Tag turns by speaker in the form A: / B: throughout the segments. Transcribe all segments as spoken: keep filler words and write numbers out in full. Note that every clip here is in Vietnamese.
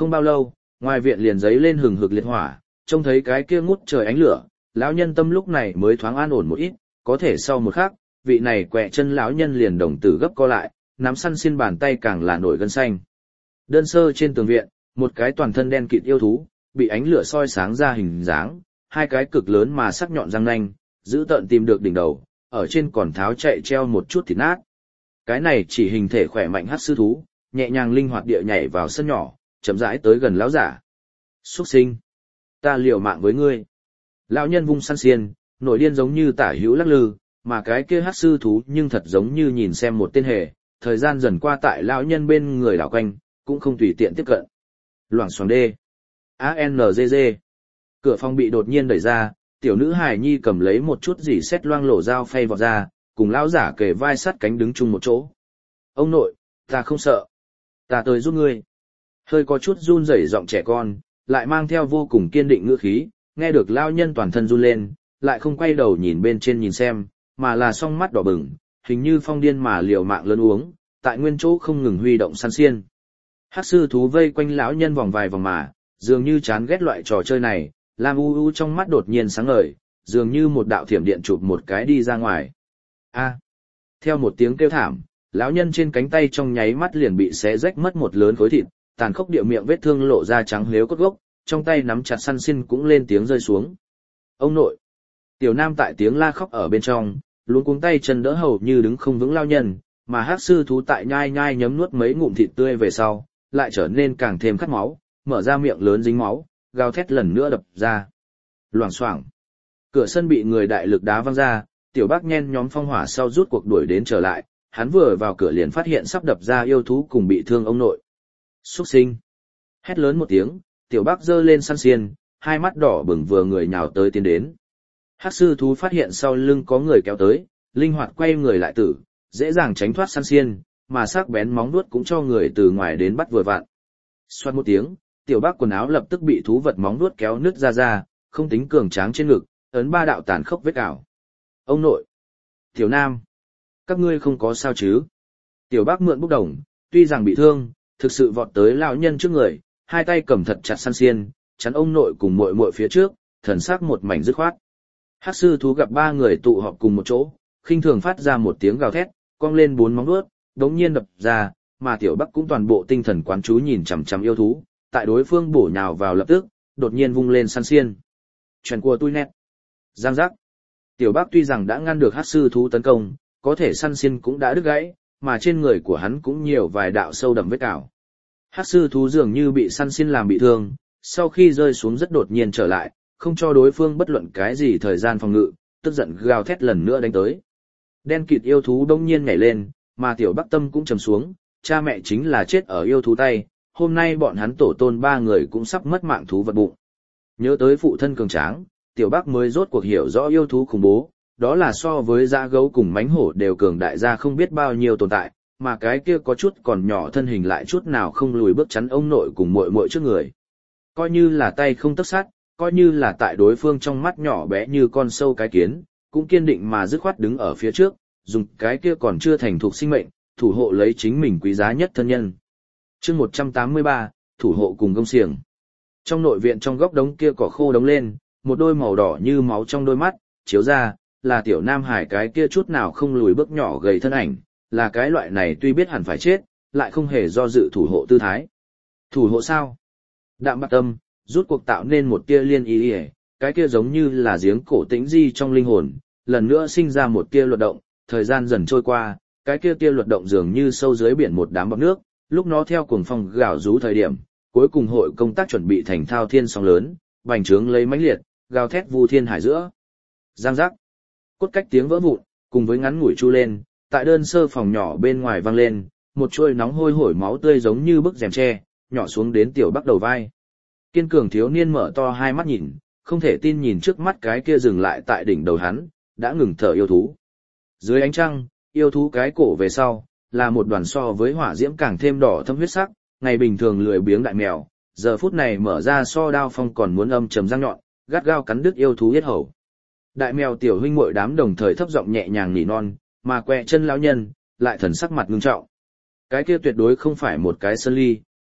A: Không bao lâu, ngoài viện liền giấy lên hừng hực liệt hỏa, trông thấy cái kia ngút trời ánh lửa, lão nhân tâm lúc này mới thoáng an ổn một ít, có thể sau một khắc, vị này quẹ chân lão nhân liền đồng tử gấp co lại, nắm săn xiên bàn tay càng là nổi gân xanh. Đơn sơ trên tường viện, một cái toàn thân đen kịt yêu thú, bị ánh lửa soi sáng ra hình dáng, hai cái cực lớn mà sắc nhọn răng nanh, giữ tợn tìm được đỉnh đầu, ở trên còn tháo chạy treo một chút thịt nát. Cái này chỉ hình thể khỏe mạnh hắc sư thú, nhẹ nhàng linh hoạt địa nhảy vào sân nhỏ, chậm rãi tới gần lão giả. Xuất sinh, ta liều mạng với ngươi. Lão nhân vung săn xiên, nổi điên giống như tả hữu lắc lư, mà cái kia hắc sư thú nhưng thật giống như nhìn xem một tên hề, thời gian dần qua tại lão nhân bên người đảo quanh, cũng không tùy tiện tiếp cận. Loảng xoảng đê. a en giê giê. Cửa phòng bị đột nhiên đẩy ra, tiểu nữ hài nhi cầm lấy một chút gì xét loang lổ dao phay vọt ra, cùng lão giả kề vai sát cánh đứng chung một chỗ. Ông nội, ta không sợ. Ta tới giúp ngươi. Hơi có chút run rẩy giọng trẻ con, lại mang theo vô cùng kiên định ngữ khí, nghe được lão nhân toàn thân run lên, lại không quay đầu nhìn bên trên nhìn xem, mà là song mắt đỏ bừng, hình như phong điên mà liều mạng lớn uống, tại nguyên chỗ không ngừng huy động săn xiên. Hắc sư thú vây quanh lão nhân vòng vài vòng mà, dường như chán ghét loại trò chơi này, Lam u u trong mắt đột nhiên sáng ngời, dường như một đạo thiểm điện chụp một cái đi ra ngoài. A! Theo một tiếng kêu thảm, lão nhân trên cánh tay trong nháy mắt liền bị xé rách mất một lớn khối thịt, tàn khốc địa miệng vết thương lộ ra trắng lếu cốt gốc, trong tay nắm chặt săn xiên cũng lên tiếng rơi xuống. Ông nội! Tiểu nam tại tiếng la khóc ở bên trong, luống cuống tay chân đỡ hầu như đứng không vững lao nhân, mà hắc sư thú tại nhai nhai nhấm nuốt mấy ngụm thịt tươi về sau, lại trở nên càng thêm khát máu, mở ra miệng lớn dính máu, gào thét lần nữa đập ra. Loảng xoảng. Cửa sân bị người đại lực đá văng ra, tiểu bác nhen nhóm phong hỏa sau rút cuộc đuổi đến trở lại, hắn vừa vào cửa liền phát hiện sắp đập ra yêu thú cùng bị thương ông nội. Xuất sinh. Hét lớn một tiếng, tiểu bác giơ lên săn xiên, hai mắt đỏ bừng vừa người nhào tới tiến đến. Hắc sư thú phát hiện sau lưng có người kéo tới, linh hoạt quay người lại tử, dễ dàng tránh thoát săn xiên, mà sắc bén móng vuốt cũng cho người từ ngoài đến bắt vừa vặn. Xoát một tiếng, tiểu bác quần áo lập tức bị thú vật móng vuốt kéo nứt ra ra, không tính cường tráng trên ngực, ấn ba đạo tàn khốc vết cào. Ông nội! Tiểu nam! Các ngươi không có sao chứ? Tiểu bác mượn bốc đồng, tuy rằng bị thương, thực sự vọt tới lão nhân trước người, hai tay cầm thật chặt săn xiên, chắn ông nội cùng muội muội phía trước, thần sắc một mảnh dứt khoát. Hắc sư thú gặp ba người tụ họp cùng một chỗ, khinh thường phát ra một tiếng gào thét, cong lên bốn móng vuốt, đống nhiên đập ra, mà tiểu bắc cũng toàn bộ tinh thần quán chú nhìn chằm chằm yêu thú, tại đối phương bổ nhào vào lập tức, đột nhiên vung lên săn xiên. Chuyện của tôi nét. Giang giác. Tiểu bắc tuy rằng đã ngăn được hắc sư thú tấn công, có thể săn xiên cũng đã đứt gãy, mà trên người của hắn cũng nhiều vài đạo sâu đậm vết cào. Hắc sư thú dường như bị săn xiên làm bị thương, sau khi rơi xuống rất đột nhiên trở lại, không cho đối phương bất luận cái gì thời gian phòng ngự, tức giận gào thét lần nữa đánh tới. Đen kịt yêu thú đông nhiên nhảy lên, mà tiểu bắc tâm cũng trầm xuống, cha mẹ chính là chết ở yêu thú tay, hôm nay bọn hắn tổ tôn ba người cũng sắp mất mạng thú vật bụng. Nhớ tới phụ thân cường tráng, tiểu bắc mới rốt cuộc hiểu rõ yêu thú khủng bố, đó là so với dã gấu cùng mánh hổ đều cường đại gia không biết bao nhiêu tồn tại, mà cái kia có chút còn nhỏ thân hình lại chút nào không lùi bước chắn ông nội cùng muội muội trước người. Coi như là tay không tấc sắt, coi như là tại đối phương trong mắt nhỏ bé như con sâu cái kiến, cũng kiên định mà dứt khoát đứng ở phía trước, dùng cái kia còn chưa thành thục sinh mệnh, thủ hộ lấy chính mình quý giá nhất thân nhân. Chương một trăm tám mươi ba, thủ hộ cùng gông xiềng. Trong nội viện trong góc đống kia cỏ khô đống lên, một đôi màu đỏ như máu trong đôi mắt, chiếu ra, là tiểu nam hải cái kia chút nào không lùi bước nhỏ gầy thân ảnh, là cái loại này tuy biết hẳn phải chết, lại không hề do dự thủ hộ tư thái. Thủ hộ sao? Đạm bạc tâm, rút cuộc tạo nên một tia liên ý ý, cái kia giống như là giếng cổ tĩnh di trong linh hồn, lần nữa sinh ra một tia luật động, thời gian dần trôi qua, cái kia tia luật động dường như sâu dưới biển một đám bọt nước, lúc nó theo cuồng phong gào rú thời điểm, cuối cùng hội công tác chuẩn bị thành thao thiên sóng lớn, bành trướng lấy mãnh liệt, gào thét vu thiên hải giữa. Giang giác, cốt cách tiếng vỡ vụn, cùng với ngắn ngủi chu lên, tại đơn sơ phòng nhỏ bên ngoài vang lên, một chuôi nóng hôi hổi máu tươi giống như bức rèm tre, nhỏ xuống đến tiểu bắc đầu vai. Kiên cường thiếu niên mở to hai mắt nhìn, không thể tin nhìn trước mắt cái kia dừng lại tại đỉnh đầu hắn, đã ngừng thở yêu thú. Dưới ánh trăng, yêu thú cái cổ về sau, là một đoàn so với hỏa diễm càng thêm đỏ thâm huyết sắc, ngày bình thường lười biếng đại mèo, giờ phút này mở ra so đao phong còn muốn âm trầm răng nhọn, gắt gao cắn đứt yêu thú yết hầu. Đại mèo tiểu huynh muội đám đồng thời thấp giọng nhẹ nhàng nỉ non, mà quẹ chân lão nhân lại thần sắc mặt ngưng trọng. Cái kia tuyệt đối không phải một cái sơn ly,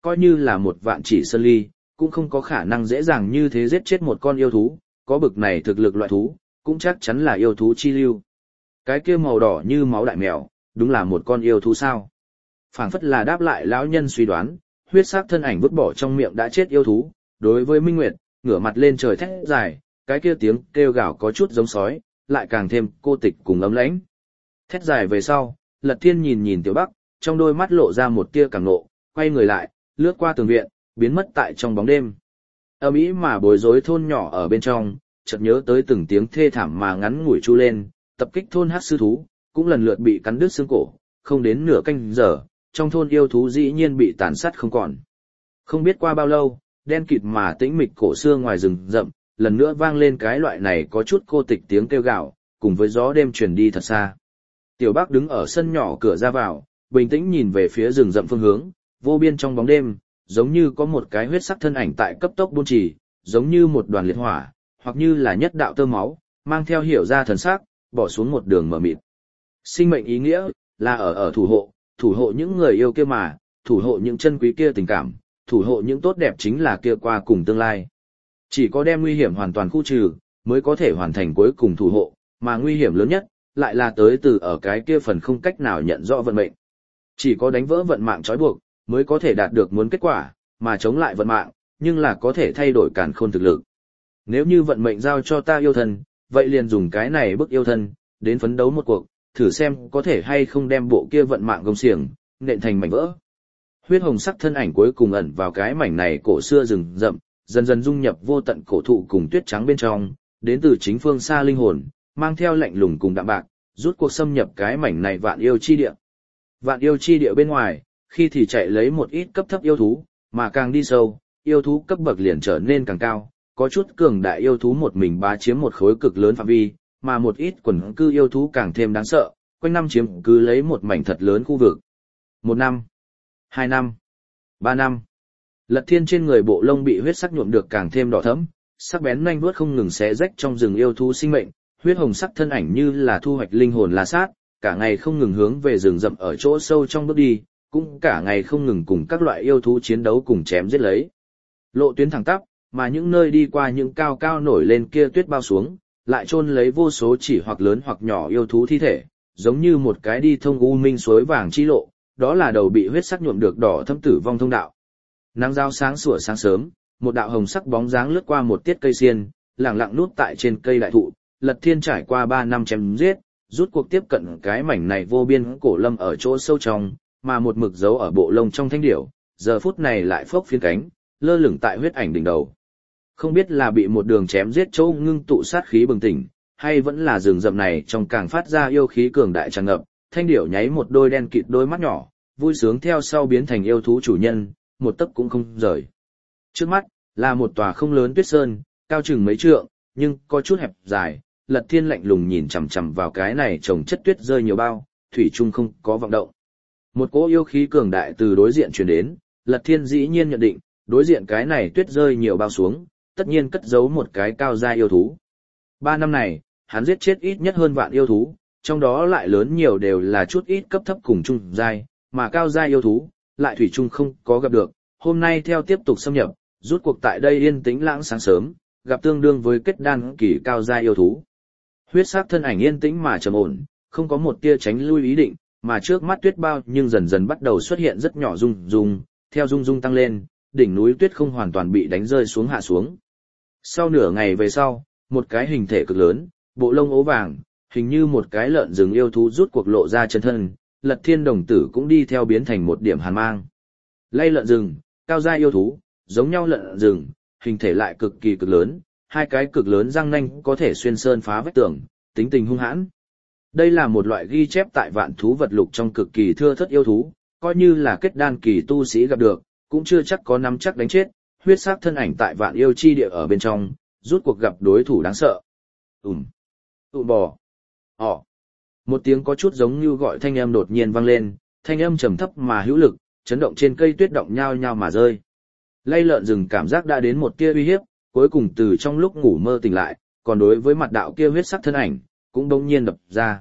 A: coi như là một vạn chỉ sơn ly, cũng không có khả năng dễ dàng như thế giết chết một con yêu thú, có bực này thực lực loại thú, cũng chắc chắn là yêu thú chi lưu. Cái kia màu đỏ như máu đại mèo, đúng là một con yêu thú sao? Phảng phất là đáp lại lão nhân suy đoán, huyết sắc thân ảnh vứt bỏ trong miệng đã chết yêu thú, đối với Minh Nguyệt, ngửa mặt lên trời thét dài, cái kia tiếng kêu gào có chút giống sói, lại càng thêm cô tịch cùng ấm lãnh. Thét dài về sau, Lật Thiên nhìn nhìn Tiểu Bắc, trong đôi mắt lộ ra một tia cảm nộ, quay người lại, lướt qua tường viện, biến mất tại trong bóng đêm. Âm ĩ mà bối rối thôn nhỏ ở bên trong, chợt nhớ tới từng tiếng thê thảm mà ngắn ngủi chu lên, tập kích thôn hắc sư thú, cũng lần lượt bị cắn đứt xương cổ, không đến nửa canh giờ, trong thôn yêu thú dĩ nhiên bị tàn sát không còn. Không biết qua bao lâu, đen kịt mà tĩnh mịch cổ xưa ngoài rừng rậm, lần nữa vang lên cái loại này có chút cô tịch tiếng kêu gào, cùng với gió đêm truyền đi thật xa. Tiểu Bắc đứng ở sân nhỏ cửa ra vào, bình tĩnh nhìn về phía rừng rậm phương hướng, vô biên trong bóng đêm, giống như có một cái huyết sắc thân ảnh tại cấp tốc buôn trì, giống như một đoàn liệt hỏa, hoặc như là nhất đạo tơ máu, mang theo hiểu ra thần sắc, bỏ xuống một đường mờ mịt. Sinh mệnh ý nghĩa là ở ở thủ hộ, thủ hộ những người yêu kia mà, thủ hộ những chân quý kia tình cảm, thủ hộ những tốt đẹp chính là kia qua cùng tương lai. Chỉ có đem nguy hiểm hoàn toàn khu trừ, mới có thể hoàn thành cuối cùng thủ hộ, mà nguy hiểm lớn nhất lại là tới từ ở cái kia phần không cách nào nhận rõ vận mệnh. Chỉ có đánh vỡ vận mạng trói buộc, mới có thể đạt được muốn kết quả, mà chống lại vận mạng, nhưng là có thể thay đổi càn khôn thực lực. Nếu như vận mệnh giao cho ta yêu thân, vậy liền dùng cái này bức yêu thân, đến phấn đấu một cuộc, thử xem có thể hay không đem bộ kia vận mạng gông xiềng, nện thành mảnh vỡ. Huyết hồng sắc thân ảnh cuối cùng ẩn vào cái mảnh này cổ xưa rừng rậm, dần dần dung nhập vô tận cổ thụ cùng tuyết trắng bên trong, đến từ chính phương xa linh hồn, mang theo lạnh lùng cùng đạm bạc, rút cuộc xâm nhập cái mảnh này vạn yêu chi địa. Vạn yêu chi địa bên ngoài, khi thì chạy lấy một ít cấp thấp yêu thú, mà càng đi sâu, yêu thú cấp bậc liền trở nên càng cao, có chút cường đại yêu thú một mình bá chiếm một khối cực lớn phạm vi, mà một ít quần cư yêu thú càng thêm đáng sợ, quanh năm chiếm cứ lấy một mảnh thật lớn khu vực. Một năm, hai năm, ba năm. Lật Thiên trên người bộ lông bị huyết sắc nhuộm được càng thêm đỏ thẫm, sắc bén nhanh vuốt không ngừng xé rách trong rừng yêu thú sinh mệnh, huyết hồng sắc thân ảnh như là thu hoạch linh hồn la sát, cả ngày không ngừng hướng về rừng rậm ở chỗ sâu trong bước đi, cũng cả ngày không ngừng cùng các loại yêu thú chiến đấu cùng chém giết lấy. Lộ tuyến thẳng tắp, mà những nơi đi qua những cao cao nổi lên kia tuyết bao xuống, lại chôn lấy vô số chỉ hoặc lớn hoặc nhỏ yêu thú thi thể, giống như một cái đi thông u minh suối vàng chi lộ, đó là đầu bị huyết sắc nhuộm được đỏ thâm tử vong thông đạo. Nắng giao sáng sủa sáng sớm, một đạo hồng sắc bóng dáng lướt qua một tiết cây xiên, lẳng lặng núp tại trên cây đại thụ, Lật Thiên trải qua ba năm chém giết, rút cuộc tiếp cận cái mảnh này vô biên cổ lâm ở chỗ sâu trong, mà một mực giấu ở bộ lông trong thanh điểu, giờ phút này lại phốc phiến cánh, lơ lửng tại huyết ảnh đỉnh đầu. Không biết là bị một đường chém giết chỗ ngưng tụ sát khí bừng tỉnh, hay vẫn là rừng rậm này trong càng phát ra yêu khí cường đại tràn ngập, thanh điểu nháy một đôi đen kịt đôi mắt nhỏ, vui sướng theo sau biến thành yêu thú chủ nhân, một tấc cũng không rời. Trước mắt là một tòa không lớn tuyết sơn, cao chừng mấy trượng, nhưng có chút hẹp dài. Lật Thiên lạnh lùng nhìn chằm chằm vào cái này trồng chất tuyết rơi nhiều bao, thủy chung không có vọng động. Một cỗ yêu khí cường đại từ đối diện truyền đến, Lật Thiên dĩ nhiên nhận định, đối diện cái này tuyết rơi nhiều bao xuống, tất nhiên cất giấu một cái cao gia yêu thú. Ba năm này, hắn giết chết ít nhất hơn vạn yêu thú, trong đó lại lớn nhiều đều là chút ít cấp thấp cùng trung giai, mà cao gia yêu thú, lại thủy chung không có gặp được. Hôm nay theo tiếp tục xâm nhập, rút cuộc tại đây yên tĩnh lãng sáng sớm, gặp tương đương với kết đan kỳ cao gia yêu thú. Huyết sắc thân ảnh yên tĩnh mà trầm ổn, không có một tia tránh lui ý định, mà trước mắt tuyết bao nhưng dần dần bắt đầu xuất hiện rất nhỏ rung rung, theo rung rung tăng lên, đỉnh núi tuyết không hoàn toàn bị đánh rơi xuống hạ xuống. Sau nửa ngày về sau, một cái hình thể cực lớn, bộ lông ố vàng, hình như một cái lợn rừng yêu thú rút cuộc lộ ra chân thân, Lật Thiên đồng tử cũng đi theo biến thành một điểm hàn mang. Lay lợn rừng, cao gia yêu thú, giống nhau lợn rừng, hình thể lại cực kỳ cực lớn, hai cái cực lớn răng nanh có thể xuyên sơn phá vách tường, tính tình hung hãn. Đây là một loại ghi chép tại vạn thú vật lục trong cực kỳ thưa thớt yêu thú, coi như là kết đan kỳ tu sĩ gặp được, cũng chưa chắc có nắm chắc đánh chết. Huyết sắc thân ảnh tại vạn yêu chi địa ở bên trong, rút cuộc gặp đối thủ đáng sợ. Ùm, tụ bò, ỏ. Một tiếng có chút giống như gọi thanh âm đột nhiên vang lên, thanh âm trầm thấp mà hữu lực, chấn động trên cây tuyết động nhao nhao mà rơi. Lay lợn rừng cảm giác đã đến một tia uy hiếp, cuối cùng từ trong lúc ngủ mơ tỉnh lại, còn đối với mặt đạo kia huyết sắc thân ảnh, cũng bỗng nhiên đập ra.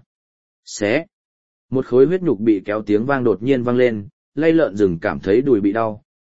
A: Xé. Một khối huyết nhục bị kéo tiếng vang đột nhiên vang lên, lay lợn rừng cảm thấy đùi bị đau,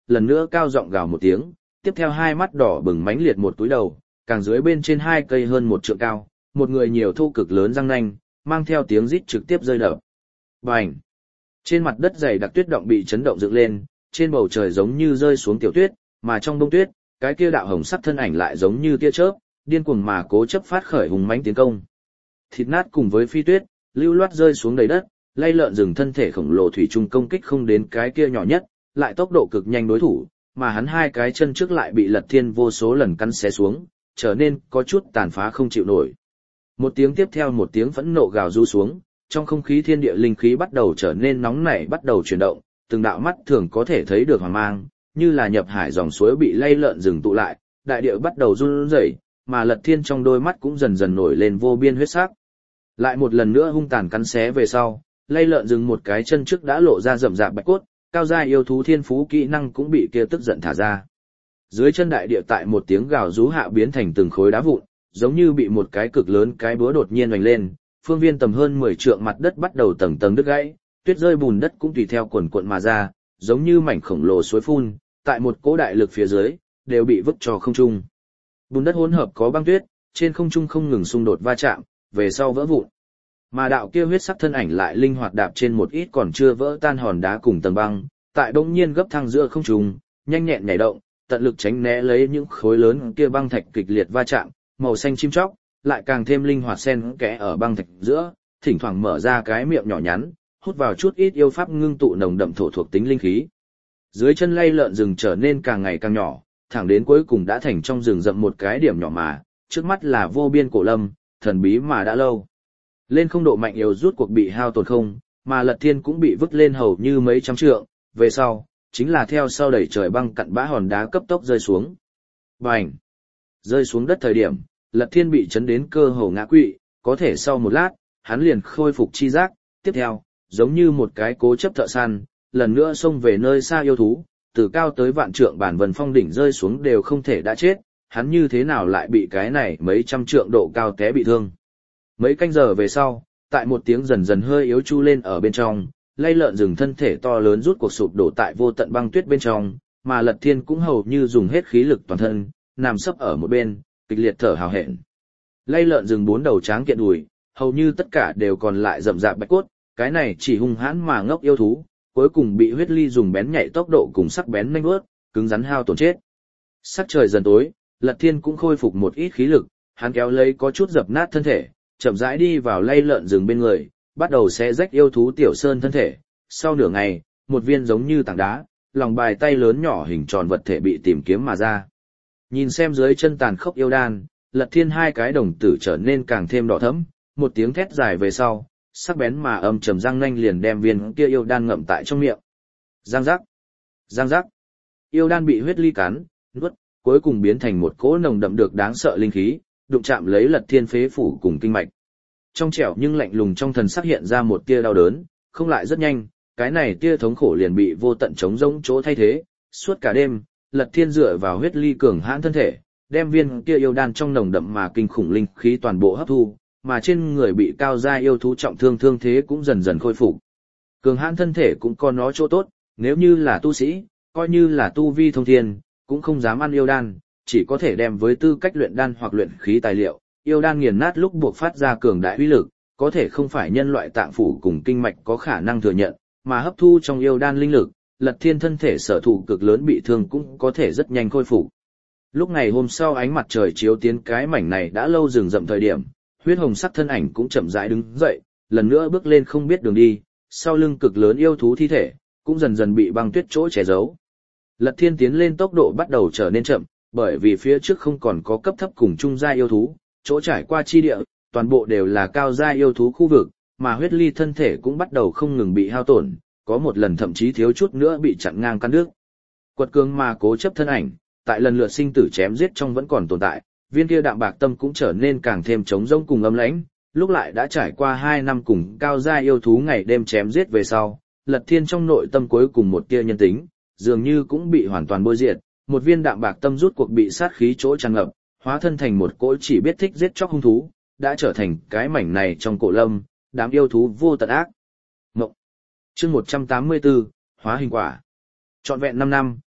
A: lần nữa cao giọng gào một tiếng, tiếp theo hai mắt đỏ bừng mãnh liệt một túi đầu, càng dưới bên trên hai cây hơn một trượng cao, một người nhiều thu cực lớn răng nanh, mang theo tiếng rít trực tiếp rơi đập. Bành! Trên mặt đất dày đặc tuyết động bị chấn động dựng lên, trên bầu trời giống như rơi xuống tiểu tuyết, mà trong đông tuyết, cái kia đạo hồng sắc thân ảnh lại giống như tia chớp, điên cuồng mà cố chấp phát khởi hùng mãnh tiến công. Thịt nát cùng với phi tuyết, lưu loát rơi xuống đầy đất, lay lợn rừng thân thể khổng lồ thủy chung công kích không đến cái kia nhỏ nhất, lại tốc độ cực nhanh đối thủ, mà hắn hai cái chân trước lại bị Lật Thiên vô số lần cắn xé xuống, trở nên có chút tàn phá không chịu nổi. Một tiếng tiếp theo một tiếng phẫn nộ gào ru xuống, trong không khí thiên địa linh khí bắt đầu trở nên nóng nảy bắt đầu chuyển động, từng đạo mắt thường có thể thấy được hoàng mang, như là nhập hải dòng suối bị lay lợn rừng tụ lại, đại địa bắt đầu run rẩy, mà Lật Thiên trong đôi mắt cũng dần dần nổi lên vô biên huyết sắc. Lại một lần nữa hung tàn cắn xé về sau, lay lợn rừng một cái chân trước đã lộ ra rậm rạp bạch cốt, cao giai yêu thú thiên phú kỹ năng cũng bị kia tức giận thả ra. Dưới chân đại địa tại một tiếng gào rú hạ biến thành từng khối đá vụn, giống như bị một cái cực lớn cái búa đột nhiên oanh lên, phương viên tầm hơn mười trượng mặt đất bắt đầu tầng tầng đứt gãy, tuyết rơi bùn đất cũng tùy theo cuộn cuộn mà ra, giống như mảnh khổng lồ suối phun, tại một cỗ đại lực phía dưới, đều bị vứt cho không trung. Bùn đất hỗn hợp có băng tuyết, trên không trung không ngừng xung đột va chạm, về sau vỡ vụn. Mà đạo kia huyết sắc thân ảnh lại linh hoạt đạp trên một ít còn chưa vỡ tan hòn đá cùng tầng băng, tại bỗng nhiên gấp thang giữa không trung, nhanh nhẹn nhảy động, tận lực tránh né lấy những khối lớn kia băng thạch kịch liệt va chạm, màu xanh chim chóc, lại càng thêm linh hoạt xen kẽ ở băng thạch giữa, thỉnh thoảng mở ra cái miệng nhỏ nhắn, hút vào chút ít yêu pháp ngưng tụ nồng đậm thổ thuộc tính linh khí. Dưới chân lay lợn rừng trở nên càng ngày càng nhỏ, thẳng đến cuối cùng đã thành trong rừng rậm một cái điểm nhỏ mà, trước mắt là vô biên cổ lâm, thần bí mà đã lâu. Lên không độ mạnh yếu rút cuộc bị hao tổn không, mà Lật Thiên cũng bị vứt lên hầu như mấy trăm trượng, về sau, chính là theo sau đẩy trời băng cặn bã hòn đá cấp tốc rơi xuống. Bành! Rơi xuống đất thời điểm, Lật Thiên bị chấn đến cơ hồ ngã quỵ, có thể sau một lát, hắn liền khôi phục chi giác, tiếp theo, giống như một cái cố chấp thợ săn, lần nữa xông về nơi xa yêu thú, từ cao tới vạn trượng bản vân phong đỉnh rơi xuống đều không thể đã chết, hắn như thế nào lại bị cái này mấy trăm trượng độ cao té bị thương. Mấy canh giờ về sau, tại một tiếng dần dần hơi yếu chu lên ở bên trong, lay lợn rừng thân thể to lớn rút cuộc sụp đổ tại vô tận băng tuyết bên trong, mà Lật Thiên cũng hầu như dùng hết khí lực toàn thân, nằm sấp ở một bên, kịch liệt thở hào hẹn. Lay lợn rừng bốn đầu tráng kiện đùi, hầu như tất cả đều còn lại rậm rạp bạch cốt, cái này chỉ hung hãn mà ngốc yêu thú, cuối cùng bị huyết ly dùng bén nhạy tốc độ cùng sắc bén nhanh vớt, cứng rắn hao tổn chết. Sắc trời dần tối, Lật Thiên cũng khôi phục một ít khí lực, hắn kéo lấy có chút dập nát thân thể, chậm rãi đi vào lay lợn rừng bên người, bắt đầu xé rách yêu thú tiểu sơn thân thể. Sau nửa ngày, một viên giống như tảng đá, lòng bài tay lớn nhỏ hình tròn vật thể bị tìm kiếm mà ra. Nhìn xem dưới chân tàn khốc yêu đan, Lật Thiên hai cái đồng tử trở nên càng thêm đỏ thẫm, một tiếng thét dài về sau, sắc bén mà âm trầm răng nanh liền đem viên kia yêu đan ngậm tại trong miệng. Giang giác, giang giác. Yêu đan bị huyết ly cắn, nuốt, cuối cùng biến thành một cỗ nồng đậm được đáng sợ linh khí, đụng chạm lấy Lật Thiên phế phủ cùng kinh mạch. Trong trẻo nhưng lạnh lùng trong thần sắc hiện ra một tia đau đớn, không lại rất nhanh, cái này tia thống khổ liền bị vô tận trống rỗng chỗ thay thế. Suốt cả đêm, Lật Thiên dựa vào huyết ly cường hãn thân thể, đem viên kia yêu đan trong nồng đậm mà kinh khủng linh khí toàn bộ hấp thu, mà trên người bị cao gia yêu thú trọng thương thương thế cũng dần dần khôi phục. Cường hãn thân thể cũng có nó chỗ tốt, nếu như là tu sĩ, coi như là tu vi thông thiên, cũng không dám ăn yêu đan, chỉ có thể đem với tư cách luyện đan hoặc luyện khí tài liệu, yêu đan nghiền nát lúc buộc phát ra cường đại uy lực, có thể không phải nhân loại tạng phủ cùng kinh mạch có khả năng thừa nhận, mà hấp thu trong yêu đan linh lực, Lật Thiên thân thể sở thụ cực lớn bị thương cũng có thể rất nhanh khôi phục. Lúc ngày hôm sau ánh mặt trời chiếu tiến cái mảnh này đã lâu rừng rậm thời điểm, huyết hồng sắc thân ảnh cũng chậm rãi đứng dậy, lần nữa bước lên không biết đường đi, sau lưng cực lớn yêu thú thi thể, cũng dần dần bị băng tuyết chỗ che giấu. Lật Thiên tiến lên tốc độ bắt đầu trở nên chậm, bởi vì phía trước không còn có cấp thấp cùng trung gia yêu thú, chỗ trải qua chi địa, toàn bộ đều là cao gia yêu thú khu vực, mà huyết ly thân thể cũng bắt đầu không ngừng bị hao tổn, có một lần thậm chí thiếu chút nữa bị chặn ngang căn nước. Quật cường mà cố chấp thân ảnh, tại lần lượt sinh tử chém giết trong vẫn còn tồn tại, viên kia đạm bạc tâm cũng trở nên càng thêm trống rỗng cùng âm lãnh, lúc lại đã trải qua hai năm cùng cao gia yêu thú ngày đêm chém giết về sau, Lật Thiên trong nội tâm cuối cùng một tia nhân tính, dường như cũng bị hoàn toàn bôi diệt, một viên đạm bạc tâm rút cuộc bị sát khí chỗ tràn ngập, hóa thân thành một cỗ chỉ biết thích giết chóc hung thú, đã trở thành cái mảnh này trong cổ lâm, đám yêu thú vô tận ác. Mộng. Chương một trăm tám mươi tư, hóa hình quả. Trọn vẹn năm năm,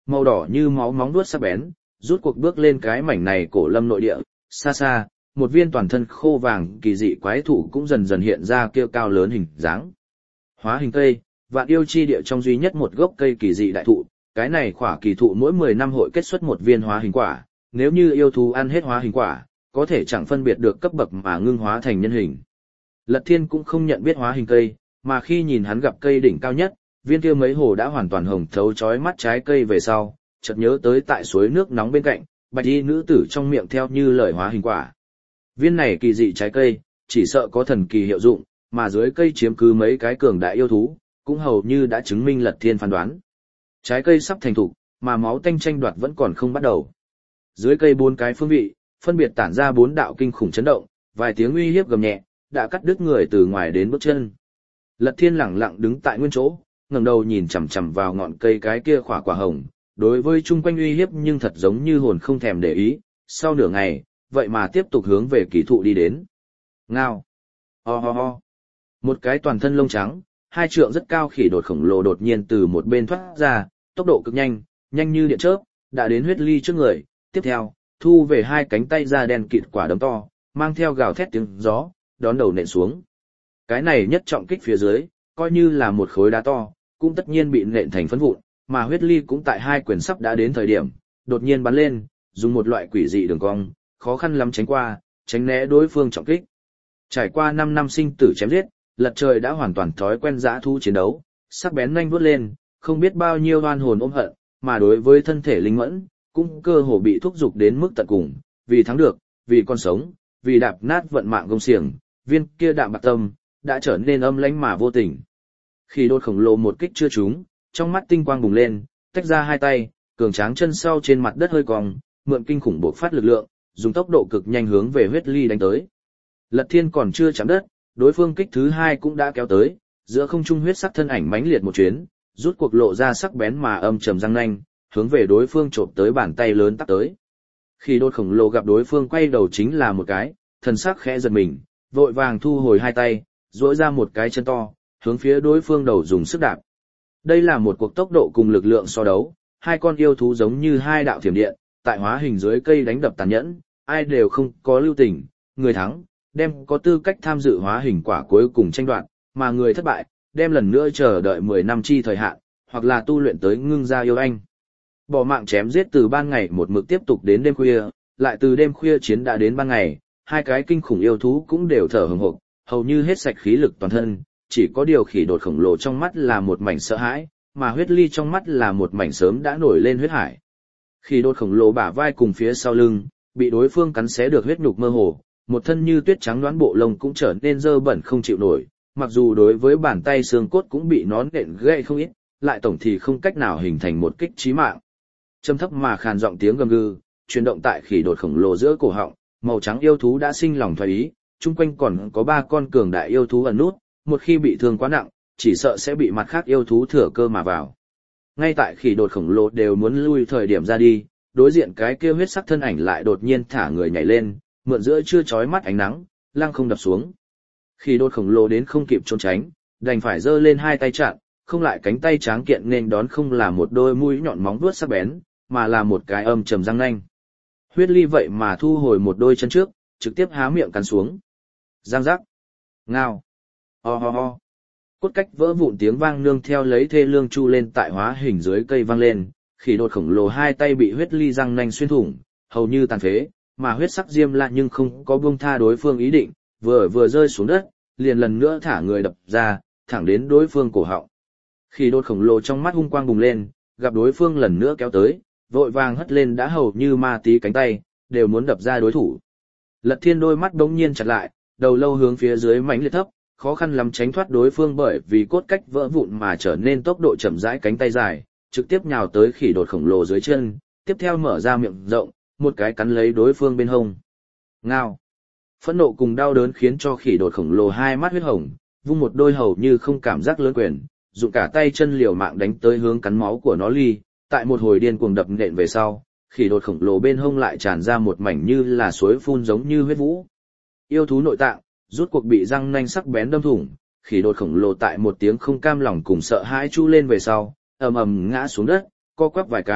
A: màu đỏ như máu móng vuốt sắc bén, rút cuộc bước lên cái mảnh này cổ lâm nội địa, xa xa, một viên toàn thân khô vàng kỳ dị quái thụ cũng dần dần hiện ra kia cao lớn hình dáng. Hóa hình cây, vạn yêu chi địa trong duy nhất một gốc cây kỳ dị đại thụ, cái này khỏa kỳ thụ mỗi mười năm hội kết xuất một viên hóa hình quả, nếu như yêu thú ăn hết hóa hình quả, có thể chẳng phân biệt được cấp bậc mà ngưng hóa thành nhân hình. Lật Thiên cũng không nhận biết hóa hình cây, mà khi nhìn hắn gặp cây đỉnh cao nhất, viên kia mấy hồ đã hoàn toàn hồng thấu chói mắt trái cây về sau, chợt nhớ tới tại suối nước nóng bên cạnh, bạch y nữ tử trong miệng theo như lời hóa hình quả. Viên này kỳ dị trái cây, chỉ sợ có thần kỳ hiệu dụng, mà dưới cây chiếm cứ mấy cái cường đại yêu thú, cũng hầu như đã chứng minh Lật Thiên phán đoán. Trái cây sắp thành thục, mà máu tanh tranh đoạt vẫn còn không bắt đầu. Dưới cây bốn cái phương vị, phân biệt tản ra bốn đạo kinh khủng chấn động, vài tiếng uy hiếp gầm nhẹ, đã cắt đứt người từ ngoài đến bước chân. Lật Thiên lẳng lặng đứng tại nguyên chỗ, ngẩng đầu nhìn chằm chằm vào ngọn cây cái kia khỏa quả hồng, đối với chung quanh uy hiếp nhưng thật giống như hồn không thèm để ý, sau nửa ngày, vậy mà tiếp tục hướng về kỳ thụ đi đến. Ngao! Ho ho ho! Một cái toàn thân lông trắng, hai trượng rất cao khỉ đột khổng lồ đột nhiên từ một bên thoát ra, tốc độ cực nhanh, nhanh như điện chớp, đã đến huyết ly trước người, tiếp theo, thu về hai cánh tay ra đen kịt quả đấm to, mang theo gào thét tiếng gió, đón đầu nện xuống. Cái này nhất trọng kích phía dưới, coi như là một khối đá to, cũng tất nhiên bị nện thành phấn vụn, mà huyết ly cũng tại hai quyền sắp đã đến thời điểm, đột nhiên bắn lên, dùng một loại quỷ dị đường cong, khó khăn lắm tránh qua, tránh né đối phương trọng kích. Trải qua năm năm sinh tử chém giết, Lật Trời đã hoàn toàn thói quen dã thú chiến đấu, sắc bén nhanh vuốt lên, không biết bao nhiêu oan hồn ôm hận, mà đối với thân thể linh mẫn, cũng cơ hồ bị thúc giục đến mức tận cùng, vì thắng được, vì con sống, vì đạp nát vận mạng gông xiềng, viên kia đạm bạc tâm, đã trở nên âm lãnh mà vô tình. Khi đột khổng lồ một kích chưa trúng, trong mắt tinh quang bùng lên, tách ra hai tay, cường tráng chân sau trên mặt đất hơi cong, mượn kinh khủng bộc phát lực lượng, dùng tốc độ cực nhanh hướng về huyết ly đánh tới. Lật Thiên còn chưa chạm đất, đối phương kích thứ hai cũng đã kéo tới, giữa không trung huyết sắc thân ảnh mãnh liệt một chuyến, rút cuộc lộ ra sắc bén mà âm trầm răng nanh, hướng về đối phương chộp tới bàn tay lớn tắt tới. Khi đột khổng lồ gặp đối phương quay đầu chính là một cái, thần sắc khẽ giật mình, vội vàng thu hồi hai tay, duỗi ra một cái chân to, hướng phía đối phương đầu dùng sức đạp. Đây là một cuộc tốc độ cùng lực lượng so đấu, hai con yêu thú giống như hai đạo thiểm điện, tại hóa hình dưới cây đánh đập tàn nhẫn, ai đều không có lưu tình, người thắng, đem có tư cách tham dự hóa hình quả cuối cùng tranh đoạt, mà người thất bại, đem lần nữa chờ đợi mười năm chi thời hạn, hoặc là tu luyện tới ngưng gia yêu anh. Bỏ mạng chém giết từ ban ngày một mực tiếp tục đến đêm khuya, lại từ đêm khuya chiến đã đến ban ngày, hai cái kinh khủng yêu thú cũng đều thở hổn hộc, hầu như hết sạch khí lực toàn thân, chỉ có điều khỉ đột khổng lồ trong mắt là một mảnh sợ hãi, mà huyết ly trong mắt là một mảnh sớm đã nổi lên huyết hải. Khỉ đột khổng lồ bả vai cùng phía sau lưng, bị đối phương cắn xé được huyết nhục mơ hồ, một thân như tuyết trắng đoán bộ lông cũng trở nên dơ bẩn không chịu nổi, mặc dù đối với bàn tay xương cốt cũng bị nón nện gãy không ít, lại tổng thì không cách nào hình thành một kích chí mạng. Trầm thấp mà khàn giọng tiếng gầm gừ, chuyển động tại khỉ đột khổng lồ giữa cổ họng, màu trắng yêu thú đã sinh lòng thoái ý, chung quanh còn có ba con cường đại yêu thú ẩn nút, một khi bị thương quá nặng, chỉ sợ sẽ bị mặt khác yêu thú thừa cơ mà vào. Ngay tại khỉ đột khổng lồ đều muốn lui thời điểm ra đi, đối diện cái kia huyết sắc thân ảnh lại đột nhiên thả người nhảy lên, mượn giữa chưa chói mắt ánh nắng, lăng không đập xuống. Khỉ đột khổng lồ đến không kịp trốn tránh, đành phải giơ lên hai tay chặn, không lại cánh tay tráng kiện nên đón không là một đôi mũi nhọn móng vuốt sắc bén, mà là một cái âm trầm răng nanh. Huyết ly vậy mà thu hồi một đôi chân trước, trực tiếp há miệng cắn xuống. Giang giác. Ngao. Ho ho ho. Cốt cách vỡ vụn tiếng vang nương theo lấy thê lương chu lên tại hóa hình dưới cây vang lên, khỉ đột khổng lồ hai tay bị huyết ly răng nanh xuyên thủng, hầu như tàn phế, mà huyết sắc diêm la nhưng không có buông tha đối phương ý định, vừa vừa rơi xuống đất, liền lần nữa thả người đập ra, thẳng đến đối phương cổ họng. Khỉ đột khổng lồ trong mắt hung quang bùng lên, gặp đối phương lần nữa kéo tới, vội vàng hất lên đã hầu như ma tí cánh tay, đều muốn đập ra đối thủ. Lật Thiên đôi mắt bỗng nhiên chặt lại, đầu lâu hướng phía dưới mảnh liệt thấp, khó khăn lắm tránh thoát đối phương bởi vì cốt cách vỡ vụn mà trở nên tốc độ chậm rãi cánh tay dài, trực tiếp nhào tới khỉ đột khổng lồ dưới chân, tiếp theo mở ra miệng rộng, một cái cắn lấy đối phương bên hông. Ngao. Phẫn nộ cùng đau đớn khiến cho khỉ đột khổng lồ hai mắt huyết hồng, vung một đôi hầu như không cảm giác lớn quyền, dụng cả tay chân liều mạng đánh tới hướng cắn máu của nó ly, tại một hồi điên cuồng đập nện về sau, khỉ đột khổng lồ bên hông lại tràn ra một mảnh như là suối phun giống như huyết vũ. Yêu thú nội tạng, rút cuộc bị răng nanh sắc bén đâm thủng, khỉ đột khổng lồ tại một tiếng không cam lòng cùng sợ hãi chu lên về sau, ầm ầm ngã xuống đất, co quắp vài cái,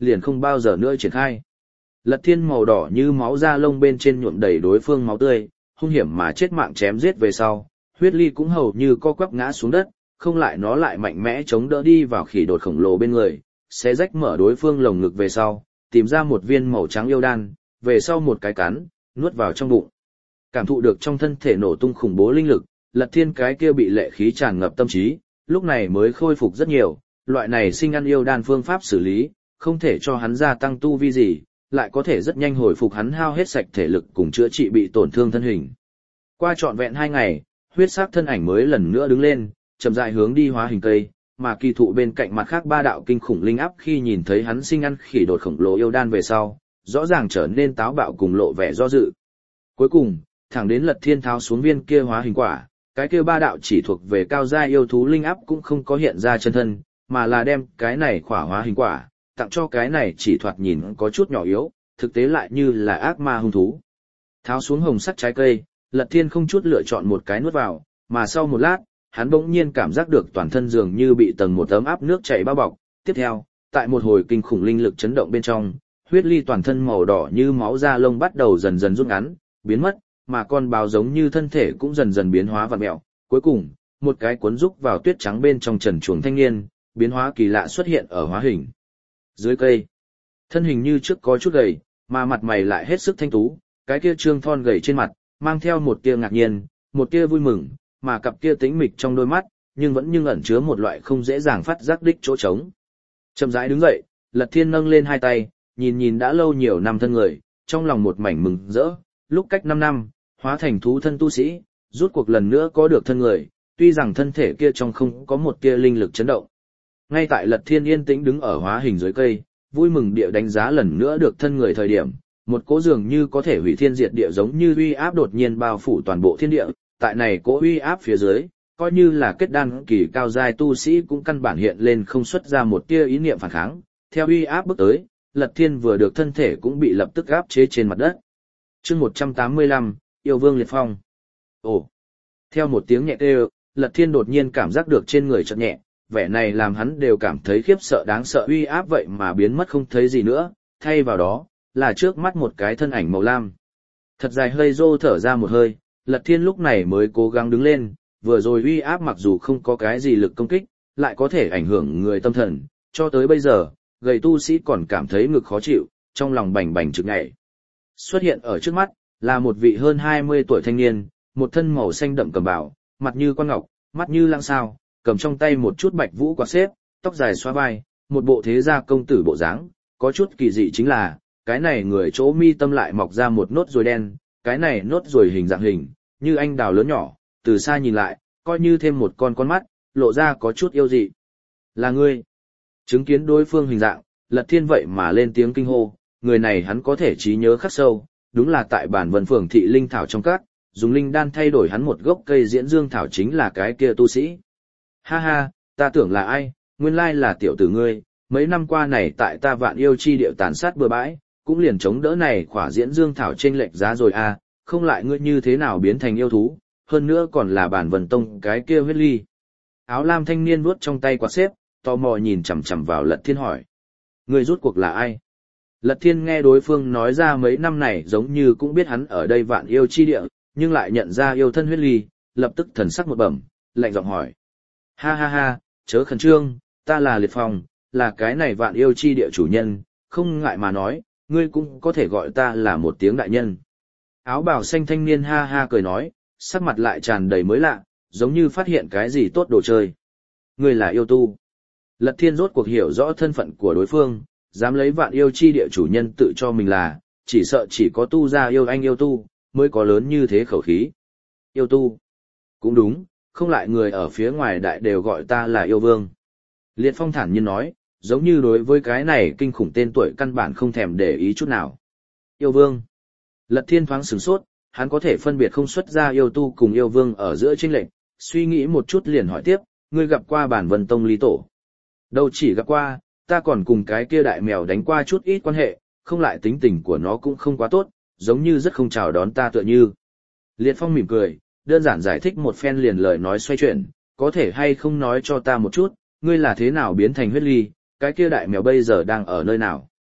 A: liền không bao giờ nữa triển khai. Lật Thiên màu đỏ như máu da lông bên trên nhuộm đầy đối phương máu tươi, hung hiểm mà chết mạng chém giết về sau, huyết ly cũng hầu như co quắp ngã xuống đất, không lại nó lại mạnh mẽ chống đỡ đi vào khỉ đột khổng lồ bên người, xé rách mở đối phương lồng ngực về sau, tìm ra một viên màu trắng yêu đan, về sau một cái cắn, nuốt vào trong bụng. Cảm thụ được trong thân thể nổ tung khủng bố linh lực, Lật Thiên cái kia bị lệ khí tràn ngập tâm trí, lúc này mới khôi phục rất nhiều, loại này sinh ăn yêu đan phương pháp xử lý, không thể cho hắn gia tăng tu vi gì, lại có thể rất nhanh hồi phục hắn hao hết sạch thể lực cùng chữa trị bị tổn thương thân hình. Qua trọn vẹn hai ngày, huyết sắc thân ảnh mới lần nữa đứng lên, chậm rãi hướng đi hóa hình cây, mà kỳ thụ bên cạnh mặt khác ba đạo kinh khủng linh áp khi nhìn thấy hắn sinh ăn khỉ đột khổng lồ yêu đan về sau, rõ ràng trở nên táo bạo cùng lộ vẻ do dự. Cuối cùng, thẳng đến Lật Thiên tháo xuống viên kia hóa hình quả, cái kia ba đạo chỉ thuộc về cao gia yêu thú linh áp cũng không có hiện ra chân thân, mà là đem cái này khỏa hóa hình quả, tặng cho cái này chỉ thoạt nhìn có chút nhỏ yếu, thực tế lại như là ác ma hung thú. Tháo xuống hồng sắc trái cây, Lật Thiên không chút lựa chọn một cái nuốt vào, mà sau một lát, hắn bỗng nhiên cảm giác được toàn thân dường như bị tầng một tấm áp nước chảy bao bọc. Tiếp theo, tại một hồi kinh khủng linh lực chấn động bên trong, huyết ly toàn thân màu đỏ như máu da lông bắt đầu dần dần rút ngắn, biến mất, mà con báo giống như thân thể cũng dần dần biến hóa vặn mẹo. Cuối cùng, một cái cuốn rúc vào tuyết trắng bên trong trần chuồng thanh niên, biến hóa kỳ lạ xuất hiện ở hóa hình. Dưới cây, thân hình như trước có chút gầy, mà mặt mày lại hết sức thanh tú, cái kia trương thon gầy trên mặt, mang theo một tia ngạc nhiên, một tia vui mừng, mà cặp kia tĩnh mịch trong đôi mắt, nhưng vẫn nhưng ẩn chứa một loại không dễ dàng phát giác đích chỗ trống. Chậm rãi đứng dậy, Lật Thiên nâng lên hai tay, nhìn nhìn đã lâu nhiều năm thân người, trong lòng một mảnh mừng rỡ, lúc cách năm năm, hóa thành thú thân tu sĩ, rút cuộc lần nữa có được thân người, tuy rằng thân thể kia trong không có một tia linh lực chấn động. Ngay tại Lật Thiên yên tĩnh đứng ở hóa hình dưới cây, vui mừng địa đánh giá lần nữa được thân người thời điểm, một cỗ dường như có thể hủy thiên diệt địa giống như uy áp đột nhiên bao phủ toàn bộ thiên địa, tại này cỗ uy áp phía dưới, coi như là kết đan kỳ cao giai tu sĩ cũng căn bản hiện lên không xuất ra một tia ý niệm phản kháng, theo uy áp bước tới, Lật Thiên vừa được thân thể cũng bị lập tức áp chế trên mặt đất. Chương một trăm tám mươi lăm, Yêu Vương Liệt Phong. Ồ. Theo một tiếng nhẹ kêu, Lật Thiên đột nhiên cảm giác được trên người chợt nhẹ, vẻ này làm hắn đều cảm thấy khiếp sợ đáng sợ uy áp vậy mà biến mất không thấy gì nữa, thay vào đó, là trước mắt một cái thân ảnh màu lam. Thật dài hơi rô thở ra một hơi, Lật Thiên lúc này mới cố gắng đứng lên, vừa rồi uy áp mặc dù không có cái gì lực công kích, lại có thể ảnh hưởng người tâm thần, cho tới bây giờ, gầy tu sĩ còn cảm thấy ngực khó chịu, trong lòng bành bành trực nhảy. Xuất hiện ở trước mắt, là một vị hơn hai mươi tuổi thanh niên, một thân màu xanh đậm cầm bào, mặt như quan ngọc, mắt như lăng sao, cầm trong tay một chút bạch vũ quạt xếp, tóc dài xóa vai, một bộ thế gia công tử bộ dáng, có chút kỳ dị chính là, cái này người chỗ mi tâm lại mọc ra một nốt ruồi đen, cái này nốt ruồi hình dạng hình, như anh đào lớn nhỏ, từ xa nhìn lại, coi như thêm một con con mắt, lộ ra có chút yêu dị. Là ngươi. Chứng kiến đối phương hình dạng, Lật Thiên vậy mà lên tiếng kinh hô, người này hắn có thể trí nhớ khắc sâu, đúng là tại bản vân phường thị linh thảo trong các, dùng linh đan thay đổi hắn một gốc cây diễn dương thảo chính là cái kia tu sĩ. Ha ha, ta tưởng là ai, nguyên lai là tiểu tử ngươi, mấy năm qua này tại ta Vạn Yêu chi điệu tàn sát bừa bãi, cũng liền chống đỡ này khỏa diễn dương thảo chênh lệch giá rồi à, không lại ngươi như thế nào biến thành yêu thú, hơn nữa còn là bản vần tông cái kia huyết ly. Áo lam thanh niên vuốt trong tay quạt xếp, tò mò nhìn chằm chằm vào Lật Thiên hỏi. Ngươi rút cuộc là ai? Lật Thiên nghe đối phương nói ra mấy năm này giống như cũng biết hắn ở đây Vạn Yêu chi địa, nhưng lại nhận ra yêu thân huyết ly, lập tức thần sắc một bẩm, lạnh giọng hỏi. Ha ha ha, chớ khẩn trương, ta là Liệt Phong, là cái này Vạn Yêu chi địa chủ nhân, không ngại mà nói, ngươi cũng có thể gọi ta là một tiếng đại nhân. Áo bào xanh thanh niên ha ha cười nói, sắc mặt lại tràn đầy mới lạ, giống như phát hiện cái gì tốt đồ chơi. Ngươi là yêu tu. Lật Thiên rốt cuộc hiểu rõ thân phận của đối phương, dám lấy Vạn Yêu chi địa chủ nhân tự cho mình là, chỉ sợ chỉ có tu ra yêu anh yêu tu, mới có lớn như thế khẩu khí. Yêu tu. Cũng đúng, không lại người ở phía ngoài đại đều gọi ta là yêu vương. Liệt Phong thản nhiên nói, giống như đối với cái này kinh khủng tên tuổi căn bản không thèm để ý chút nào. Yêu vương. Lật Thiên thoáng sửng sốt, hắn có thể phân biệt không xuất ra yêu tu cùng yêu vương ở giữa chênh lệch, suy nghĩ một chút liền hỏi tiếp, ngươi gặp qua bản Vân Tông Lý Tổ? Đâu chỉ gặp qua, ta còn cùng cái kia đại mèo đánh qua chút ít quan hệ, không lại tính tình của nó cũng không quá tốt, giống như rất không chào đón ta tựa như. Liệt Phong mỉm cười, đơn giản giải thích một phen liền lời nói xoay chuyển, có thể hay không nói cho ta một chút, ngươi là thế nào biến thành huyết ly, cái kia đại mèo bây giờ đang ở nơi nào?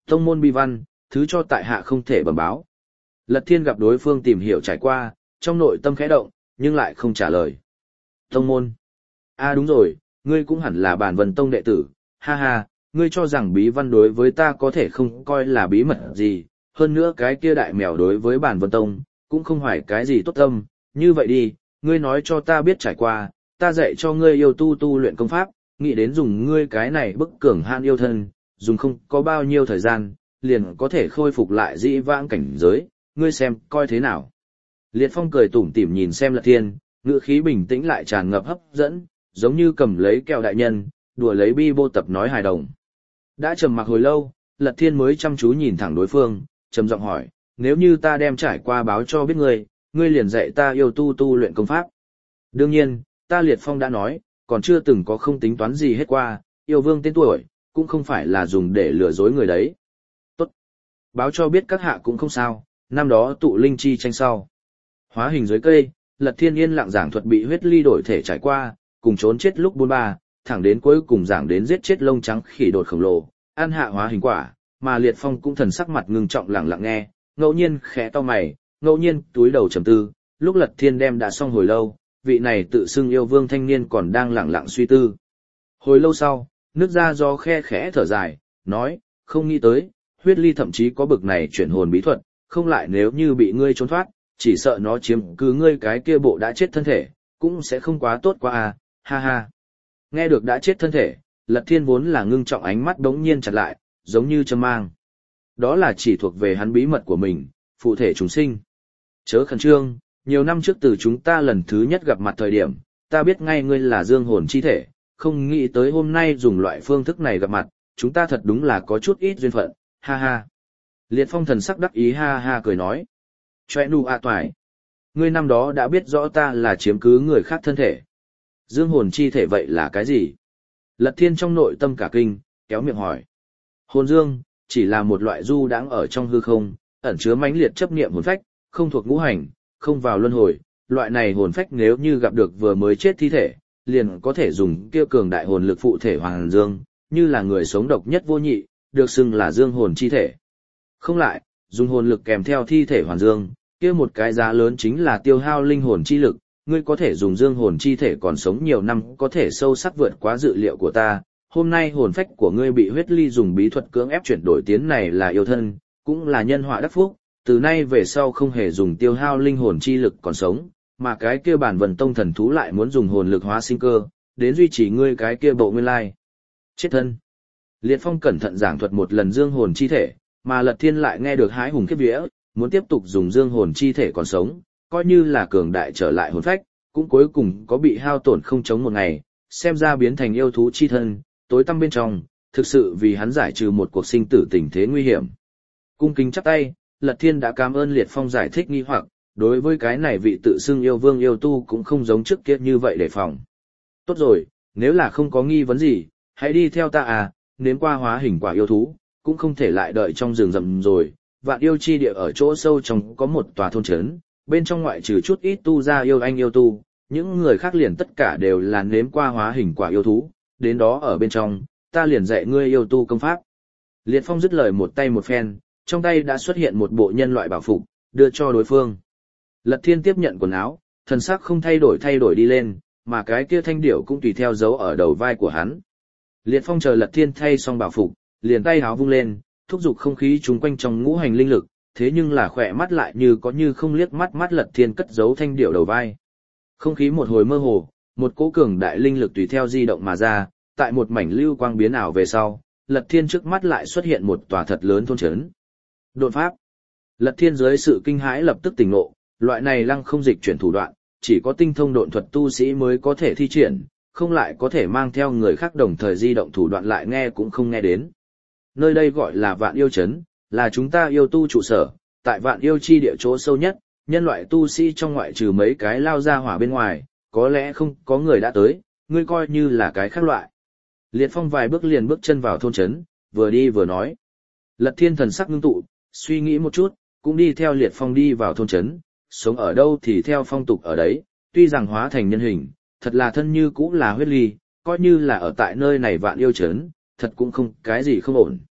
A: Tông môn bi văn, thứ cho tại hạ không thể bẩm báo. Lật Thiên gặp đối phương tìm hiểu trải qua, trong nội tâm khẽ động, nhưng lại không trả lời. Tông môn. À đúng rồi, ngươi cũng hẳn là Bản Vân Tông đệ tử, ha ha, ngươi cho rằng bí văn đối với ta có thể không coi là bí mật gì, hơn nữa cái kia đại mèo đối với Bản Vân Tông, cũng không phải cái gì tốt tâm, như vậy đi, ngươi nói cho ta biết trải qua, ta dạy cho ngươi yêu tu tu luyện công pháp, nghĩ đến dùng ngươi cái này bức cường hạn yêu thân, dùng không có bao nhiêu thời gian, liền có thể khôi phục lại dĩ vãng cảnh giới, ngươi xem, coi thế nào. Liệt Phong cười tủm tỉm nhìn xem Lật Thiên, ngữ khí bình tĩnh lại tràn ngập hấp dẫn, giống như cầm lấy kẹo đại nhân, đùa lấy bi bô tập nói hài đồng. Đã trầm mặc hồi lâu, Lật Thiên mới chăm chú nhìn thẳng đối phương, trầm giọng hỏi, nếu như ta đem trải qua báo cho biết ngươi, ngươi liền dạy ta yêu tu tu luyện công pháp. Đương nhiên, ta Liệt Phong đã nói, còn chưa từng có không tính toán gì hết qua, yêu vương tên tuổi, cũng không phải là dùng để lừa dối người đấy. Tốt. Báo cho biết các hạ cũng không sao, năm đó tụ linh chi tranh sau. Hóa hình dưới cây, Lật Thiên yên lặng giảng thuật bị huyết ly đổi thể trải qua, cùng trốn chết lúc bốn ba, thẳng đến cuối cùng giảng đến giết chết lông trắng khỉ đột khổng lồ, ăn hạ hóa hình quả, mà Liệt Phong cũng thần sắc mặt ngưng trọng lặng lặng nghe, ngẫu nhiên khẽ to mày, ngẫu nhiên túi đầu trầm tư, lúc Lật Thiên đem đã xong hồi lâu, vị này tự xưng yêu vương thanh niên còn đang lặng lặng suy tư. Hồi lâu sau, nước ra gió khe khẽ thở dài, nói, không nghĩ tới, huyết ly thậm chí có bực này chuyển hồn bí thuật, không lại nếu như bị ngươi trốn thoát, chỉ sợ nó chiếm cứ ngươi cái kia bộ đã chết thân thể, cũng sẽ không quá tốt qua à, ha ha. Nghe được đã chết thân thể, Lật Thiên vốn là ngưng trọng ánh mắt đống nhiên chặt lại, giống như châm mang. Đó là chỉ thuộc về hắn bí mật của mình, phụ thể chúng sinh. Chớ khẩn trương, nhiều năm trước từ chúng ta lần thứ nhất gặp mặt thời điểm, ta biết ngay ngươi là dương hồn chi thể, không nghĩ tới hôm nay dùng loại phương thức này gặp mặt, chúng ta thật đúng là có chút ít duyên phận, ha ha. Liệt Phong thần sắc đắc ý ha ha cười nói. Chòe nụ à toài. Ngươi năm đó đã biết rõ ta là chiếm cứ người khác thân thể. Dương hồn chi thể vậy là cái gì? Lật Thiên trong nội tâm cả kinh, kéo miệng hỏi. Hồn dương, chỉ là một loại du đãng ở trong hư không, ẩn chứa mãnh liệt chấp niệm hồn phách, không thuộc ngũ hành, không vào luân hồi. Loại này hồn phách nếu như gặp được vừa mới chết thi thể, liền có thể dùng kia cường đại hồn lực phụ thể hoàng dương, như là người sống độc nhất vô nhị, được xưng là dương hồn chi thể. Không lại, dùng hồn lực kèm theo thi thể hoàn dương, kia một cái giá lớn chính là tiêu hao linh hồn chi lực, ngươi có thể dùng dương hồn chi thể còn sống nhiều năm có thể sâu sắc vượt quá dự liệu của ta, hôm nay hồn phách của ngươi bị huyết ly dùng bí thuật cưỡng ép chuyển đổi tiến này là yêu thân, cũng là nhân họa đắc phúc, từ nay về sau không hề dùng tiêu hao linh hồn chi lực còn sống, mà cái kia bản Vân Tông thần thú lại muốn dùng hồn lực hóa sinh cơ, đến duy trì ngươi cái kia bộ nguyên lai. Chết thân. Liệt Phong cẩn thận giảng thuật một lần dương hồn chi thể, mà Lật Thiên lại nghe được hái hùng khiếp vía, muốn tiếp tục dùng dương hồn chi thể còn sống, coi như là cường đại trở lại hồn phách, cũng cuối cùng có bị hao tổn không chống một ngày, xem ra biến thành yêu thú chi thân, tối tăm bên trong, thực sự vì hắn giải trừ một cuộc sinh tử tình thế nguy hiểm. Cung kính chắp tay, Lật Thiên đã cảm ơn Liệt Phong giải thích nghi hoặc, đối với cái này vị tự xưng yêu vương yêu tu cũng không giống trước kia như vậy đề phòng. Tốt rồi, nếu là không có nghi vấn gì, hãy đi theo ta à, nếm qua hóa hình quả yêu thú, cũng không thể lại đợi trong rừng rậm rồi. Vạn yêu chi địa ở chỗ sâu trong có một tòa thôn trấn, bên trong ngoại trừ chút ít tu ra yêu anh yêu tu, những người khác liền tất cả đều là nếm qua hóa hình quả yêu thú, đến đó ở bên trong, ta liền dạy ngươi yêu tu công pháp. Liệt Phong dứt lời một tay một phen, trong tay đã xuất hiện một bộ nhân loại bảo phục, đưa cho đối phương. Lật Thiên tiếp nhận quần áo, thần sắc không thay đổi thay đổi đi lên, mà cái kia thanh điểu cũng tùy theo dấu ở đầu vai của hắn. Liệt Phong chờ Lật Thiên thay xong bảo phục, liền tay háo vung lên, thúc giục không khí chúng quanh trong ngũ hành linh lực, thế nhưng là khỏe mắt lại như có như không liếc mắt mắt Lật Thiên cất giấu thanh điểu đầu vai. Không khí một hồi mơ hồ, một cỗ cường đại linh lực tùy theo di động mà ra, tại một mảnh lưu quang biến ảo về sau, Lật Thiên trước mắt lại xuất hiện một tòa thật lớn thôn trấn. Đột pháp. Lật Thiên dưới sự kinh hãi lập tức tỉnh ngộ, loại này lăng không dịch chuyển thủ đoạn, chỉ có tinh thông độn thuật tu sĩ mới có thể thi triển, không lại có thể mang theo người khác đồng thời di động thủ đoạn lại nghe cũng không nghe đến. Nơi đây gọi là Vạn Yêu Trấn, là chúng ta yêu tu trụ sở, tại Vạn Yêu chi địa chỗ sâu nhất, nhân loại tu sĩ trong ngoại trừ mấy cái lao ra hỏa bên ngoài, có lẽ không có người đã tới, ngươi coi như là cái khác loại. Liệt Phong vài bước liền bước chân vào thôn trấn, vừa đi vừa nói. Lật Thiên thần sắc ngưng tụ, suy nghĩ một chút, cũng đi theo Liệt Phong đi vào thôn trấn, sống ở đâu thì theo phong tục ở đấy, tuy rằng hóa thành nhân hình, thật là thân như cũng là huyết ly, coi như là ở tại nơi này Vạn Yêu Trấn, thật cũng không cái gì không ổn.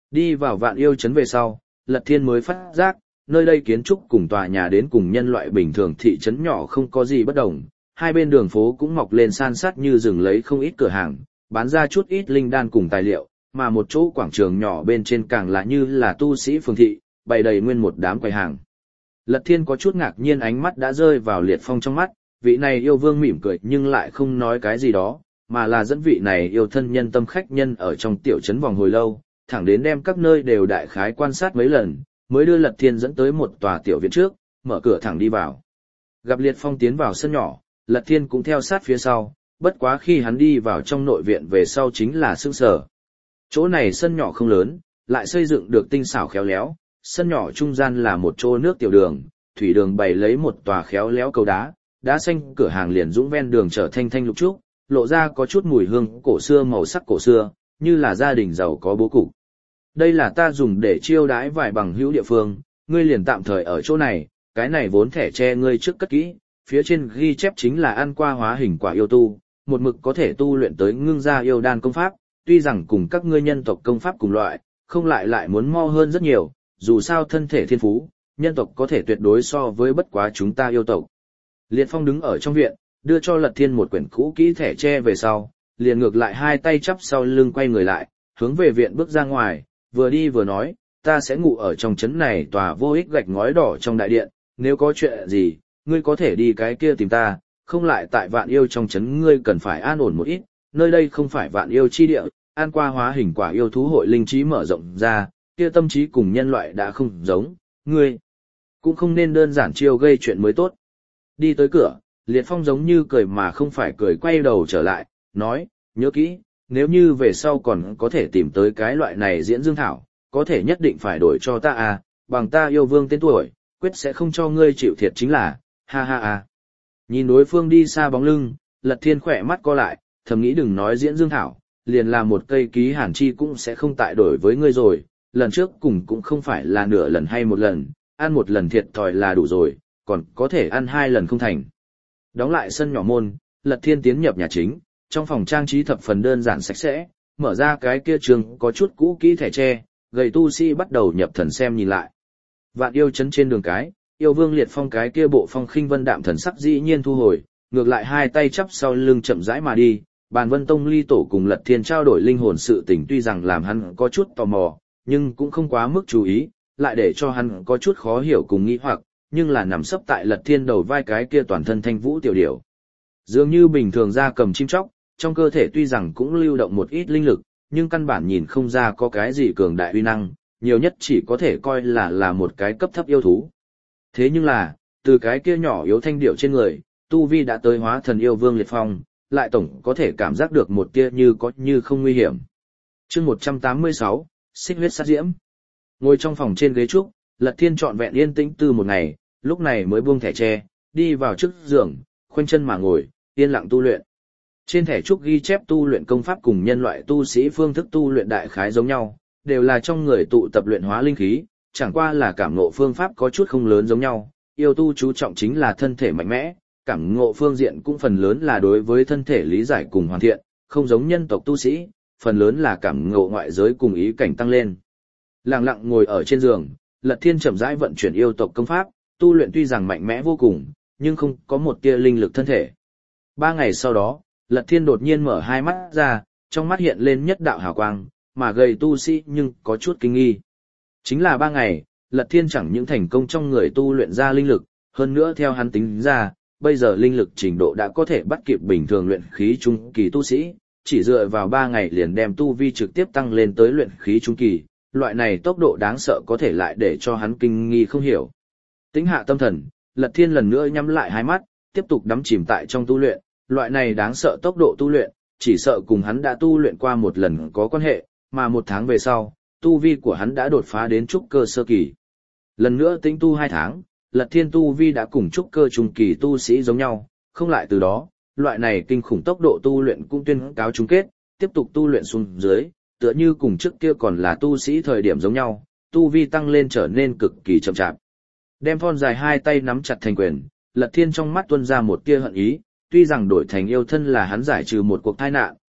A: Đi vào Vạn Yêu trấn về sau, Lật Thiên mới phát giác, nơi đây kiến trúc cùng tòa nhà đến cùng nhân loại bình thường thị trấn nhỏ không có gì bất đồng, hai bên đường phố cũng mọc lên san sát như rừng lấy không ít cửa hàng, bán ra chút ít linh đan cùng tài liệu, mà một chỗ quảng trường nhỏ bên trên càng là như là tu sĩ phường thị, bày đầy nguyên một đám quầy hàng. Lật Thiên có chút ngạc nhiên, ánh mắt đã rơi vào Liệt Phong trong mắt, vị này yêu vương mỉm cười nhưng lại không nói cái gì đó, mà là dẫn vị này yêu thân nhân tâm khách nhân ở trong tiểu trấn vòng hồi lâu, thẳng đến đem các nơi đều đại khái quan sát mấy lần, mới đưa Lật Thiên dẫn tới một tòa tiểu viện trước, mở cửa thẳng đi vào. Gặp Liệt Phong tiến vào sân nhỏ, Lật Thiên cũng theo sát phía sau, bất quá khi hắn đi vào trong nội viện về sau chính là sững sờ. Chỗ này sân nhỏ không lớn, lại xây dựng được tinh xảo khéo léo, sân nhỏ trung gian là một chỗ nước tiểu đường, thủy đường bày lấy một tòa khéo léo cầu đá, đá xanh cửa hàng liền dũng ven đường trở thanh thanh lục trúc, lộ ra có chút mùi hương cổ xưa màu sắc cổ xưa, như là gia đình giàu có bố cục. Đây là ta dùng để chiêu đãi vài bằng hữu địa phương, ngươi liền tạm thời ở chỗ này, cái này vốn thẻ che ngươi trước cất kỹ, phía trên ghi chép chính là ăn qua hóa hình quả yêu tu, một mực có thể tu luyện tới ngưng gia yêu đan công pháp, tuy rằng cùng các ngươi nhân tộc công pháp cùng loại, không lại lại muốn mo hơn rất nhiều, dù sao thân thể thiên phú, nhân tộc có thể tuyệt đối so với bất quá chúng ta yêu tộc. Liệt Phong đứng ở trong viện, đưa cho Lật Thiên một quyển cũ kỹ thẻ che về sau, liền ngược lại hai tay chắp sau lưng quay người lại, hướng về viện bước ra ngoài, vừa đi vừa nói, ta sẽ ngủ ở trong trấn này tòa vô ích gạch ngói đỏ trong đại điện, nếu có chuyện gì, ngươi có thể đi cái kia tìm ta, không lại tại Vạn Yêu trong trấn ngươi cần phải an ổn một ít, nơi đây không phải Vạn Yêu chi địa, an qua hóa hình quả yêu thú hội linh trí mở rộng ra, kia tâm trí cùng nhân loại đã không giống, ngươi cũng không nên đơn giản chiêu gây chuyện mới tốt. Đi tới cửa, Liệt Phong giống như cười mà không phải cười, quay đầu trở lại, nói, nhớ kỹ, nếu như về sau còn có thể tìm tới cái loại này diễn dương thảo, có thể nhất định phải đổi cho ta à, bằng ta yêu vương tên tuổi, quyết sẽ không cho ngươi chịu thiệt chính là, ha ha ha. Nhìn đối phương đi xa bóng lưng, Lật Thiên khỏe mắt co lại, thầm nghĩ đừng nói diễn dương thảo, liền là một cây ký hàn chi cũng sẽ không tại đổi với ngươi rồi, lần trước cùng cũng không phải là nửa lần hay một lần, ăn một lần thiệt thòi là đủ rồi, còn có thể ăn hai lần không thành. Đóng lại sân nhỏ môn, Lật Thiên tiến nhập nhà chính, trong phòng trang trí thập phần đơn giản sạch sẽ, mở ra cái kia trường có chút cũ kỹ thẻ tre, gầy tu sĩ bắt đầu nhập thần xem nhìn lại. Vạn Yêu trấn trên đường cái, yêu vương Liệt Phong cái kia bộ phong khinh vân đạm thần sắc dĩ nhiên thu hồi, ngược lại hai tay chắp sau lưng chậm rãi mà đi. Bàn Vân Tông Ly Tổ cùng Lật Thiên trao đổi linh hồn sự tình tuy rằng làm hắn có chút tò mò, nhưng cũng không quá mức chú ý, lại để cho hắn có chút khó hiểu cùng nghi hoặc, nhưng là nằm sấp tại Lật Thiên đầu vai cái kia toàn thân thanh vũ tiểu điểu. Dường như bình thường ra cầm chim chóc, trong cơ thể tuy rằng cũng lưu động một ít linh lực, nhưng căn bản nhìn không ra có cái gì cường đại uy năng, nhiều nhất chỉ có thể coi là là một cái cấp thấp yêu thú. Thế nhưng là, từ cái kia nhỏ yếu thanh điểu trên người, tu vi đã tới hóa thần yêu vương Liệt Phong, lại tổng có thể cảm giác được một tia như có như không nguy hiểm. Chương một trăm tám mươi sáu, Xích huyết sát diễm. Ngồi trong phòng trên ghế trúc, Lật Thiên trọn vẹn yên tĩnh từ một ngày, lúc này mới buông thẻ tre, đi vào trước giường, khoanh chân mà ngồi, yên lặng tu luyện. Trên thẻ trúc ghi chép tu luyện công pháp cùng nhân loại tu sĩ phương thức tu luyện đại khái giống nhau, đều là trong người tụ tập luyện hóa linh khí, chẳng qua là cảm ngộ phương pháp có chút không lớn giống nhau, yêu tu chú trọng chính là thân thể mạnh mẽ, cảm ngộ phương diện cũng phần lớn là đối với thân thể lý giải cùng hoàn thiện, không giống nhân tộc tu sĩ, phần lớn là cảm ngộ ngoại giới cùng ý cảnh tăng lên. Lặng lặng ngồi ở trên giường, Lật Thiên chậm rãi vận chuyển yêu tộc công pháp, tu luyện tuy rằng mạnh mẽ vô cùng, nhưng không có một tia linh lực thân thể. Ba ngày sau đó, Lật Thiên đột nhiên mở hai mắt ra, trong mắt hiện lên nhất đạo hào quang, mà gầy tu sĩ nhưng có chút kinh nghi. Chính là ba ngày, Lật Thiên chẳng những thành công trong người tu luyện ra linh lực, hơn nữa theo hắn tính ra, bây giờ linh lực trình độ đã có thể bắt kịp bình thường luyện khí trung kỳ tu sĩ, chỉ dựa vào ba ngày liền đem tu vi trực tiếp tăng lên tới luyện khí trung kỳ, loại này tốc độ đáng sợ có thể lại để cho hắn kinh nghi không hiểu. Tĩnh hạ tâm thần, Lật Thiên lần nữa nhắm lại hai mắt, tiếp tục đắm chìm tại trong tu luyện, loại này đáng sợ tốc độ tu luyện, chỉ sợ cùng hắn đã tu luyện qua một lần có quan hệ, mà một tháng về sau, tu vi của hắn đã đột phá đến trúc cơ sơ kỳ. Lần nữa tĩnh tu hai tháng, Lật Thiên tu vi đã cùng trúc cơ trung kỳ tu sĩ giống nhau, không lại từ đó, loại này kinh khủng tốc độ tu luyện cũng tuyên cáo chung kết, tiếp tục tu luyện xuống dưới, tựa như cùng trước kia còn là tu sĩ thời điểm giống nhau, tu vi tăng lên trở nên cực kỳ chậm chạp. Đem thon dài hai tay nắm chặt thành quyền, Lật Thiên trong mắt tuôn ra một tia hận ý, tuy rằng đổi thành yêu thân là hắn giải trừ một cuộc tai nạn,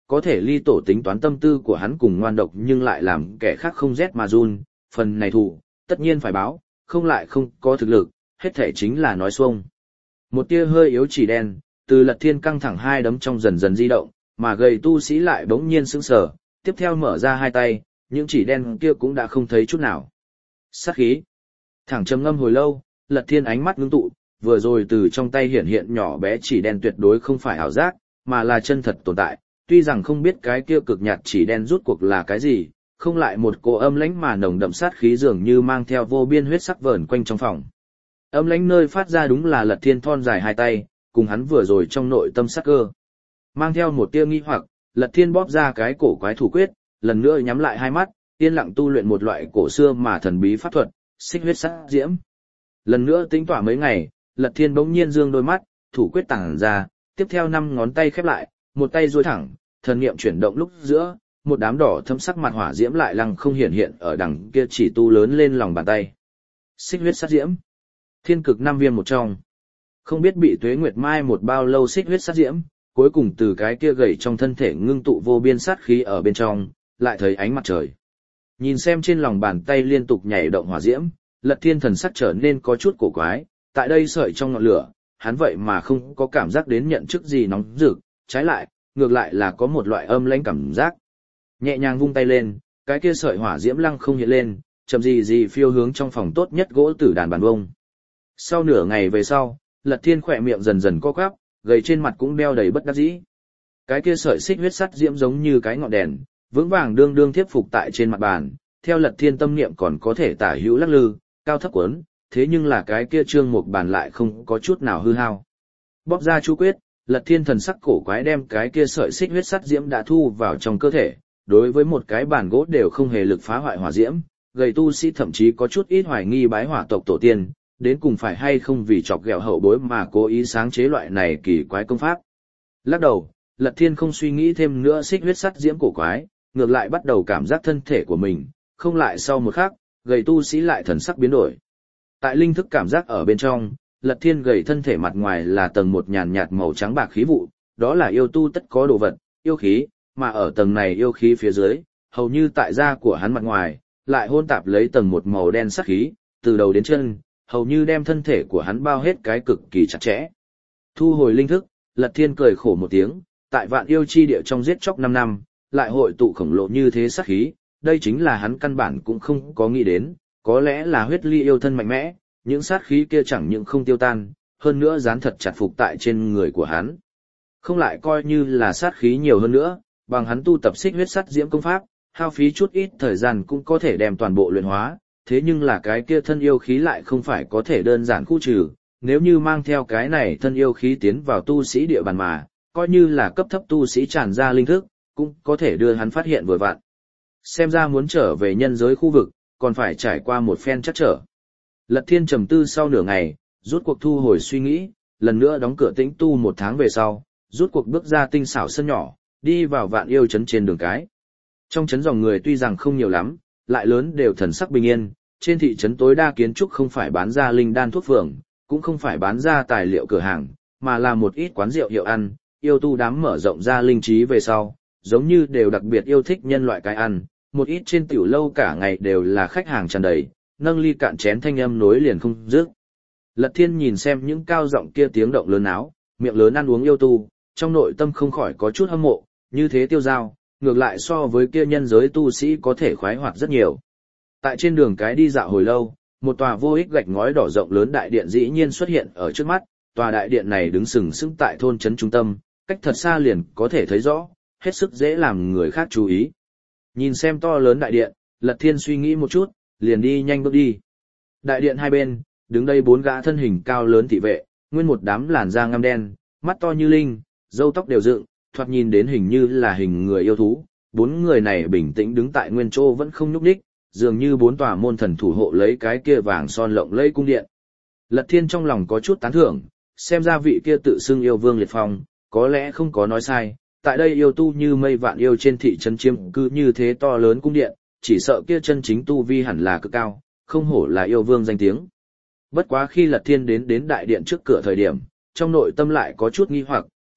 A: có thể ly tổ tính toán tâm tư của hắn cùng ngoan độc nhưng lại làm kẻ khác không rét mà run, phần này thù, tất nhiên phải báo, không lại không có thực lực, hết thể chính là nói xuông. Một tia hơi yếu chỉ đen, từ Lật Thiên căng thẳng hai đấm trong dần dần di động, mà gầy tu sĩ lại bỗng nhiên sững sờ, tiếp theo mở ra hai tay, những chỉ đen kia cũng đã không thấy chút nào. Sát khí. Thẳng trầm ngâm hồi lâu, Lật Thiên ánh mắt ngưng tụ, vừa rồi từ trong tay hiện hiện nhỏ bé chỉ đen tuyệt đối không phải ảo giác, mà là chân thật tồn tại, tuy rằng không biết cái kia cực nhạt chỉ đen rút cuộc là cái gì, không lại một cỗ âm lãnh mà nồng đậm sát khí dường như mang theo vô biên huyết sắc vờn quanh trong phòng. Âm lãnh nơi phát ra đúng là Lật Thiên thon dài hai tay, cùng hắn vừa rồi trong nội tâm sắc cơ. Mang theo một tia nghi hoặc, Lật Thiên bóp ra cái cổ quái thủ quyết, lần nữa nhắm lại hai mắt, yên lặng tu luyện một loại cổ xưa mà thần bí pháp thuật, xích huyết sát diễm. Lần nữa tính tỏa mấy ngày, Lật Thiên bỗng nhiên dương đôi mắt, thủ quyết tản ra, tiếp theo năm ngón tay khép lại, một tay duỗi thẳng, thần niệm chuyển động lúc giữa, một đám đỏ thâm sắc mặt hỏa diễm lại lăng không hiện hiện ở đằng kia chỉ tu lớn lên lòng bàn tay. Xích huyết sát diễm, thiên cực năm viên một trong. Không biết bị Tuế Nguyệt mai một bao lâu xích huyết sát diễm, cuối cùng từ cái kia gầy trong thân thể ngưng tụ vô biên sát khí ở bên trong, lại thấy ánh mặt trời. Nhìn xem trên lòng bàn tay liên tục nhảy động hỏa diễm, Lật Thiên thần sắc trở nên có chút cổ quái, tại đây sợi trong ngọn lửa, hắn vậy mà không có cảm giác đến nhận chức gì nóng rực, trái lại, ngược lại là có một loại âm lãnh cảm giác. Nhẹ nhàng vung tay lên, cái kia sợi hỏa diễm lăng không hiện lên, chậm gì gì phiêu hướng trong phòng tốt nhất gỗ tử đàn bàn vông. Sau nửa ngày về sau, Lật Thiên khỏe miệng dần dần co quắp, gầy trên mặt cũng đeo đầy bất đắc dĩ. Cái kia sợi xích huyết sắt diễm giống như cái ngọn đèn, vững vàng đương đương thiếp phục tại trên mặt bàn, theo Lật Thiên tâm niệm còn có thể tả hữu lắc lư, cao thấp cuốn, thế nhưng là cái kia trương một bàn lại không có chút nào hư hao. Bóp ra chú quyết, Lật Thiên thần sắc cổ quái đem cái kia sợi xích huyết sắt diễm đã thu vào trong cơ thể, đối với một cái bàn gỗ đều không hề lực phá hoại hỏa diễm, gầy tu sĩ thậm chí có chút ít hoài nghi bái hỏa tộc tổ tiên, đến cùng phải hay không vì chọc ghẹo hậu bối mà cố ý sáng chế loại này kỳ quái công pháp. Lắc đầu, Lật Thiên không suy nghĩ thêm nữa xích huyết sắt diễm cổ quái, ngược lại bắt đầu cảm giác thân thể của mình, không lại sau một khắc, gầy tu sĩ lại thần sắc biến đổi. Tại linh thức cảm giác ở bên trong, Lật Thiên gầy thân thể mặt ngoài là tầng một nhàn nhạt màu trắng bạc khí vụ, đó là yêu tu tất có đồ vật, yêu khí, mà ở tầng này yêu khí phía dưới, hầu như tại da của hắn mặt ngoài, lại hôn tạp lấy tầng một màu đen sắc khí, từ đầu đến chân, hầu như đem thân thể của hắn bao hết cái cực kỳ chặt chẽ. Thu hồi linh thức, Lật Thiên cười khổ một tiếng, tại vạn yêu chi địa trong giết chóc năm năm, lại hội tụ khổng lồ như thế sắc khí, đây chính là hắn căn bản cũng không có nghĩ đến, có lẽ là huyết ly yêu thân mạnh mẽ, những sát khí kia chẳng những không tiêu tan, hơn nữa dán thật chặt phục tại trên người của hắn. Không lại coi như là sát khí nhiều hơn nữa, bằng hắn tu tập xích huyết sắt diễm công pháp, hao phí chút ít thời gian cũng có thể đem toàn bộ luyện hóa, thế nhưng là cái kia thân yêu khí lại không phải có thể đơn giản khu trừ, nếu như mang theo cái này thân yêu khí tiến vào tu sĩ địa bàn mà, coi như là cấp thấp tu sĩ tràn ra linh thức, cũng có thể đưa hắn phát hiện vừa vặn. Xem ra muốn trở về nhân giới khu vực, còn phải trải qua một phen chắc trở. Lật Thiên trầm tư sau nửa ngày, rút cuộc thu hồi suy nghĩ, lần nữa đóng cửa tĩnh tu một tháng về sau, rút cuộc bước ra tinh xảo sân nhỏ, đi vào vạn yêu trấn trên đường cái. Trong trấn dòng người tuy rằng không nhiều lắm, lại lớn đều thần sắc bình yên, trên thị trấn tối đa kiến trúc không phải bán ra linh đan thuốc phường, cũng không phải bán ra tài liệu cửa hàng, mà là một ít quán rượu hiệu ăn, yêu tu đám mở rộng ra linh trí về sau, giống như đều đặc biệt yêu thích nhân loại cái ăn, một ít trên tiểu lâu cả ngày đều là khách hàng tràn đầy, nâng ly cạn chén thanh âm nối liền không dứt. Lật Thiên nhìn xem những cao giọng kia tiếng động lớn áo, miệng lớn ăn uống yêu tu, trong nội tâm không khỏi có chút hâm mộ, như thế tiêu dao, ngược lại so với kia nhân giới tu sĩ có thể khoái hoạt rất nhiều. Tại trên đường cái đi dạo hồi lâu, một tòa vô ích gạch ngói đỏ rộng lớn đại điện dĩ nhiên xuất hiện ở trước mắt, tòa đại điện này đứng sừng sững tại thôn trấn trung tâm, cách thật xa liền có thể thấy rõ, hết sức dễ làm người khác chú ý. Nhìn xem to lớn đại điện, Lật Thiên suy nghĩ một chút, liền đi nhanh bước đi. Đại điện hai bên, đứng đây bốn gã thân hình cao lớn thị vệ, nguyên một đám làn da ngăm đen, mắt to như linh, râu tóc đều dựng, thoạt nhìn đến hình như là hình người yêu thú. Bốn người này bình tĩnh đứng tại nguyên chỗ vẫn không nhúc nhích, dường như bốn tòa môn thần thủ hộ lấy cái kia vàng son lộng lẫy cung điện. Lật Thiên trong lòng có chút tán thưởng, xem ra vị kia tự xưng yêu vương liệt phong, có lẽ không có nói sai, tại đây yêu tu như mây vạn yêu trên thị trấn chiêm cư như thế to lớn cung điện, chỉ sợ kia chân chính tu vi hẳn là cực cao, không hổ là yêu vương danh tiếng. Bất quá khi Lật Thiên đến đến đại điện trước cửa thời điểm, trong nội tâm lại có chút nghi hoặc,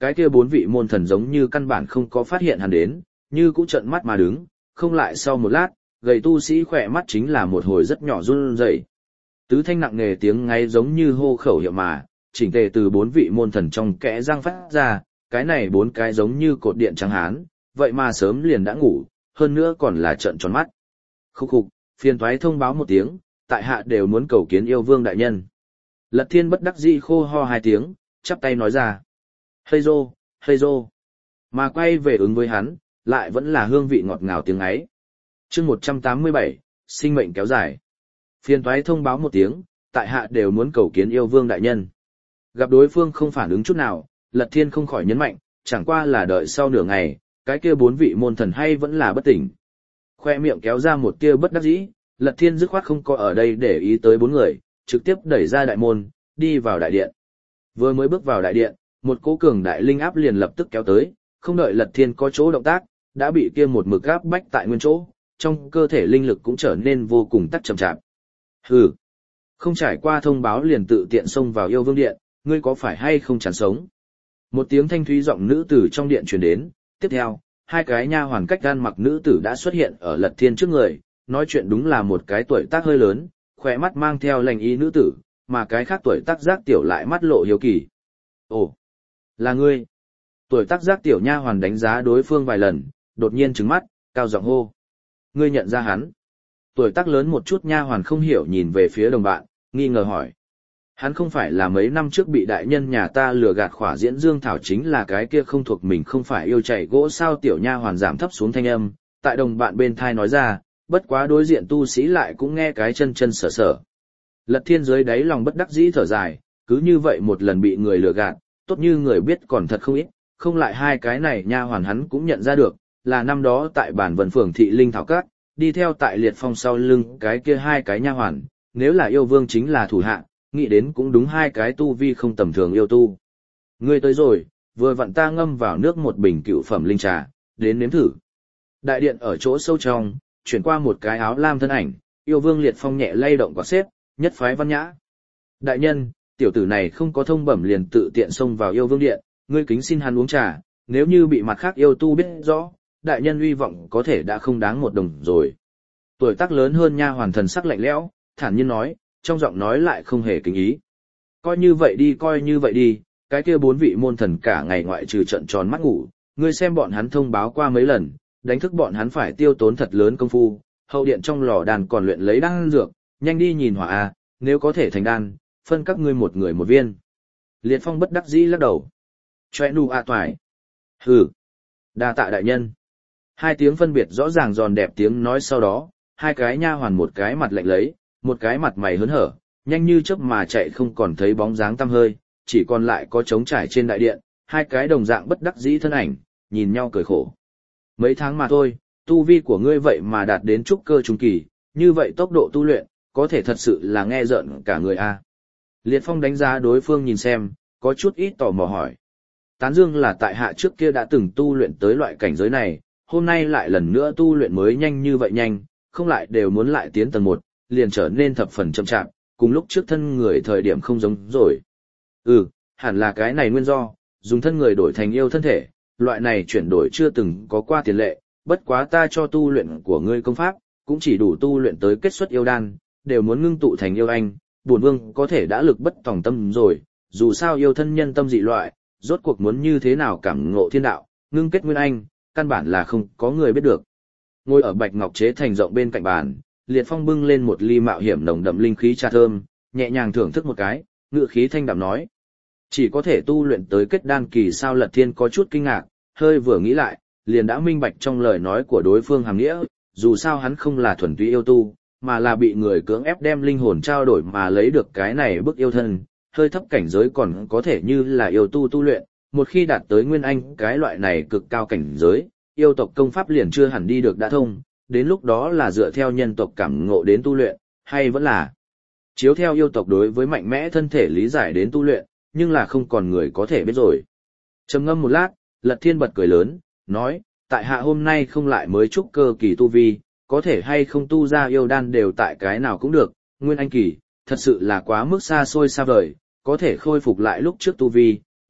A: cái kia bốn vị môn thần giống như căn bản không có phát hiện hắn đến, như cũ trợn mắt mà đứng, không lại sau một lát, gầy tu sĩ khỏe mắt chính là một hồi rất nhỏ run rẩy. Tứ thanh nặng nề tiếng ngáy giống như hô khẩu hiệu mà, chỉnh tề từ bốn vị môn thần trong kẽ răng phát ra, cái này bốn cái giống như cột điện trắng hán, vậy mà sớm liền đã ngủ, hơn nữa còn là trợn tròn mắt. Khúc khục, phiền thoái thông báo một tiếng, tại hạ đều muốn cầu kiến yêu vương đại nhân. Lật Thiên bất đắc dĩ khô ho hai tiếng, chắp tay nói ra. Hây rô, hây rô. Mà quay về ứng với hắn, lại vẫn là hương vị ngọt ngào tiếng ấy. chương một trăm tám mươi bảy, sinh mệnh kéo dài. Phiền thoái thông báo một tiếng, tại hạ đều muốn cầu kiến yêu vương đại nhân. Gặp đối phương không phản ứng chút nào, Lật Thiên không khỏi nhấn mạnh, chẳng qua là đợi sau nửa ngày, cái kia bốn vị môn thần hay vẫn là bất tỉnh. Khoe miệng kéo ra một tia bất đắc dĩ, Lật Thiên dứt khoát không có ở đây để ý tới bốn người, trực tiếp đẩy ra đại môn, đi vào đại điện. Vừa mới bước vào đại điện, một cỗ cường đại linh áp liền lập tức kéo tới, không đợi Lật Thiên có chỗ động tác, đã bị kia một mực áp bách tại nguyên chỗ, trong cơ thể linh lực cũng trở nên vô cùng tắc chậm chạp. Hừ, không trải qua thông báo liền tự tiện xông vào yêu vương điện, ngươi có phải hay không chán sống? Một tiếng thanh thúy giọng nữ tử trong điện truyền đến, tiếp theo, hai cái nha hoàn cách gan mặc nữ tử đã xuất hiện ở Lật Thiên trước người, nói chuyện đúng là một cái tuổi tác hơi lớn, khỏe mắt mang theo lành ý nữ tử, mà cái khác tuổi tác giác tiểu lại mắt lộ hiếu kỳ. Ồ, là ngươi. Tuổi tác giác tiểu nha hoàn đánh giá đối phương vài lần, đột nhiên trừng mắt, cao giọng hô. Ngươi nhận ra hắn. Tuổi tác lớn một chút nha hoàn không hiểu nhìn về phía đồng bạn, nghi ngờ hỏi. Hắn không phải là mấy năm trước bị đại nhân nhà ta lừa gạt khỏa diễn dương thảo chính là cái kia không thuộc mình không phải yêu chạy gỗ sao tiểu nha hoàn giảm thấp xuống thanh âm, tại đồng bạn bên thai nói ra, bất quá đối diện tu sĩ lại cũng nghe cái chân chân sở sở. Lật Thiên dưới đáy lòng bất đắc dĩ thở dài, cứ như vậy một lần bị người lừa gạt, tốt như người biết còn thật không ít, không lại hai cái này nha hoàn hắn cũng nhận ra được, là năm đó tại bản vân phường thị linh thảo các, đi theo tại liệt phong sau lưng cái kia hai cái nha hoàn, nếu là yêu vương chính là thủ hạ, nghĩ đến cũng đúng hai cái tu vi không tầm thường yêu tu. Ngươi tới rồi, vừa vặn ta ngâm vào nước một bình cựu phẩm linh trà, đến nếm thử. Đại điện ở chỗ sâu trong, chuyển qua một cái áo lam thân ảnh, yêu vương liệt phong nhẹ lay động quả xếp, nhất phái văn nhã. Đại nhân, tiểu tử này không có thông bẩm liền tự tiện xông vào yêu vương điện, ngươi kính xin hắn uống trà, nếu như bị mặt khác yêu tu biết rõ, đại nhân uy vọng có thể đã không đáng một đồng rồi. Tuổi tác lớn hơn nha hoàn thần sắc lạnh lẽo, thản nhiên nói, trong giọng nói lại không hề kính ý. Coi như vậy đi coi như vậy đi, cái kia bốn vị môn thần cả ngày ngoại trừ trận tròn mắt ngủ, ngươi xem bọn hắn thông báo qua mấy lần, đánh thức bọn hắn phải tiêu tốn thật lớn công phu, hậu điện trong lò đàn còn luyện lấy đan dược, nhanh đi nhìn hỏa a, nếu có thể thành đan, phân các ngươi một người một viên. Liệt Phong bất đắc dĩ lắc đầu. Choe nu a toại. Hừ. Đa tạ đại nhân. Hai tiếng phân biệt rõ ràng giòn đẹp tiếng nói sau đó, hai cái nha hoàn một cái mặt lạnh lấy, một cái mặt mày hớn hở, nhanh như chớp mà chạy không còn thấy bóng dáng tăm hơi, chỉ còn lại có trống trải trên đại điện, hai cái đồng dạng bất đắc dĩ thân ảnh, nhìn nhau cười khổ. Mấy tháng mà thôi, tu vi của ngươi vậy mà đạt đến trúc cơ trung kỳ, như vậy tốc độ tu luyện, có thể thật sự là nghe rợn cả người a. Liệt Phong đánh giá đối phương nhìn xem, có chút ít tò mò hỏi. Tán dương là tại hạ trước kia đã từng tu luyện tới loại cảnh giới này, hôm nay lại lần nữa tu luyện mới nhanh như vậy nhanh, không lại đều muốn lại tiến tầng một, liền trở nên thập phần chậm chạp, cùng lúc trước thân người thời điểm không giống rồi. Ừ, hẳn là cái này nguyên do, dùng thân người đổi thành yêu thân thể, loại này chuyển đổi chưa từng có qua tiền lệ, bất quá ta cho tu luyện của ngươi công pháp, cũng chỉ đủ tu luyện tới kết xuất yêu đan, đều muốn ngưng tụ thành yêu anh, bổn vương có thể đã lực bất tòng tâm rồi, dù sao yêu thân nhân tâm dị loại, rốt cuộc muốn như thế nào cảm ngộ thiên đạo, ngưng kết nguyên anh, căn bản là không có người biết được. Ngồi ở bạch ngọc chế thành rộng bên cạnh bàn, Liệt Phong bưng lên một ly mạo hiểm nồng đậm linh khí trà thơm, nhẹ nhàng thưởng thức một cái, ngựa khí thanh đạm nói: chỉ có thể tu luyện tới kết đan kỳ sao? Lật Thiên có chút kinh ngạc, hơi vừa nghĩ lại, liền đã minh bạch trong lời nói của đối phương hàm nghĩa, dù sao hắn không là thuần túy yêu tu, mà là bị người cưỡng ép đem linh hồn trao đổi mà lấy được cái này bức yêu thân, hơi thấp cảnh giới còn có thể như là yêu tu tu luyện, một khi đạt tới nguyên anh cái loại này cực cao cảnh giới, yêu tộc công pháp liền chưa hẳn đi được đã thông, đến lúc đó là dựa theo nhân tộc cảm ngộ đến tu luyện, hay vẫn là chiếu theo yêu tộc đối với mạnh mẽ thân thể lý giải đến tu luyện, nhưng là không còn người có thể biết rồi. Trầm ngâm một lát, Lật Thiên bật cười lớn, nói, tại hạ hôm nay không lại mới trúc cơ kỳ tu vi, có thể hay không tu ra yêu đan đều tại cái nào cũng được, nguyên anh kỳ, thật sự là quá mức xa xôi xa vời, có thể khôi phục lại lúc trước tu vi,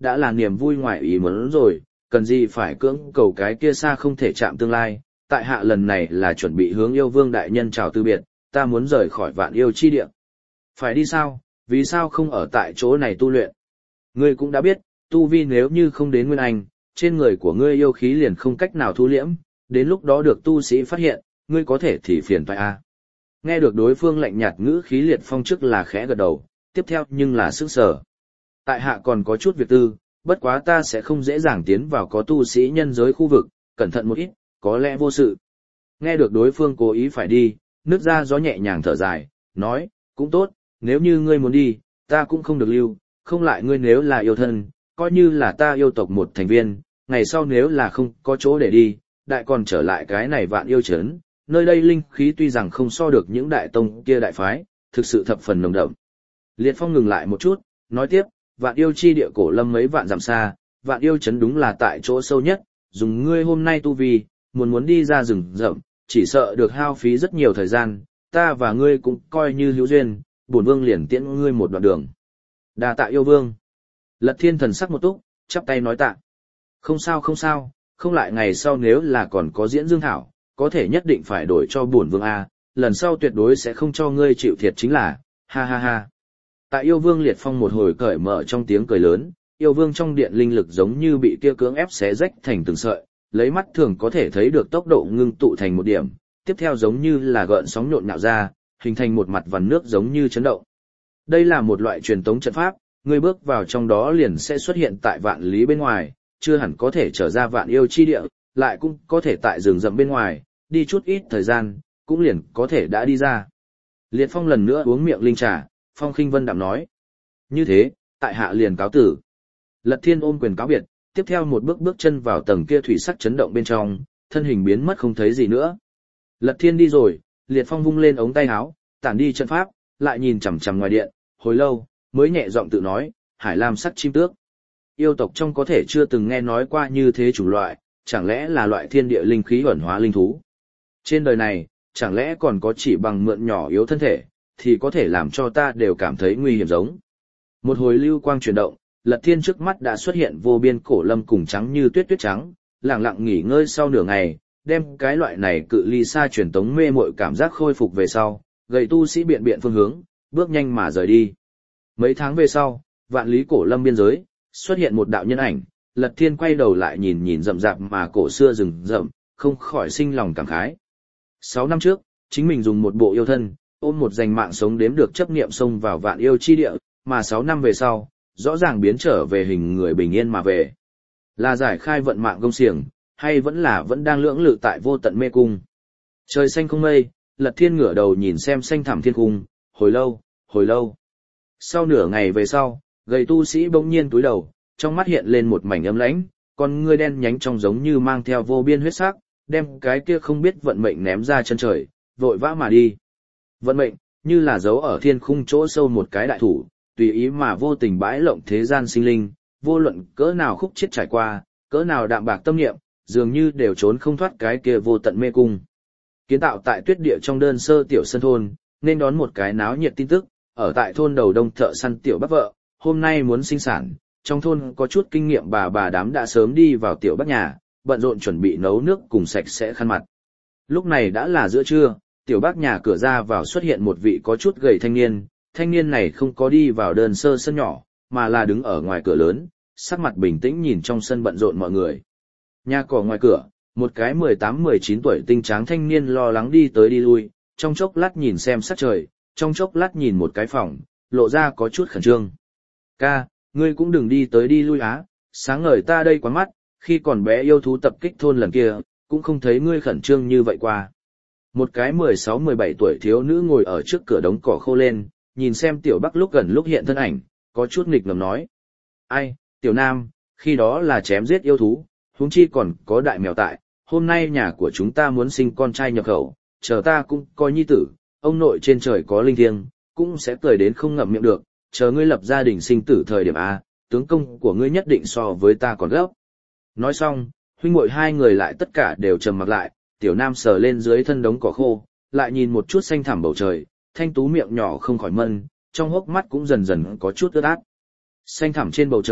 A: đã là niềm vui ngoài ý muốn rồi, cần gì phải cưỡng cầu cái kia xa không thể chạm tương lai, tại hạ lần này là chuẩn bị hướng yêu vương đại nhân chào từ biệt, ta muốn rời khỏi vạn yêu chi địa. Phải đi sao, vì sao không ở tại chỗ này tu luyện? Ngươi cũng đã biết, tu vi nếu như không đến Nguyên Anh, trên người của ngươi yêu khí liền không cách nào thu liễm, đến lúc đó được tu sĩ phát hiện, ngươi có thể thì phiền phải a. Nghe được đối phương lạnh nhạt ngữ khí Liệt Phong trước là khẽ gật đầu, tiếp theo nhưng là sức sở. Tại hạ còn có chút việc tư, bất quá ta sẽ không dễ dàng tiến vào có tu sĩ nhân giới khu vực, cẩn thận một ít, có lẽ vô sự. Nghe được đối phương cố ý phải đi, nước ra gió nhẹ nhàng thở dài, nói, cũng tốt, nếu như ngươi muốn đi, ta cũng không được lưu, không lại ngươi nếu là yêu thân, coi như là ta yêu tộc một thành viên, ngày sau nếu là không có chỗ để đi, đại còn trở lại cái này vạn yêu chấn, nơi đây linh khí tuy rằng không so được những đại tông kia đại phái, thực sự thập phần nồng đậm. Liệt Phong ngừng lại một chút, nói tiếp, vạn yêu chi địa cổ lâm mấy vạn dặm xa, vạn yêu chấn đúng là tại chỗ sâu nhất, dùng ngươi hôm nay tu vi, muốn muốn đi ra rừng rậm, chỉ sợ được hao phí rất nhiều thời gian, ta và ngươi cũng coi như hữu duyên, bổn vương liền tiễn ngươi một đoạn đường. Đa tạ yêu vương. Lật Thiên thần sắc một túc, chắp tay nói tạ. Không sao không sao, không lại ngày sau nếu là còn có diễn dương thảo, có thể nhất định phải đổi cho bổn vương a, lần sau tuyệt đối sẽ không cho ngươi chịu thiệt chính là, ha ha ha. Tại yêu vương Liệt Phong một hồi cởi mở trong tiếng cười lớn, yêu vương trong điện linh lực giống như bị kia cưỡng ép xé rách thành từng sợi, lấy mắt thường có thể thấy được tốc độ ngưng tụ thành một điểm, tiếp theo giống như là gợn sóng nhộn nhạo ra, hình thành một mặt vằn nước giống như chấn động. Đây là một loại truyền tống trận pháp, người bước vào trong đó liền sẽ xuất hiện tại vạn lý bên ngoài, chưa hẳn có thể trở ra vạn yêu chi địa, lại cũng có thể tại rừng rậm bên ngoài, đi chút ít thời gian, cũng liền có thể đã đi ra. Liệt Phong lần nữa uống miệng linh trà, Phong Khinh Vân đạm nói. Như thế, tại hạ liền cáo tử. Lật Thiên ôm quyền cáo biệt, tiếp theo một bước bước chân vào tầng kia thủy sắc chấn động bên trong, thân hình biến mất không thấy gì nữa. Lật Thiên đi rồi, Liệt Phong vung lên ống tay áo, tản đi trận pháp, lại nhìn chằm chằm ngoài điện, hồi lâu, mới nhẹ giọng tự nói, Hải Lam sắc chim tước. Yêu tộc trong có thể chưa từng nghe nói qua như thế chủng loại, chẳng lẽ là loại thiên địa linh khí ẩn hóa linh thú. Trên đời này, chẳng lẽ còn có chỉ bằng mượn nhỏ yếu thân thể, thì có thể làm cho ta đều cảm thấy nguy hiểm giống. Một hồi lưu quang chuyển động, Lật Thiên trước mắt đã xuất hiện vô biên cổ lâm cùng trắng như tuyết tuyết trắng, lặng lặng nghỉ ngơi sau nửa ngày, đem cái loại này cự ly xa truyền tống mê mội cảm giác khôi phục về sau, gầy tu sĩ biện biện phương hướng, bước nhanh mà rời đi. Mấy tháng về sau, vạn lý cổ lâm biên giới, xuất hiện một đạo nhân ảnh, Lật Thiên quay đầu lại nhìn nhìn rậm rạp mà cổ xưa rừng rậm, không khỏi sinh lòng cảm khái. Sáu năm trước, chính mình dùng một bộ yêu thân, ôm một giành mạng sống đếm được chấp niệm xông vào vạn yêu chi địa, mà sáu năm về sau, rõ ràng biến trở về hình người bình yên mà về. Là giải khai vận mạng gông xiềng, hay vẫn là vẫn đang lưỡng lự tại vô tận mê cung. Trời xanh không mây, Lật Thiên ngửa đầu nhìn xem xanh thẳm thiên cung, hồi lâu, hồi lâu. Sau nửa ngày về sau, gầy tu sĩ bỗng nhiên túi đầu, trong mắt hiện lên một mảnh ấm lãnh, con ngươi đen nhánh trong giống như mang theo vô biên huyết sắc, đem cái kia không biết vận mệnh ném ra chân trời, vội vã mà đi. Vận mệnh, như là giấu ở thiên khung chỗ sâu một cái đại thủ, tùy ý mà vô tình bãi lộng thế gian sinh linh, vô luận cỡ nào khúc chết trải qua, cỡ nào đạm bạc tâm niệm, dường như đều trốn không thoát cái kia vô tận mê cung. Kiến tạo tại tuyết địa trong đơn sơ tiểu sân thôn, nên đón một cái náo nhiệt tin tức, ở tại thôn đầu đông thợ săn tiểu bác vợ, hôm nay muốn sinh sản, trong thôn có chút kinh nghiệm bà bà đám đã sớm đi vào tiểu bác nhà, bận rộn chuẩn bị nấu nước cùng sạch sẽ khăn mặt. Lúc này đã là giữa trưa, tiểu bác nhà cửa ra vào xuất hiện một vị có chút gầy thanh niên, thanh niên này không có đi vào đơn sơ sân nhỏ, mà là đứng ở ngoài cửa lớn, sắc mặt bình tĩnh nhìn trong sân bận rộn mọi người. Nhà cỏ ngoài cửa, một cái mười tám mười chín tuổi tinh tráng thanh niên lo lắng đi tới đi lui, trong chốc lát nhìn xem sắc trời, trong chốc lát nhìn một cái phòng, lộ ra có chút khẩn trương. Ca, ngươi cũng đừng đi tới đi lui á, sáng ngời ta đây quá mắt, khi còn bé yêu thú tập kích thôn lần kia, cũng không thấy ngươi khẩn trương như vậy qua. Một cái mười sáu mười bảy tuổi thiếu nữ ngồi ở trước cửa đống cỏ khô lên, nhìn xem tiểu bắc lúc gần lúc hiện thân ảnh, có chút nghịch ngợm nói. Ai, tiểu nam, khi đó là chém giết yêu thú, huống chi còn có đại mèo tại, hôm nay nhà của chúng ta muốn sinh con trai nhập khẩu, chờ ta cũng coi nhi tử, ông nội trên trời có linh thiêng, cũng sẽ cười đến không ngậm miệng được, chờ ngươi lập gia đình sinh tử thời điểm A, tướng công của ngươi nhất định so với ta còn gấp. Nói xong, huynh muội hai người lại tất cả đều trầm mặc lại, tiểu nam sờ lên dưới thân đống cỏ khô, lại nhìn một chút xanh thẳm bầu trời, thanh tú miệng nhỏ không khỏi mân, trong hốc mắt cũng dần dần có chút ướt át. Xanh thẳm trên bầu trời,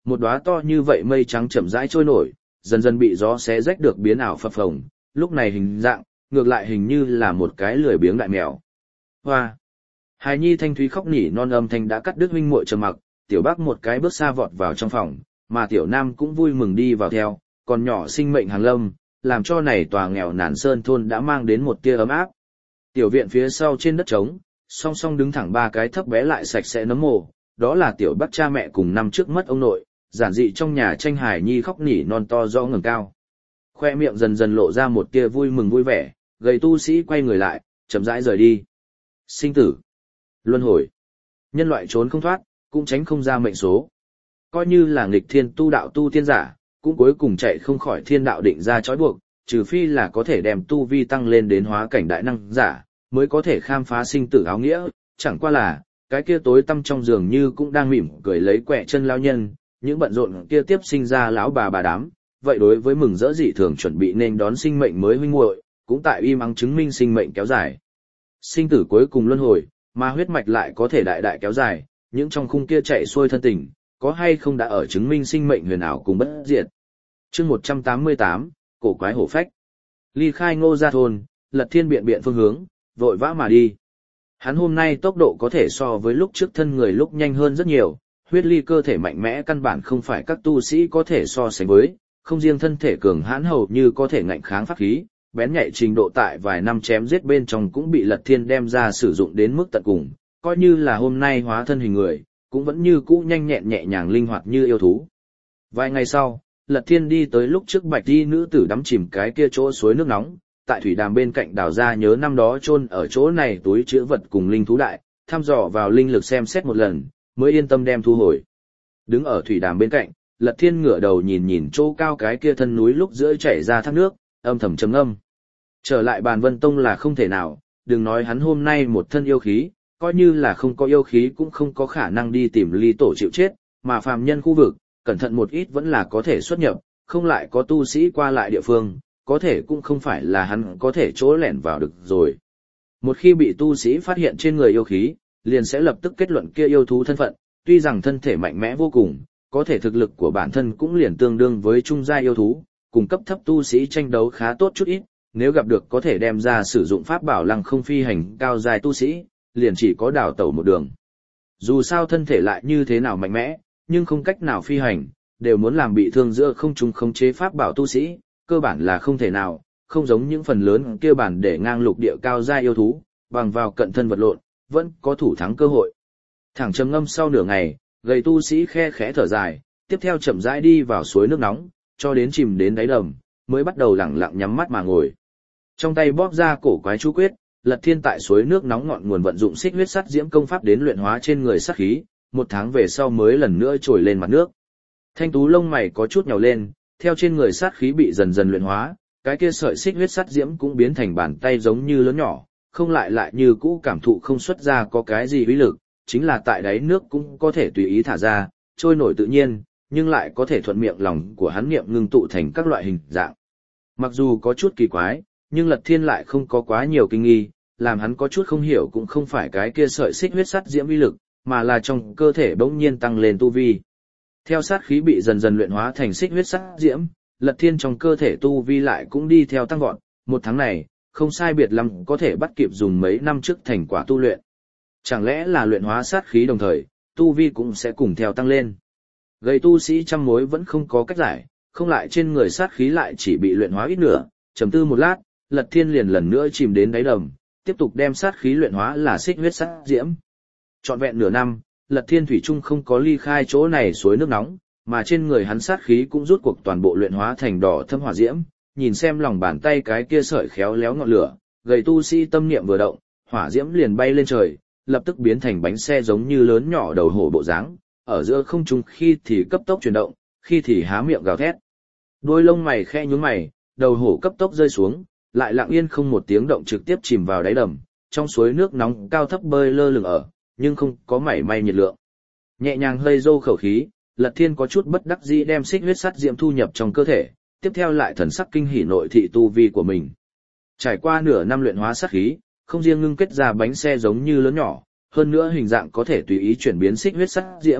A: một đóa to như vậy mây trắng chậm rãi trôi nổi, dần dần bị gió xé rách được biến ảo phập phồng, lúc này hình dạng, ngược lại hình như là một cái lười biếng đại mèo. Hoa! Hài nhi thanh thúy khóc nỉ non âm thanh đã cắt đứt huynh muội trầm mặc, tiểu bác một cái bước xa vọt vào trong phòng, mà tiểu nam cũng vui mừng đi vào theo, còn nhỏ sinh mệnh hàng lâm, làm cho này tòa nghèo nàn sơn thôn đã mang đến một tia ấm áp. Tiểu viện phía sau trên đất trống, song song đứng thẳng ba cái thấp bé lại sạch sẽ nấm mồ, đó là tiểu bác cha mẹ cùng năm trước mất ông nội, giản dị trong nhà tranh hài nhi khóc nỉ non to rõ ngẩng cao. Khoe miệng dần dần lộ ra một tia vui mừng vui vẻ, gầy tu sĩ quay người lại, chậm rãi rời đi. Sinh tử, luân hồi, nhân loại trốn không thoát, cũng tránh không ra mệnh số. Coi như là nghịch thiên tu đạo tu tiên giả, cũng cuối cùng chạy không khỏi thiên đạo định ra trói buộc, trừ phi là có thể đem tu vi tăng lên đến hóa cảnh đại năng giả, mới có thể khám phá sinh tử áo nghĩa, chẳng qua là, cái kia tối tăm trong giường như cũng đang mỉm cười lấy quẹ chân lao nhân, những bận rộn kia tiếp sinh ra lão bà bà đám, vậy đối với mừng rỡ dị thường chuẩn bị nên đón sinh mệnh mới huynh muội, cũng tại im ắng chứng minh sinh mệnh kéo dài. Sinh tử cuối cùng luân hồi, mà huyết mạch lại có thể đại đại kéo dài, những trong khung kia chạy xuôi thân tình, có hay không đã ở chứng minh sinh mệnh huyền ảo cùng bất diệt. Chương một trăm tám mươi tám, cổ quái hổ phách. Ly khai Ngô Gia thôn, Lật Thiên biện biện phương hướng, vội vã mà đi. Hắn hôm nay tốc độ có thể so với lúc trước thân người lúc nhanh hơn rất nhiều, huyết ly cơ thể mạnh mẽ căn bản không phải các tu sĩ có thể so sánh với, không riêng thân thể cường hãn hầu như có thể ngạnh kháng pháp khí, bén nhạy trình độ tại vài năm chém giết bên trong cũng bị Lật Thiên đem ra sử dụng đến mức tận cùng, coi như là hôm nay hóa thân hình người, cũng vẫn như cũ nhanh nhẹn nhẹ nhàng linh hoạt như yêu thú. Vài ngày sau, Lật Thiên đi tới lúc trước bạch y nữ tử đắm chìm cái kia chỗ suối nước nóng, tại thủy đàm bên cạnh đào ra nhớ năm đó chôn ở chỗ này túi chứa vật cùng linh thú đại, thăm dò vào linh lực xem xét một lần, mới yên tâm đem thu hồi. Đứng ở thủy đàm bên cạnh, Lật Thiên ngửa đầu nhìn nhìn chỗ cao cái kia thân núi lúc giữa chảy ra thác nước, âm thầm trầm ngâm. Trở lại Bàn Vân Tông là không thể nào, đừng nói hắn hôm nay một thân yêu khí, coi như là không có yêu khí cũng không có khả năng đi tìm ly tổ chịu chết, mà phàm nhân khu vực, cẩn thận một ít vẫn là có thể xuất nhập, không lại có tu sĩ qua lại địa phương, có thể cũng không phải là hắn có thể chỗ lẻn vào được rồi. Một khi bị tu sĩ phát hiện trên người yêu khí, liền sẽ lập tức kết luận kia yêu thú thân phận, tuy rằng thân thể mạnh mẽ vô cùng, có thể thực lực của bản thân cũng liền tương đương với trung gia yêu thú, cùng cấp thấp tu sĩ tranh đấu khá tốt chút ít, nếu gặp được có thể đem ra sử dụng pháp bảo lăng không phi hành cao dài tu sĩ, liền chỉ có đào tẩu một đường. Dù sao thân thể lại như thế nào mạnh mẽ, nhưng không cách nào phi hành, đều muốn làm bị thương giữa không trung khống chế pháp bảo tu sĩ, cơ bản là không thể nào, không giống những phần lớn kia bản để ngang lục địa cao gia yêu thú, bằng vào cận thân vật lộn, vẫn có thủ thắng cơ hội. Thẳng trầm ngâm sau nửa ngày, gầy tu sĩ khe khẽ thở dài, tiếp theo chậm rãi đi vào suối nước nóng, cho đến chìm đến đáy đầm, mới bắt đầu lặng lặng nhắm mắt mà ngồi. Trong tay bóp ra cổ quái chú quyết, Lật Thiên tại suối nước nóng ngọn nguồn vận dụng xích huyết sắt diễm công pháp đến luyện hóa trên người sát khí, một tháng về sau mới lần nữa trồi lên mặt nước. Thanh tú lông mày có chút nhàu lên, theo trên người sát khí bị dần dần luyện hóa, cái kia sợi xích huyết sắt diễm cũng biến thành bàn tay giống như lớn nhỏ, không lại lại như cũ cảm thụ không xuất ra có cái gì uy lực, chính là tại đáy nước cũng có thể tùy ý thả ra, trôi nổi tự nhiên, nhưng lại có thể thuận miệng lòng của hắn niệm ngưng tụ thành các loại hình dạng. Mặc dù có chút kỳ quái, nhưng Lật Thiên lại không có quá nhiều kinh nghi, làm hắn có chút không hiểu cũng không phải cái kia sợi xích huyết sắt diễm uy lực, mà là trong cơ thể bỗng nhiên tăng lên tu vi. Theo sát khí bị dần dần luyện hóa thành xích huyết sắt diễm, Lật Thiên trong cơ thể tu vi lại cũng đi theo tăng vọt, một tháng này, không sai biệt lắm có thể bắt kịp dùng mấy năm trước thành quả tu luyện. Chẳng lẽ là luyện hóa sát khí đồng thời, tu vi cũng sẽ cùng theo tăng lên. Gầy tu sĩ trăm mối vẫn không có cách giải, không lại trên người sát khí lại chỉ bị luyện hóa ít nửa, trầm tư một lát, Lật Thiên liền lần nữa chìm đến đáy đầm, tiếp tục đem sát khí luyện hóa là xích huyết sắt diễm. Trọn vẹn nửa năm, Lật Thiên thủy chung không có ly khai chỗ này suối nước nóng, mà trên người hắn sát khí cũng rút cuộc toàn bộ luyện hóa thành đỏ thâm hỏa diễm, nhìn xem lòng bàn tay cái kia sợi khéo léo ngọn lửa, gầy tu sĩ tâm niệm vừa động, hỏa diễm liền bay lên trời, lập tức biến thành bánh xe giống như lớn nhỏ đầu hổ bộ dáng, ở giữa không trung khi thì cấp tốc chuyển động, khi thì há miệng gào thét. Đôi lông mày khe nhướng mày, đầu hổ cấp tốc rơi xuống, lại lặng yên không một tiếng động trực tiếp chìm vào đáy đầm, trong suối nước nóng cao thấp bơi lơ lửng ở, nhưng không có mảy may nhiệt lượng. Nhẹ nhàng hơi rô khẩu khí, Lật Thiên có chút bất đắc dĩ đem xích huyết sắt diễm thu nhập trong cơ thể, tiếp theo lại thần sắc kinh hỉ nội thị tu vi của mình. Trải qua nửa năm luyện hóa sát khí, không riêng ngưng kết ra bánh xe giống như lớn nhỏ, hơn nữa hình dạng có thể tùy ý chuyển biến xích huyết sắt diễm,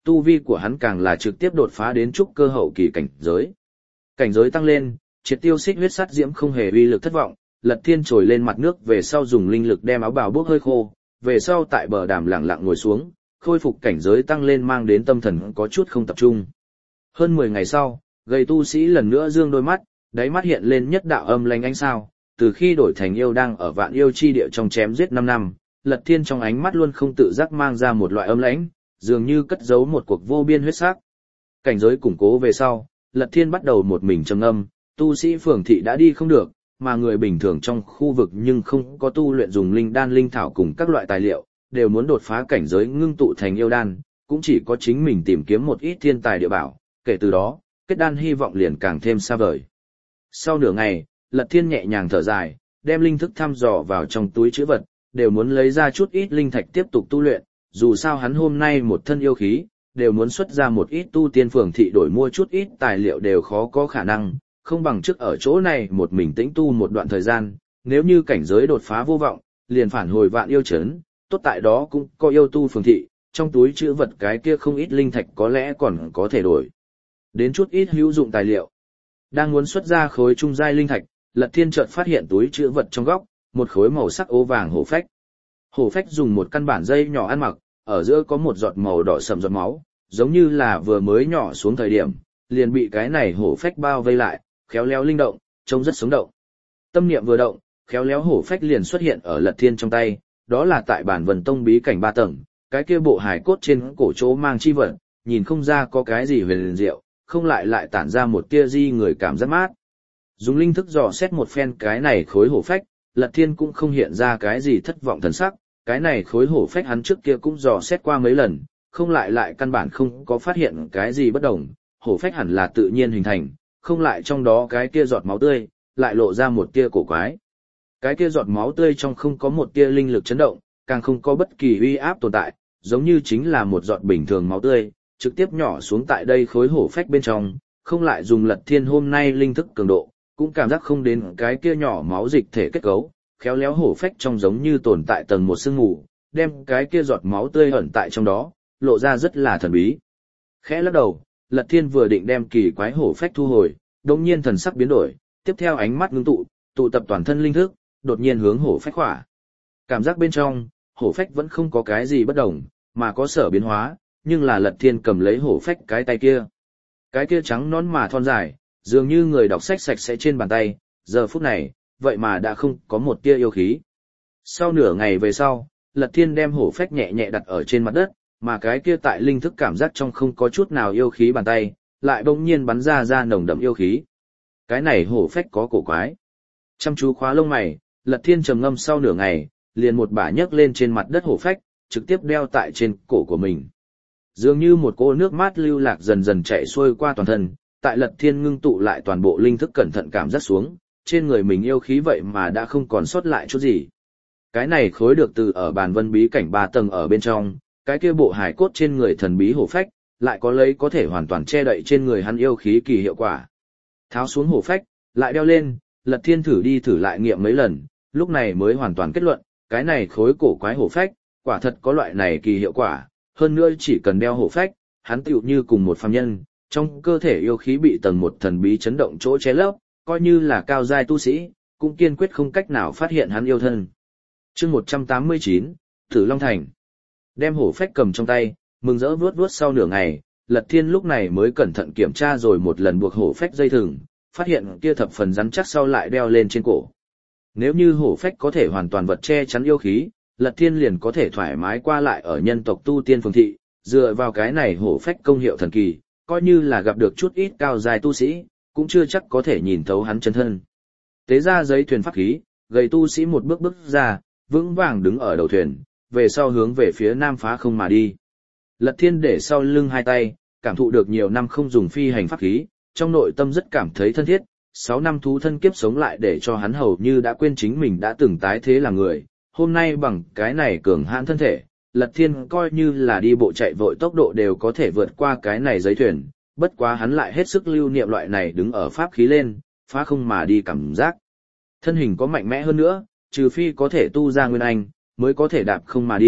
A: tu vi của hắn càng là trực tiếp đột phá đến trúc cơ hậu kỳ cảnh giới. Cảnh giới tăng lên, triệt tiêu xích huyết sắt diễm không hề uy lực thất vọng, Lật Thiên trồi lên mặt nước về sau dùng linh lực đem áo bào bốc hơi khô, về sau tại bờ đàm lặng lặng ngồi xuống, khôi phục cảnh giới tăng lên mang đến tâm thần có chút không tập trung. Hơn mười ngày sau, gầy tu sĩ lần nữa dương đôi mắt, đáy mắt hiện lên nhất đạo âm lanh ánh sao, từ khi đổi thành yêu đang ở vạn yêu chi địa trong chém giết năm năm, Lật Thiên trong ánh mắt luôn không tự giác mang ra một loại âm lãnh, dường như cất giấu một cuộc vô biên huyết sắc. Cảnh giới củng cố về sau, Lật Thiên bắt đầu một mình trầm ngâm, tu sĩ phường thị đã đi không được, mà người bình thường trong khu vực nhưng không có tu luyện dùng linh đan linh thảo cùng các loại tài liệu, đều muốn đột phá cảnh giới ngưng tụ thành yêu đan, cũng chỉ có chính mình tìm kiếm một ít thiên tài địa bảo, kể từ đó, kết đan hy vọng liền càng thêm xa vời. Sau nửa ngày, Lật Thiên nhẹ nhàng thở dài, đem linh thức thăm dò vào trong túi trữ vật, đều muốn lấy ra chút ít linh thạch tiếp tục tu luyện, dù sao hắn hôm nay một thân yêu khí, đều muốn xuất ra một ít tu tiên phường thị đổi mua chút ít tài liệu đều khó có khả năng, không bằng trước ở chỗ này một mình tĩnh tu một đoạn thời gian, nếu như cảnh giới đột phá vô vọng, liền phản hồi vạn yêu trấn, tốt tại đó cũng có yêu tu phường thị, trong túi trữ vật cái kia không ít linh thạch có lẽ còn có thể đổi đến chút ít hữu dụng tài liệu. Đang muốn xuất ra khối trung giai linh thạch, Lật Thiên chợt phát hiện túi trữ vật trong góc, một khối màu sắc ố vàng hổ phách. Hổ phách dùng một căn bản dây nhỏ ăn mặc, ở giữa có một giọt màu đỏ sẫm giọt máu, giống như là vừa mới nhỏ xuống thời điểm, liền bị cái này hổ phách bao vây lại, khéo léo linh động, trông rất sống động. Tâm niệm vừa động, khéo léo hổ phách liền xuất hiện ở Lật Thiên trong tay, đó là tại bản Vân Tông bí cảnh ba tầng, cái kia bộ hài cốt trên cổ chỗ mang chi vật, nhìn không ra có cái gì huyền diệu, không lại lại tản ra một tia di người cảm giác mát. Dùng linh thức dò xét một phen cái này khối hổ phách, Lật Thiên cũng không hiện ra cái gì thất vọng thần sắc, cái này khối hổ phách hắn trước kia cũng dò xét qua mấy lần, không lại lại căn bản không có phát hiện cái gì bất đồng, hổ phách hẳn là tự nhiên hình thành, không lại trong đó cái kia giọt máu tươi, lại lộ ra một tia cổ quái. Cái kia giọt máu tươi trong không có một tia linh lực chấn động, càng không có bất kỳ uy áp tồn tại, giống như chính là một giọt bình thường máu tươi, trực tiếp nhỏ xuống tại đây khối hổ phách bên trong, không lại dùng Lật Thiên hôm nay linh thức cường độ, cũng cảm giác không đến cái kia nhỏ máu dịch thể kết cấu, khéo léo hổ phách trong giống như tồn tại tầng một sương mù, đem cái kia giọt máu tươi ẩn tại trong đó, lộ ra rất là thần bí. Khẽ lắc đầu, Lật Thiên vừa định đem kỳ quái hổ phách thu hồi, đột nhiên thần sắc biến đổi, tiếp theo ánh mắt ngưng tụ, tụ tập toàn thân linh thức, đột nhiên hướng hổ phách khỏa. Cảm giác bên trong, hổ phách vẫn không có cái gì bất đồng, mà có sở biến hóa, nhưng là Lật Thiên cầm lấy hổ phách cái tay kia. Cái kia trắng nõn mà thon dài, dường như người đọc sách sạch sẽ trên bàn tay, giờ phút này, vậy mà đã không có một tia yêu khí. Sau nửa ngày về sau, Lật Thiên đem hổ phách nhẹ nhẹ đặt ở trên mặt đất, mà cái kia tại linh thức cảm giác trong không có chút nào yêu khí bàn tay, lại bỗng nhiên bắn ra ra nồng đậm yêu khí. Cái này hổ phách có cổ quái. Chăm chú khóa lông mày, Lật Thiên trầm ngâm sau nửa ngày, liền một bả nhấc lên trên mặt đất hổ phách, trực tiếp đeo tại trên cổ của mình. Dường như một cỗ nước mát lưu lạc dần dần chạy xuôi qua toàn thân, tại Lật Thiên ngưng tụ lại toàn bộ linh thức cẩn thận cảm giác xuống, trên người mình yêu khí vậy mà đã không còn sót lại chút gì. Cái này khối được từ ở bàn vân bí cảnh ba tầng ở bên trong, cái kia bộ hài cốt trên người thần bí hổ phách, lại có lấy có thể hoàn toàn che đậy trên người hắn yêu khí kỳ hiệu quả. Tháo xuống hổ phách, lại đeo lên, Lật Thiên thử đi thử lại nghiệm mấy lần, lúc này mới hoàn toàn kết luận, cái này khối cổ quái hổ phách, quả thật có loại này kỳ hiệu quả, hơn nữa chỉ cần đeo hổ phách, hắn tựu như cùng một phàm nhân, trong cơ thể yêu khí bị tầng một thần bí chấn động chỗ che lấp, coi như là cao giai tu sĩ, cũng kiên quyết không cách nào phát hiện hắn yêu thân. Chương một trăm tám mươi chín, Tử Long Thành. Đem hổ phách cầm trong tay, mừng rỡ vuốt vuốt sau nửa ngày, Lật Thiên lúc này mới cẩn thận kiểm tra rồi một lần buộc hổ phách dây thừng, phát hiện kia thập phần rắn chắc sau lại đeo lên trên cổ. Nếu như hổ phách có thể hoàn toàn vật che chắn yêu khí, Lật Thiên liền có thể thoải mái qua lại ở nhân tộc tu tiên phường thị, dựa vào cái này hổ phách công hiệu thần kỳ, coi như là gặp được chút ít cao giai tu sĩ, cũng chưa chắc có thể nhìn thấu hắn chân thân. Tế ra giấy thuyền pháp khí, gầy tu sĩ một bước bước ra, vững vàng đứng ở đầu thuyền, về sau hướng về phía nam phá không mà đi. Lật Thiên để sau lưng hai tay, cảm thụ được nhiều năm không dùng phi hành pháp khí, trong nội tâm rất cảm thấy thân thiết, sáu năm thú thân kiếp sống lại để cho hắn hầu như đã quên chính mình đã từng tái thế là người, hôm nay bằng cái này cường hãn thân thể, Lật Thiên coi như là đi bộ chạy vội tốc độ đều có thể vượt qua cái này giấy thuyền, bất quá hắn lại hết sức lưu niệm loại này đứng ở pháp khí lên, phá không mà đi cảm giác. Thân hình có mạnh mẽ hơn nữa, trừ phi có thể tu ra nguyên anh, mới có thể đạp không mà đi,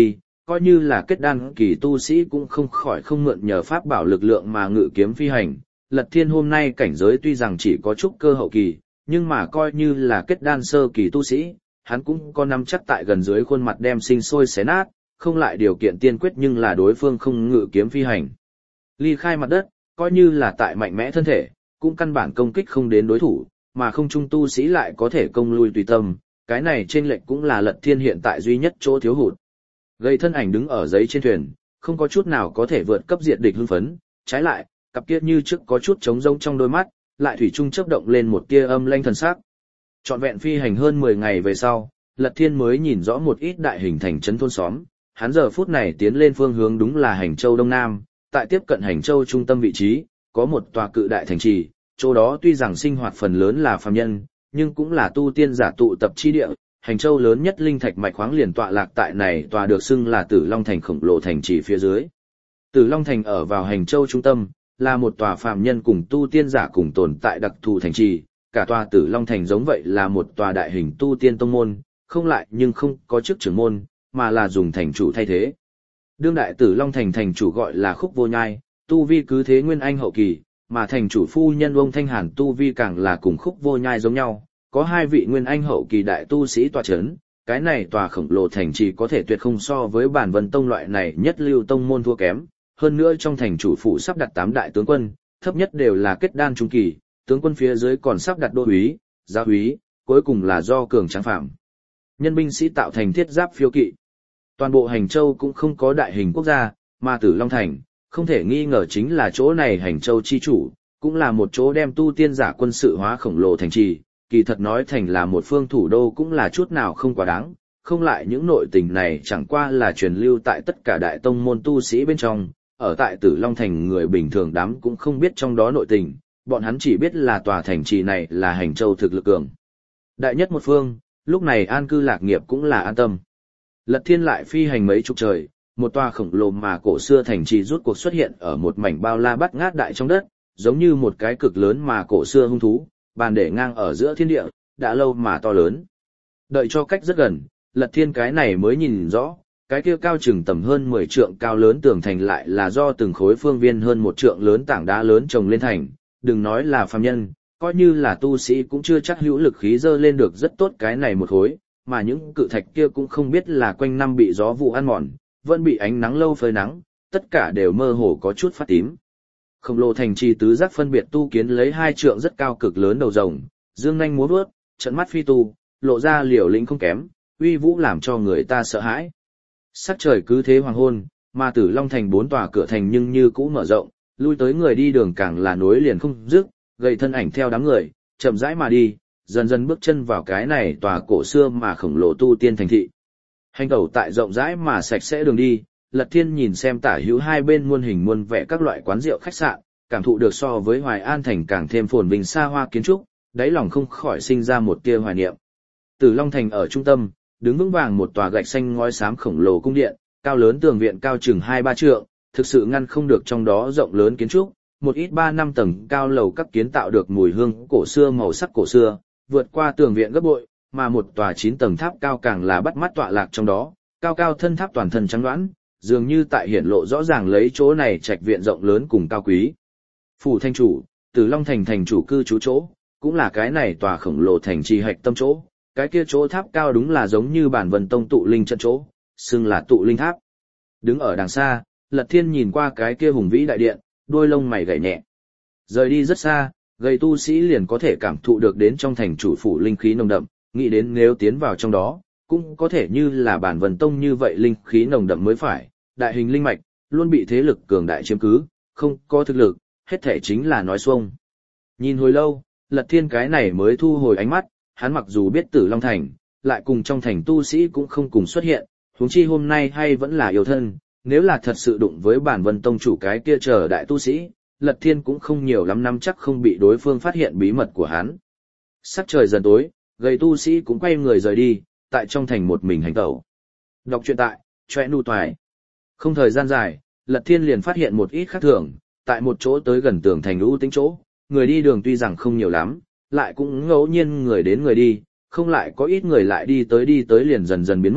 A: coi như là kết đan kỳ tu sĩ cũng không khỏi không mượn nhờ pháp bảo lực lượng mà ngự kiếm phi hành. Lật Thiên hôm nay cảnh giới tuy rằng chỉ có chút cơ hậu kỳ, nhưng mà coi như là kết đan sơ kỳ tu sĩ, hắn cũng có nắm chắc tại gần dưới khuôn mặt đem sinh sôi xé nát, không lại điều kiện tiên quyết nhưng là đối phương không ngự kiếm phi hành. Ly khai mặt đất, coi như là tại mạnh mẽ thân thể, cũng căn bản công kích không đến đối thủ, mà không trung tu sĩ lại có thể công lui tùy tâm, cái này trên lệch cũng là Lật Thiên hiện tại duy nhất chỗ thiếu hụt. Gây thân ảnh đứng ở giấy trên thuyền, không có chút nào có thể vượt cấp diệt địch hưng phấn, trái lại, cặp kia như trước có chút trống rỗng trong đôi mắt, lại thủy chung chớp động lên một tia âm lanh thần sắc. Trọn vẹn phi hành hơn mười ngày về sau, Lật Thiên mới nhìn rõ một ít đại hình thành trấn thôn xóm, hắn giờ phút này tiến lên phương hướng đúng là Hành Châu Đông Nam, tại tiếp cận Hành Châu trung tâm vị trí, có một tòa cự đại thành trì, chỗ đó tuy rằng sinh hoạt phần lớn là phàm nhân, nhưng cũng là tu tiên giả tụ tập chi địa. Hành Châu lớn nhất linh thạch mạch khoáng liền tọa lạc tại này tòa được xưng là Tử Long Thành khổng lồ thành trì phía dưới. Tử Long Thành ở vào Hành Châu trung tâm, là một tòa phàm nhân cùng tu tiên giả cùng tồn tại đặc thù thành trì, cả tòa Tử Long Thành giống vậy là một tòa đại hình tu tiên tông môn, không lại nhưng không có chức trưởng môn, mà là dùng thành chủ thay thế. Đương đại Tử Long Thành thành chủ gọi là Khúc Vô Nhai, tu vi cứ thế nguyên anh hậu kỳ, mà thành chủ phu nhân ông Thanh Hàn tu vi càng là cùng Khúc Vô Nhai giống nhau, có hai vị nguyên anh hậu kỳ đại tu sĩ tọa chấn, cái này tòa khổng lồ thành trì có thể tuyệt không so với bản Vân Tông loại này nhất lưu tông môn thua kém, hơn nữa trong thành chủ phủ sắp đặt tám đại tướng quân, thấp nhất đều là kết đan trung kỳ, tướng quân phía dưới còn sắp đặt đô úy, gia úy, cuối cùng là do cường tráng phạm. Nhân binh sĩ tạo thành thiết giáp phiêu kỵ. Toàn bộ Hành Châu cũng không có đại hình quốc gia, mà Tử Long Thành, không thể nghi ngờ chính là chỗ này Hành Châu chi chủ, cũng là một chỗ đem tu tiên giả quân sự hóa khổng lồ thành trì, kỳ thật nói thành là một phương thủ đô cũng là chút nào không quá đáng, không lại những nội tình này chẳng qua là truyền lưu tại tất cả đại tông môn tu sĩ bên trong, ở tại Tử Long Thành người bình thường đám cũng không biết trong đó nội tình, bọn hắn chỉ biết là tòa thành trì này là Hành Châu thực lực cường đại nhất một phương, lúc này an cư lạc nghiệp cũng là an tâm. Lật Thiên lại phi hành mấy chục trời, một tòa khổng lồ mà cổ xưa thành trì rút cuộc xuất hiện ở một mảnh bao la bát ngát đại trong đất, giống như một cái cực lớn mà cổ xưa hung thú, bàn để ngang ở giữa thiên địa, đã lâu mà to lớn. Đợi cho cách rất gần, Lật Thiên cái này mới nhìn rõ, cái kia cao chừng tầm hơn mười trượng cao lớn tường thành lại là do từng khối phương viên hơn một trượng lớn tảng đá lớn chồng lên thành, đừng nói là phàm nhân, coi như là tu sĩ cũng chưa chắc hữu lực khí dơ lên được rất tốt cái này một khối, mà những cự thạch kia cũng không biết là quanh năm bị gió vụ ăn mòn, vẫn bị ánh nắng lâu phơi nắng, tất cả đều mơ hồ có chút phát tím. Khổng lồ thành trì tứ giác phân biệt tu kiến lấy hai trượng rất cao cực lớn đầu rồng, dương nhanh múa vuốt, trận mắt phi tu, lộ ra liều lĩnh không kém, uy vũ làm cho người ta sợ hãi. Sắc trời cứ thế hoàng hôn, mà Tử Long Thành bốn tòa cửa thành nhưng như cũ mở rộng, lui tới người đi đường càng là nối liền không dứt, gầy thân ảnh theo đám người, chậm rãi mà đi, dần dần bước chân vào cái này tòa cổ xưa mà khổng lồ tu tiên thành thị. Hành tẩu tại rộng rãi mà sạch sẽ đường đi, Lật Thiên nhìn xem tả hữu hai bên muôn hình muôn vẻ các loại quán rượu khách sạn, cảm thụ được so với Hoài An thành càng thêm phồn vinh xa hoa kiến trúc, đáy lòng không khỏi sinh ra một tia hoài niệm. Tử Long Thành ở trung tâm, đứng vững vàng một tòa gạch xanh ngói xám khổng lồ cung điện, cao lớn tường viện cao chừng hai ba trượng, thực sự ngăn không được trong đó rộng lớn kiến trúc, một ít ba năm tầng cao lầu các kiến tạo được mùi hương cổ xưa màu sắc cổ xưa, vượt qua tường viện gấp bội, mà một tòa chín tầng tháp cao càng là bắt mắt tọa lạc trong đó, cao cao thân tháp toàn thân trắng đoán, dường như tại hiển lộ rõ ràng lấy chỗ này trạch viện rộng lớn cùng cao quý. Phủ thành chủ, Tử Long Thành thành chủ cư trú chỗ, cũng là cái này tòa khổng lồ thành trì hạch tâm chỗ, cái kia chỗ tháp cao đúng là giống như bản Vân Tông tụ linh trận chỗ, xưng là tụ linh tháp. Đứng ở đằng xa, Lật Thiên nhìn qua cái kia hùng vĩ đại điện, đôi lông mày gảy nhẹ. Rời đi rất xa, gầy tu sĩ liền có thể cảm thụ được đến trong thành chủ phủ linh khí nồng đậm, nghĩ đến nếu tiến vào trong đó, cũng có thể như là bản Vân Tông như vậy linh khí nồng đậm mới phải, đại hình linh mạch, luôn bị thế lực cường đại chiếm cứ, không có thực lực, hết thể chính là nói xuông. Nhìn hồi lâu, Lật Thiên cái này mới thu hồi ánh mắt, hắn mặc dù biết Tử Long Thành, lại cùng trong thành tu sĩ cũng không cùng xuất hiện, huống chi hôm nay hay vẫn là yêu thân, nếu là thật sự đụng với bản Vân Tông chủ cái kia chờ đại tu sĩ, Lật Thiên cũng không nhiều lắm nắm chắc không bị đối phương phát hiện bí mật của hắn. Sắc trời dần tối, gầy tu sĩ cũng quay người rời đi, tại trong thành một mình hành tẩu. Đọc truyện tại, choe nu toài. Không thời gian dài, Lật Thiên liền phát hiện một ít khác thường, tại một chỗ tới gần tường thành ưu tính chỗ, người đi đường tuy rằng không nhiều lắm, lại cũng ngẫu nhiên người đến người đi, không lại có ít người lại đi tới đi tới liền dần dần biến mất,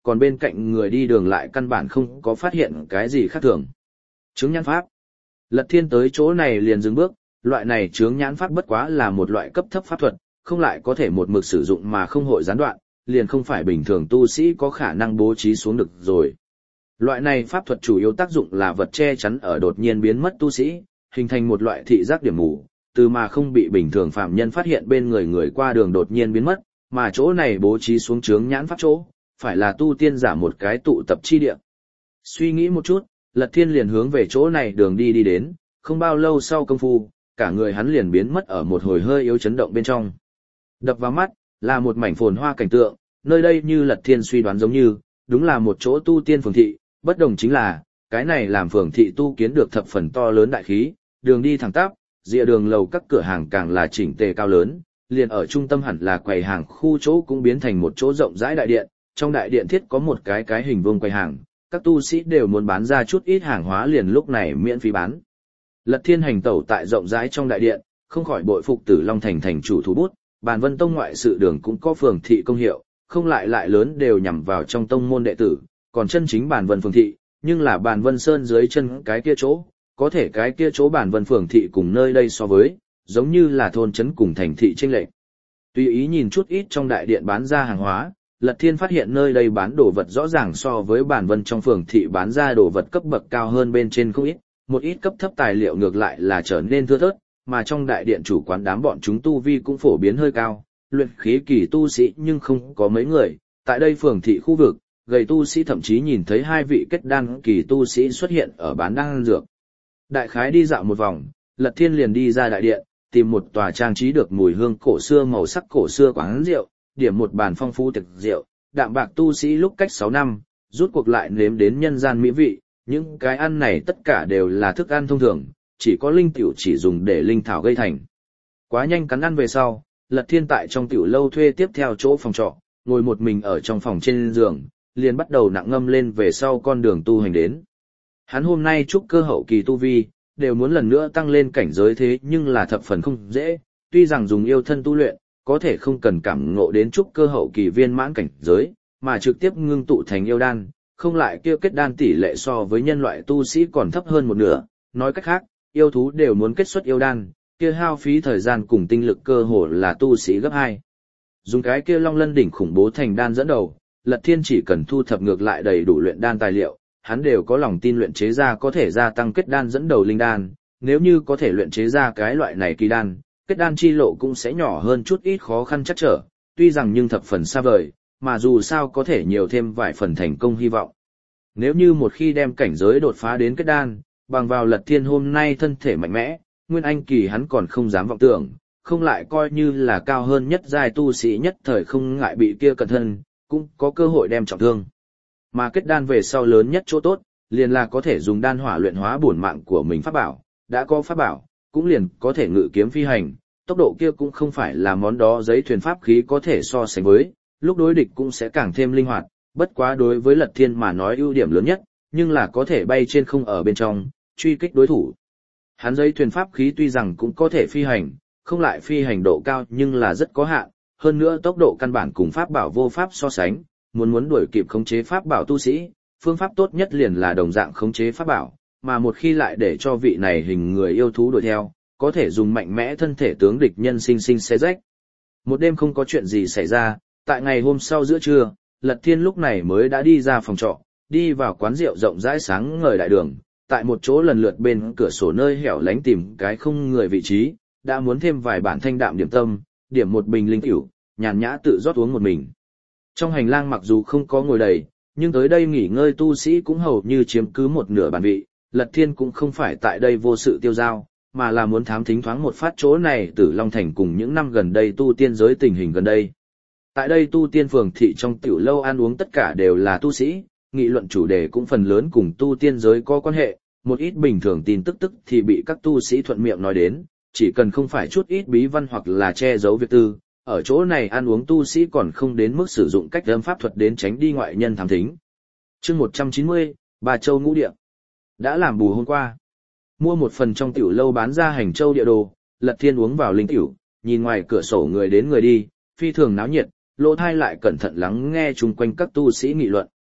A: còn bên cạnh người đi đường lại căn bản không có phát hiện cái gì khác thường. Chướng nhãn pháp. Lật Thiên tới chỗ này liền dừng bước, loại này chướng nhãn pháp bất quá là một loại cấp thấp pháp thuật, không lại có thể một mực sử dụng mà không hội gián đoạn, liền không phải bình thường tu sĩ có khả năng bố trí xuống được rồi. Loại này pháp thuật chủ yếu tác dụng là vật che chắn ở đột nhiên biến mất tu sĩ, hình thành một loại thị giác điểm mù, từ mà không bị bình thường phạm nhân phát hiện bên người người qua đường đột nhiên biến mất, mà chỗ này bố trí xuống chướng nhãn pháp chỗ, phải là tu tiên giả một cái tụ tập chi địa. Suy nghĩ một chút, Lật Thiên liền hướng về chỗ này đường đi đi đến, không bao lâu sau công phu, cả người hắn liền biến mất ở một hồi hơi yếu chấn động bên trong. Đập vào mắt, là một mảnh phồn hoa cảnh tượng, nơi đây như Lật Thiên suy đoán giống như, đúng là một chỗ tu tiên phường thị, bất đồng chính là, cái này làm phường thị tu kiến được thập phần to lớn đại khí, đường đi thẳng tắp, rìa đường lầu các cửa hàng càng là chỉnh tề cao lớn, liền ở trung tâm hẳn là quầy hàng khu chỗ cũng biến thành một chỗ rộng rãi đại điện, trong đại điện thiết có một cái cái hình vuông quầy hàng, các tu sĩ đều muốn bán ra chút ít hàng hóa liền lúc này miễn phí bán. Lật Thiên hành tẩu tại rộng rãi trong đại điện, không khỏi bội phục Tử Long thành thành chủ thủ bút, Bàn Vân Tông ngoại sự đường cũng có phường thị công hiệu, không lại lại lớn đều nhằm vào trong tông môn đệ tử, còn chân chính Bàn Vân phường thị, nhưng là Bàn Vân Sơn dưới chân cái kia chỗ, có thể cái kia chỗ Bàn Vân phường thị cùng nơi đây so với, giống như là thôn trấn cùng thành thị chênh lệch. Tùy ý nhìn chút ít trong đại điện bán ra hàng hóa, Lật Thiên phát hiện nơi đây bán đồ vật rõ ràng so với Bàn Vân trong phường thị bán ra đồ vật cấp bậc cao hơn bên trên không ít, một ít cấp thấp tài liệu ngược lại là trở nên thưa thớt, mà trong đại điện chủ quán đám bọn chúng tu vi cũng phổ biến hơi cao, luyện khí kỳ tu sĩ nhưng không có mấy người, tại đây phường thị khu vực, gầy tu sĩ thậm chí nhìn thấy hai vị kết đan kỳ tu sĩ xuất hiện ở bán đan dược. Đại khái đi dạo một vòng, Lật Thiên liền đi ra đại điện, tìm một tòa trang trí được mùi hương cổ xưa màu sắc cổ xưa quán rượu, điểm một bàn phong phú thực rượu, đạm bạc tu sĩ lúc cách sáu năm, rút cuộc lại nếm đến nhân gian mỹ vị, những cái ăn này tất cả đều là thức ăn thông thường, chỉ có linh tiểu chỉ dùng để linh thảo gây thành. Quá nhanh cắn ăn về sau, Lật Thiên tại trong tiểu lâu thuê tiếp theo chỗ phòng trọ, ngồi một mình ở trong phòng trên giường, liền bắt đầu nặng ngâm lên về sau con đường tu hành đến. Hắn hôm nay trúc cơ hậu kỳ tu vi, đều muốn lần nữa tăng lên cảnh giới thế nhưng là thập phần không dễ, tuy rằng dùng yêu thân tu luyện, có thể không cần cảm ngộ đến trúc cơ hậu kỳ viên mãn cảnh giới, mà trực tiếp ngưng tụ thành yêu đan, không lại kia kết đan tỷ lệ so với nhân loại tu sĩ còn thấp hơn một nửa, nói cách khác, yêu thú đều muốn kết xuất yêu đan, kia hao phí thời gian cùng tinh lực cơ hồ là tu sĩ gấp hai. Dùng cái kia Long Lân đỉnh khủng bố thành đan dẫn đầu, Lật Thiên chỉ cần thu thập ngược lại đầy đủ luyện đan tài liệu, hắn đều có lòng tin luyện chế ra có thể gia tăng kết đan dẫn đầu linh đan, nếu như có thể luyện chế ra cái loại này kỳ đan, kết đan chi lộ cũng sẽ nhỏ hơn chút ít khó khăn chắc trở, tuy rằng nhưng thập phần xa vời, mà dù sao có thể nhiều thêm vài phần thành công hy vọng. Nếu như một khi đem cảnh giới đột phá đến kết đan, bằng vào Lật Thiên hôm nay thân thể mạnh mẽ, nguyên anh kỳ hắn còn không dám vọng tưởng, không lại coi như là cao hơn nhất giai tu sĩ nhất thời không ngại bị kia cẩn thân, cũng có cơ hội đem trọng thương. Mà kết đan về sau lớn nhất chỗ tốt, liền là có thể dùng đan hỏa luyện hóa bổn mạng của mình pháp bảo, đã có pháp bảo, cũng liền có thể ngự kiếm phi hành, tốc độ kia cũng không phải là món đó giấy thuyền pháp khí có thể so sánh với, lúc đối địch cũng sẽ càng thêm linh hoạt, bất quá đối với Lật Thiên mà nói ưu điểm lớn nhất, nhưng là có thể bay trên không ở bên trong, truy kích đối thủ. Hắn giấy thuyền pháp khí tuy rằng cũng có thể phi hành, không lại phi hành độ cao nhưng là rất có hạn, hơn nữa tốc độ căn bản cùng pháp bảo vô pháp so sánh, muốn muốn đuổi kịp khống chế pháp bảo tu sĩ, phương pháp tốt nhất liền là đồng dạng khống chế pháp bảo, mà một khi lại để cho vị này hình người yêu thú đuổi theo, có thể dùng mạnh mẽ thân thể tướng địch nhân sinh sinh xé rách. Một đêm không có chuyện gì xảy ra, tại ngày hôm sau giữa trưa, Lật Thiên lúc này mới đã đi ra phòng trọ, đi vào quán rượu rộng rãi sáng ngời đại đường, tại một chỗ lần lượt bên cửa sổ nơi hẻo lánh tìm cái không người vị trí, đã muốn thêm vài bản thanh đạm điểm tâm, điểm một bình linh tiểu, nhàn nhã tự rót uống một mình. Trong hành lang mặc dù không có ngồi đầy, nhưng tới đây nghỉ ngơi tu sĩ cũng hầu như chiếm cứ một nửa bản vị, Lật Thiên cũng không phải tại đây vô sự tiêu dao, mà là muốn thám thính thoáng một phát chỗ này Tử Long Thành cùng những năm gần đây tu tiên giới tình hình gần đây. Tại đây tu tiên phường thị trong tiểu lâu ăn uống tất cả đều là tu sĩ, nghị luận chủ đề cũng phần lớn cùng tu tiên giới có quan hệ, một ít bình thường tin tức tức thì bị các tu sĩ thuận miệng nói đến, chỉ cần không phải chút ít bí văn hoặc là che giấu việc tư, ở chỗ này ăn uống tu sĩ còn không đến mức sử dụng cách âm pháp thuật đến tránh đi ngoại nhân thám thính. Chương một trăm chín mươi, Bà Châu Ngũ Địa. Đã làm bù hôm qua. Mua một phần trong tiểu lâu bán ra hành châu địa đồ, Lật Thiên uống vào linh tiểu, nhìn ngoài cửa sổ người đến người đi, phi thường náo nhiệt, lỗ thai lại cẩn thận lắng nghe chung quanh các tu sĩ nghị luận.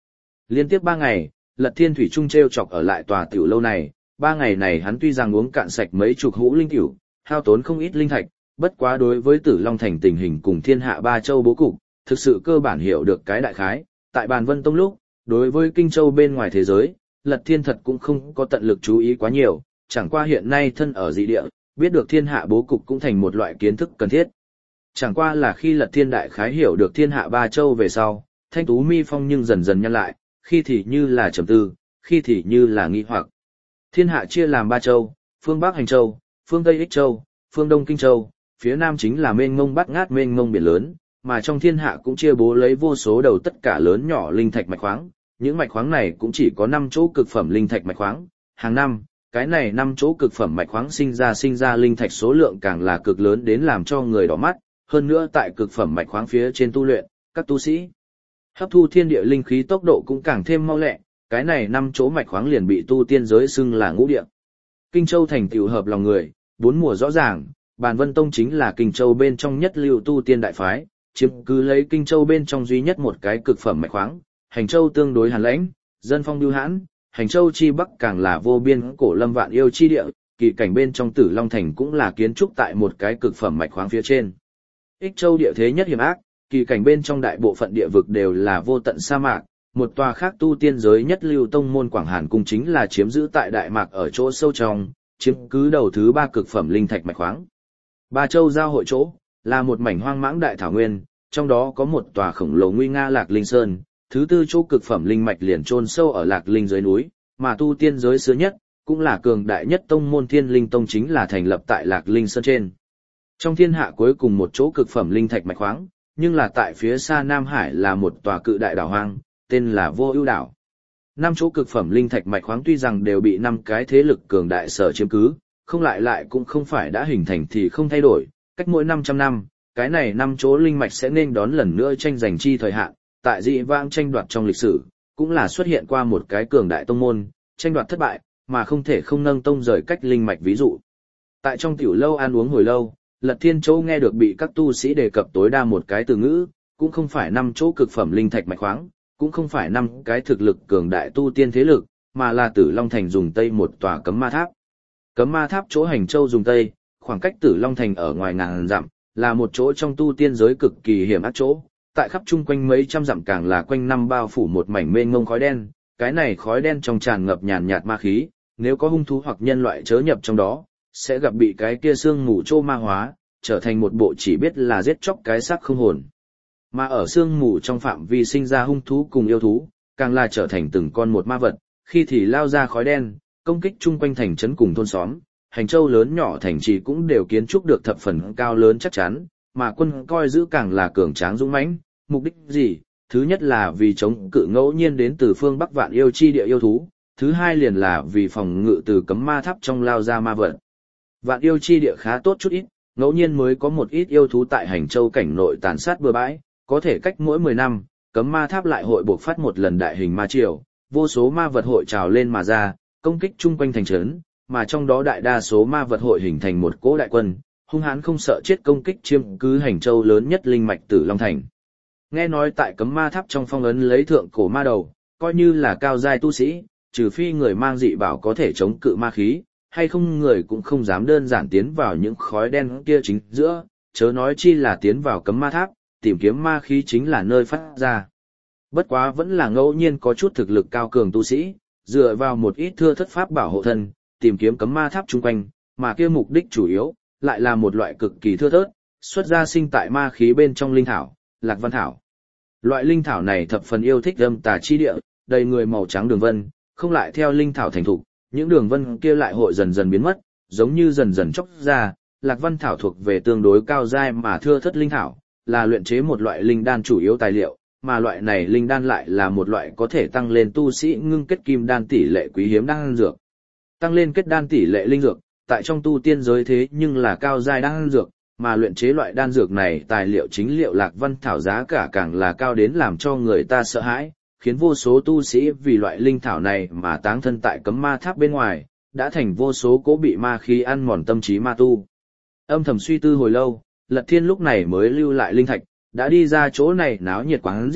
A: Liên tiếp ba ngày, Lật Thiên thủy chung treo chọc ở lại tòa tiểu lâu này, ba ngày này hắn tuy rằng uống cạn sạch mấy chục hũ linh tiểu, hao tốn không ít linh thạch, bất quá đối với Tử Long Thành tình hình cùng thiên hạ ba châu bố cục, thực sự cơ bản hiểu được cái đại khái. Tại Bàn Vân Tông lúc, đối với Kinh Châu bên ngoài thế giới, Lật Thiên thật cũng không có tận lực chú ý quá nhiều, chẳng qua hiện nay thân ở dị địa, biết được thiên hạ bố cục cũng thành một loại kiến thức cần thiết. Chẳng qua là khi Lật Thiên đại khái hiểu được thiên hạ ba châu về sau, thanh tú mi phong nhưng dần dần nhăn lại, khi thì như là trầm tư, khi thì như là nghi hoặc. Thiên hạ chia làm ba châu, phương Bắc Hành Châu, phương Tây Ích Châu, phương Đông Kinh Châu, phía Nam chính là mênh mông bát ngát mênh mông biển lớn, mà trong thiên hạ cũng chia bố lấy vô số đầu tất cả lớn nhỏ linh thạch mạch khoáng, những mạch khoáng này cũng chỉ có năm chỗ cực phẩm linh thạch mạch khoáng, hàng năm, cái này năm chỗ cực phẩm mạch khoáng sinh ra sinh ra linh thạch số lượng càng là cực lớn đến làm cho người đỏ mắt, hơn nữa tại cực phẩm mạch khoáng phía trên tu luyện, các tu sĩ hấp thu thiên địa linh khí tốc độ cũng càng thêm mau lẹ, cái này năm chỗ mạch khoáng liền bị tu tiên giới xưng là ngũ địa. Kinh Châu thành tựu hợp lòng người, bốn mùa rõ ràng, Bàn Vân Tông chính là Kinh Châu bên trong nhất lưu tu tiên đại phái, chiếm cứ lấy Kinh Châu bên trong duy nhất một cái cực phẩm mạch khoáng. Hành Châu tương đối hàn lãnh, dân phong bưu hãn, Hành Châu chi bắc càng là vô biên cổ lâm vạn yêu chi địa, kỳ cảnh bên trong Tử Long Thành cũng là kiến trúc tại một cái cực phẩm mạch khoáng phía trên. Ích Châu địa thế nhất hiểm ác, kỳ cảnh bên trong đại bộ phận địa vực đều là vô tận sa mạc, một tòa khác tu tiên giới nhất lưu tông môn Quảng Hàn cung chính là chiếm giữ tại đại mạc ở chỗ sâu trong, chiếm cứ đầu thứ ba cực phẩm linh thạch mạch khoáng. Ba châu giao hội chỗ là một mảnh hoang mãng đại thảo nguyên, trong đó có một tòa khổng lồ nguy nga Lạc Linh Sơn, thứ tư chỗ cực phẩm linh mạch liền chôn sâu ở Lạc Linh dưới núi, mà tu tiên giới xưa nhất, cũng là cường đại nhất tông môn Thiên Linh Tông chính là thành lập tại Lạc Linh Sơn trên. Trong thiên hạ cuối cùng một chỗ cực phẩm linh thạch mạch khoáng, nhưng là tại phía xa Nam Hải là một tòa cự đại đảo hoang, tên là Vô Ưu đảo. Năm chỗ cực phẩm linh thạch mạch khoáng tuy rằng đều bị năm cái thế lực cường đại sở chiếm cứ, không lại lại cũng không phải đã hình thành thì không thay đổi, cách mỗi năm trăm năm, cái này năm chỗ linh mạch sẽ nên đón lần nữa tranh giành chi thời hạn, tại dị vãng tranh đoạt trong lịch sử, cũng là xuất hiện qua một cái cường đại tông môn, tranh đoạt thất bại, mà không thể không nâng tông rời cách linh mạch ví dụ. Tại trong tiểu lâu ăn uống hồi lâu, Lật Thiên Châu nghe được bị các tu sĩ đề cập tối đa một cái từ ngữ, cũng không phải năm chỗ cực phẩm linh thạch mạch khoáng, cũng không phải năm cái thực lực cường đại tu tiên thế lực, mà là Tử Long Thành dùng Tây một tòa cấm ma tháp. Cấm ma tháp chỗ Hành Châu dùng Tây, khoảng cách Tử Long Thành ở ngoài ngàn dặm, là một chỗ trong tu tiên giới cực kỳ hiểm ác chỗ, tại khắp chung quanh mấy trăm dặm càng là quanh năm bao phủ một mảnh mênh mông khói đen, cái này khói đen trong tràn ngập nhàn nhạt ma khí, nếu có hung thú hoặc nhân loại chớ nhập trong đó, sẽ gặp bị cái kia sương mù trô ma hóa, trở thành một bộ chỉ biết là giết chóc cái xác không hồn. Mà ở sương mù trong phạm vi sinh ra hung thú cùng yêu thú, càng là trở thành từng con một ma vật, khi thì lao ra khói đen, công kích chung quanh thành trấn cùng thôn xóm, Hành Châu lớn nhỏ thành trì cũng đều kiến trúc được thập phần cao lớn chắc chắn, mà quân coi giữ càng là cường tráng dũng mãnh, mục đích gì? Thứ nhất là vì chống cự ngẫu nhiên đến từ phương Bắc vạn yêu chi địa yêu thú, thứ hai liền là vì phòng ngự từ cấm ma tháp trong lao ra ma vật. Vạn yêu chi địa khá tốt chút ít, ngẫu nhiên mới có một ít yêu thú tại Hành Châu cảnh nội tàn sát bừa bãi, có thể cách mỗi mười năm, cấm ma tháp lại hội buộc phát một lần đại hình ma triều, vô số ma vật hội trào lên mà ra, công kích chung quanh thành trấn, mà trong đó đại đa số ma vật hội hình thành một cỗ đại quân, hung hãn không sợ chết công kích chiếm cứ Hành Châu lớn nhất linh mạch Tử Long Thành. Nghe nói tại cấm ma tháp trong phong ấn lấy thượng cổ ma đầu, coi như là cao giai tu sĩ, trừ phi người mang dị bảo có thể chống cự ma khí, hay không người cũng không dám đơn giản tiến vào những khói đen kia chính giữa, chớ nói chi là tiến vào cấm ma tháp, tìm kiếm ma khí chính là nơi phát ra. Bất quá vẫn là ngẫu nhiên có chút thực lực cao cường tu sĩ, dựa vào một ít thưa thất pháp bảo hộ thân, tìm kiếm cấm ma tháp chung quanh, mà kia mục đích chủ yếu, lại là một loại cực kỳ thưa thớt, xuất ra sinh tại ma khí bên trong linh thảo, Lạc Văn Thảo. Loại linh thảo này thập phần yêu thích âm tà chi địa, đầy người màu trắng đường vân, không lại theo linh thảo thành thục, những đường vân kia lại hội dần dần biến mất, giống như dần dần chóc ra, Lạc Văn Thảo thuộc về tương đối cao giai mà thưa thớt linh thảo, là luyện chế một loại linh đan chủ yếu tài liệu, mà loại này linh đan lại là một loại có thể tăng lên tu sĩ ngưng kết kim đan tỷ lệ quý hiếm đan dược. Tăng lên kết đan tỷ lệ linh dược, tại trong tu tiên giới thế nhưng là cao giai đan dược, mà luyện chế loại đan dược này tài liệu chính liệu Lạc Văn Thảo giá cả càng là cao đến làm cho người ta sợ hãi, khiến vô số tu sĩ vì loại linh thảo này mà táng thân tại cấm ma tháp bên ngoài, đã thành vô số cố bị ma khí ăn mòn tâm trí ma tu. Âm thầm suy tư hồi lâu, Lật Thiên lúc này mới lưu lại linh thạch, đã đi ra chỗ này náo nhiệt quán rượu,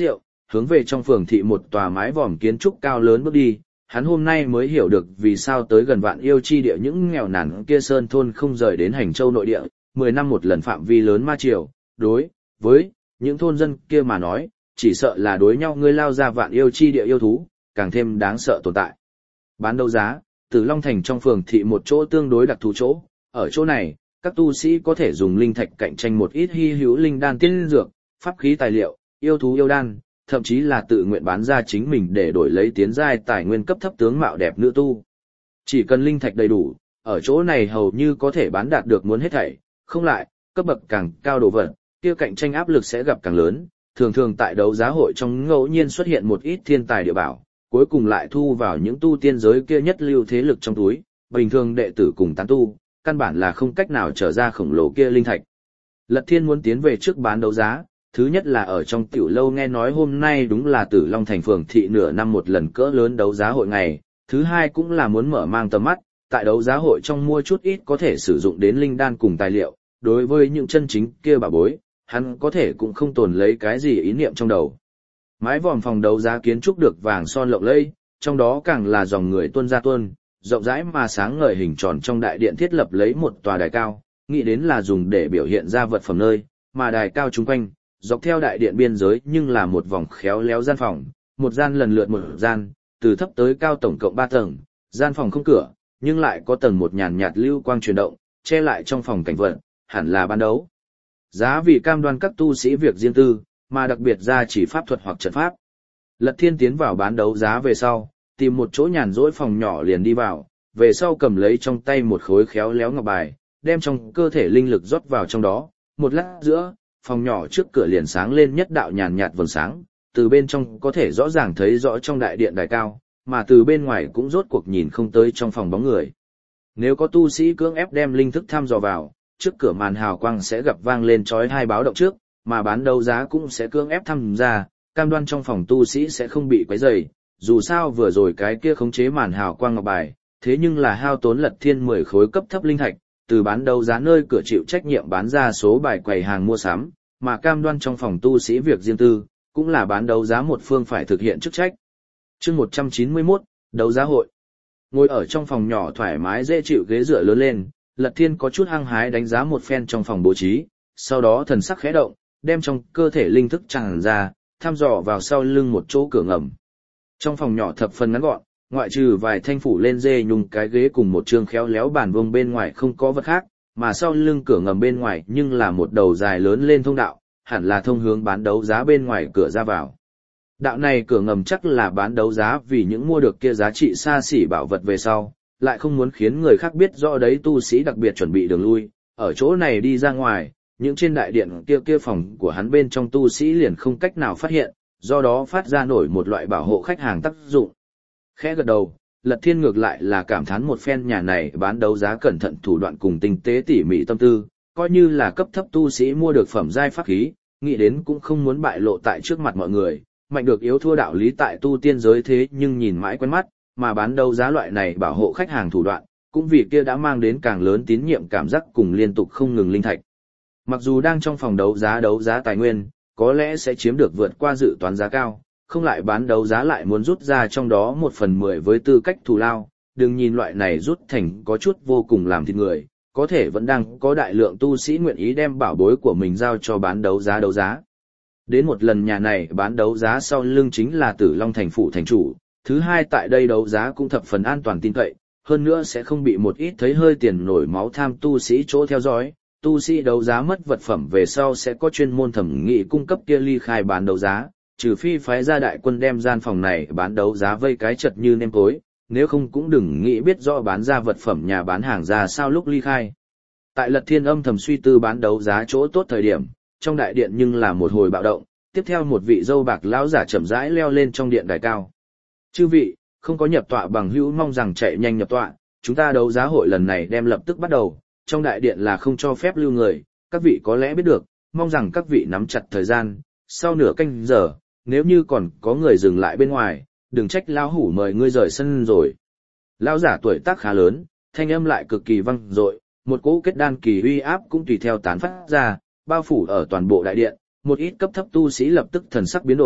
A: hướng về trong phường thị một tòa mái vòm kiến trúc cao lớn bước đi. Hắn hôm nay mới hiểu được vì sao tới gần Vạn Yêu chi địa những nghèo nàn kia sơn thôn không rời đến Hành Châu nội địa, mười năm một lần phạm vi lớn ma triều, đối với những thôn dân kia mà nói, chỉ sợ là đối nhau ngươi lao ra Vạn Yêu chi địa yêu thú, càng thêm đáng sợ tồn tại. Bán đấu giá, Tử Long Thành trong phường thị một chỗ tương đối đặc thù chỗ, ở chỗ này, các tu sĩ có thể dùng linh thạch cạnh tranh một ít hy hữu linh đan tiên dược, pháp khí tài liệu, yêu thú yêu đan, thậm chí là tự nguyện bán ra chính mình để đổi lấy tiến giai tài nguyên cấp thấp tướng mạo đẹp nữ tu. Chỉ cần linh thạch đầy đủ, ở chỗ này hầu như có thể bán đạt được muốn hết thảy, không lại, cấp bậc càng cao đồ vật, kia cạnh tranh áp lực sẽ gặp càng lớn, thường thường tại đấu giá hội trong ngẫu nhiên xuất hiện một ít thiên tài địa bảo, cuối cùng lại thu vào những tu tiên giới kia nhất lưu thế lực trong túi, bình thường đệ tử cùng tán tu, căn bản là không cách nào trở ra khổng lồ kia linh thạch. Lật Thiên muốn tiến về trước bán đấu giá, thứ nhất là ở trong tiểu lâu nghe nói hôm nay đúng là Tử Long Thành phường thị nửa năm một lần cỡ lớn đấu giá hội ngày, thứ hai cũng là muốn mở mang tầm mắt, tại đấu giá hội trong mua chút ít có thể sử dụng đến linh đan cùng tài liệu, đối với những chân chính kia bà bối, hắn có thể cũng không tồn lấy cái gì ý niệm trong đầu. Mái vòm phòng đấu giá kiến trúc được vàng son lộng lẫy, trong đó càng là dòng người tuôn ra tuôn, rộng rãi mà sáng ngời hình tròn trong đại điện thiết lập lấy một tòa đài cao, nghĩ đến là dùng để biểu hiện ra vật phẩm nơi, mà đài cao chung quanh, dọc theo đại điện biên giới nhưng là một vòng khéo léo gian phòng, một gian lần lượt một gian, từ thấp tới cao tổng cộng ba tầng, gian phòng không cửa, nhưng lại có tầng một nhàn nhạt lưu quang chuyển động, che lại trong phòng cảnh vật, hẳn là bán đấu. Giá vì cam đoan các tu sĩ việc riêng tư, mà đặc biệt ra chỉ pháp thuật hoặc trận pháp. Lật Thiên tiến vào bán đấu giá về sau, tìm một chỗ nhàn rỗi phòng nhỏ liền đi vào, về sau cầm lấy trong tay một khối khéo léo ngọc bài, đem trong cơ thể linh lực rót vào trong đó, một lát giữa, phòng nhỏ trước cửa liền sáng lên nhất đạo nhàn nhạt vầng sáng, từ bên trong có thể rõ ràng thấy rõ trong đại điện đài cao, mà từ bên ngoài cũng rốt cuộc nhìn không tới trong phòng bóng người. Nếu có tu sĩ cưỡng ép đem linh thức thăm dò vào, trước cửa màn hào quang sẽ gặp vang lên chói hai báo động trước, mà bán đấu giá cũng sẽ cưỡng ép thăm ra, cam đoan trong phòng tu sĩ sẽ không bị quấy rầy. Dù sao vừa rồi cái kia khống chế màn hào quang ngọc bài, thế nhưng là hao tốn Lật Thiên mười khối cấp thấp linh thạch, từ bán đấu giá nơi cửa chịu trách nhiệm bán ra số bài quầy hàng mua sắm, mà cam đoan trong phòng tu sĩ việc riêng tư, cũng là bán đấu giá một phương phải thực hiện chức trách. Chương một trăm chín mươi mốt, đấu giá hội. Ngồi ở trong phòng nhỏ thoải mái dễ chịu ghế dựa lớn lên, Lật Thiên có chút hăng hái đánh giá một phen trong phòng bố trí, sau đó thần sắc khẽ động, đem trong cơ thể linh thức tràn ra, thăm dò vào sau lưng một chỗ cửa ngầm. Trong phòng nhỏ thập phần ngắn gọn, ngoại trừ vài thanh phủ lên dê nhung cái ghế cùng một trường khéo léo bàn vuông bên ngoài không có vật khác, mà sau lưng cửa ngầm bên ngoài nhưng là một đầu dài lớn lên thông đạo, hẳn là thông hướng bán đấu giá bên ngoài cửa ra vào. Đạo này cửa ngầm chắc là bán đấu giá vì những mua được kia giá trị xa xỉ bảo vật về sau, lại không muốn khiến người khác biết rõ đấy tu sĩ đặc biệt chuẩn bị đường lui, ở chỗ này đi ra ngoài, những trên đại điện kia kia phòng của hắn bên trong tu sĩ liền không cách nào phát hiện, do đó phát ra nổi một loại bảo hộ khách hàng tác dụng. Khẽ gật đầu, Lật Thiên ngược lại là cảm thán một phen nhà này bán đấu giá cẩn thận thủ đoạn cùng tinh tế tỉ mỉ tâm tư, coi như là cấp thấp tu sĩ mua được phẩm giai pháp khí, nghĩ đến cũng không muốn bại lộ tại trước mặt mọi người, mạnh được yếu thua đạo lý tại tu tiên giới thế nhưng nhìn mãi quen mắt, mà bán đấu giá loại này bảo hộ khách hàng thủ đoạn, cũng vì kia đã mang đến càng lớn tín nhiệm cảm giác cùng liên tục không ngừng linh thạch. Mặc dù đang trong phòng đấu giá đấu giá tài nguyên, có lẽ sẽ chiếm được vượt qua dự toán giá cao, không lại bán đấu giá lại muốn rút ra trong đó một phần mười với tư cách thù lao, đừng nhìn loại này rút thành có chút vô cùng làm thịt người, có thể vẫn đang có đại lượng tu sĩ nguyện ý đem bảo bối của mình giao cho bán đấu giá đấu giá. Đến một lần nhà này bán đấu giá sau lưng chính là Tử Long thành phủ thành chủ, thứ hai tại đây đấu giá cũng thập phần an toàn tin cậy, hơn nữa sẽ không bị một ít thấy hơi tiền nổi máu tham tu sĩ chỗ theo dõi. Tu sĩ đấu giá mất vật phẩm về sau sẽ có chuyên môn thẩm nghị cung cấp kia ly khai bán đấu giá, trừ phi phái ra đại quân đem gian phòng này bán đấu giá vây cái chật như nêm tối, nếu không cũng đừng nghĩ biết rõ bán ra vật phẩm nhà bán hàng ra sao lúc ly khai. Tại Lật Thiên âm thầm suy tư bán đấu giá chỗ tốt thời điểm, trong đại điện nhưng là một hồi bạo động, tiếp theo một vị dâu bạc lão giả chậm rãi leo lên trong điện đài cao. Chư vị, không có nhập tọa bằng hữu mong rằng chạy nhanh nhập tọa, chúng ta đấu giá hội lần này đem lập tức bắt đầu, trong đại điện là không cho phép lưu người, các vị có lẽ biết được, mong rằng các vị nắm chặt thời gian, sau nửa canh giờ, nếu như còn có người dừng lại bên ngoài, đừng trách lão hủ mời ngươi rời sân rồi. Lão giả tuổi tác khá lớn, thanh âm lại cực kỳ vang dội, một cỗ kết đan kỳ uy áp cũng tùy theo tán phát ra, bao phủ ở toàn bộ đại điện, một ít cấp thấp tu sĩ lập tức thần sắc biến đổi,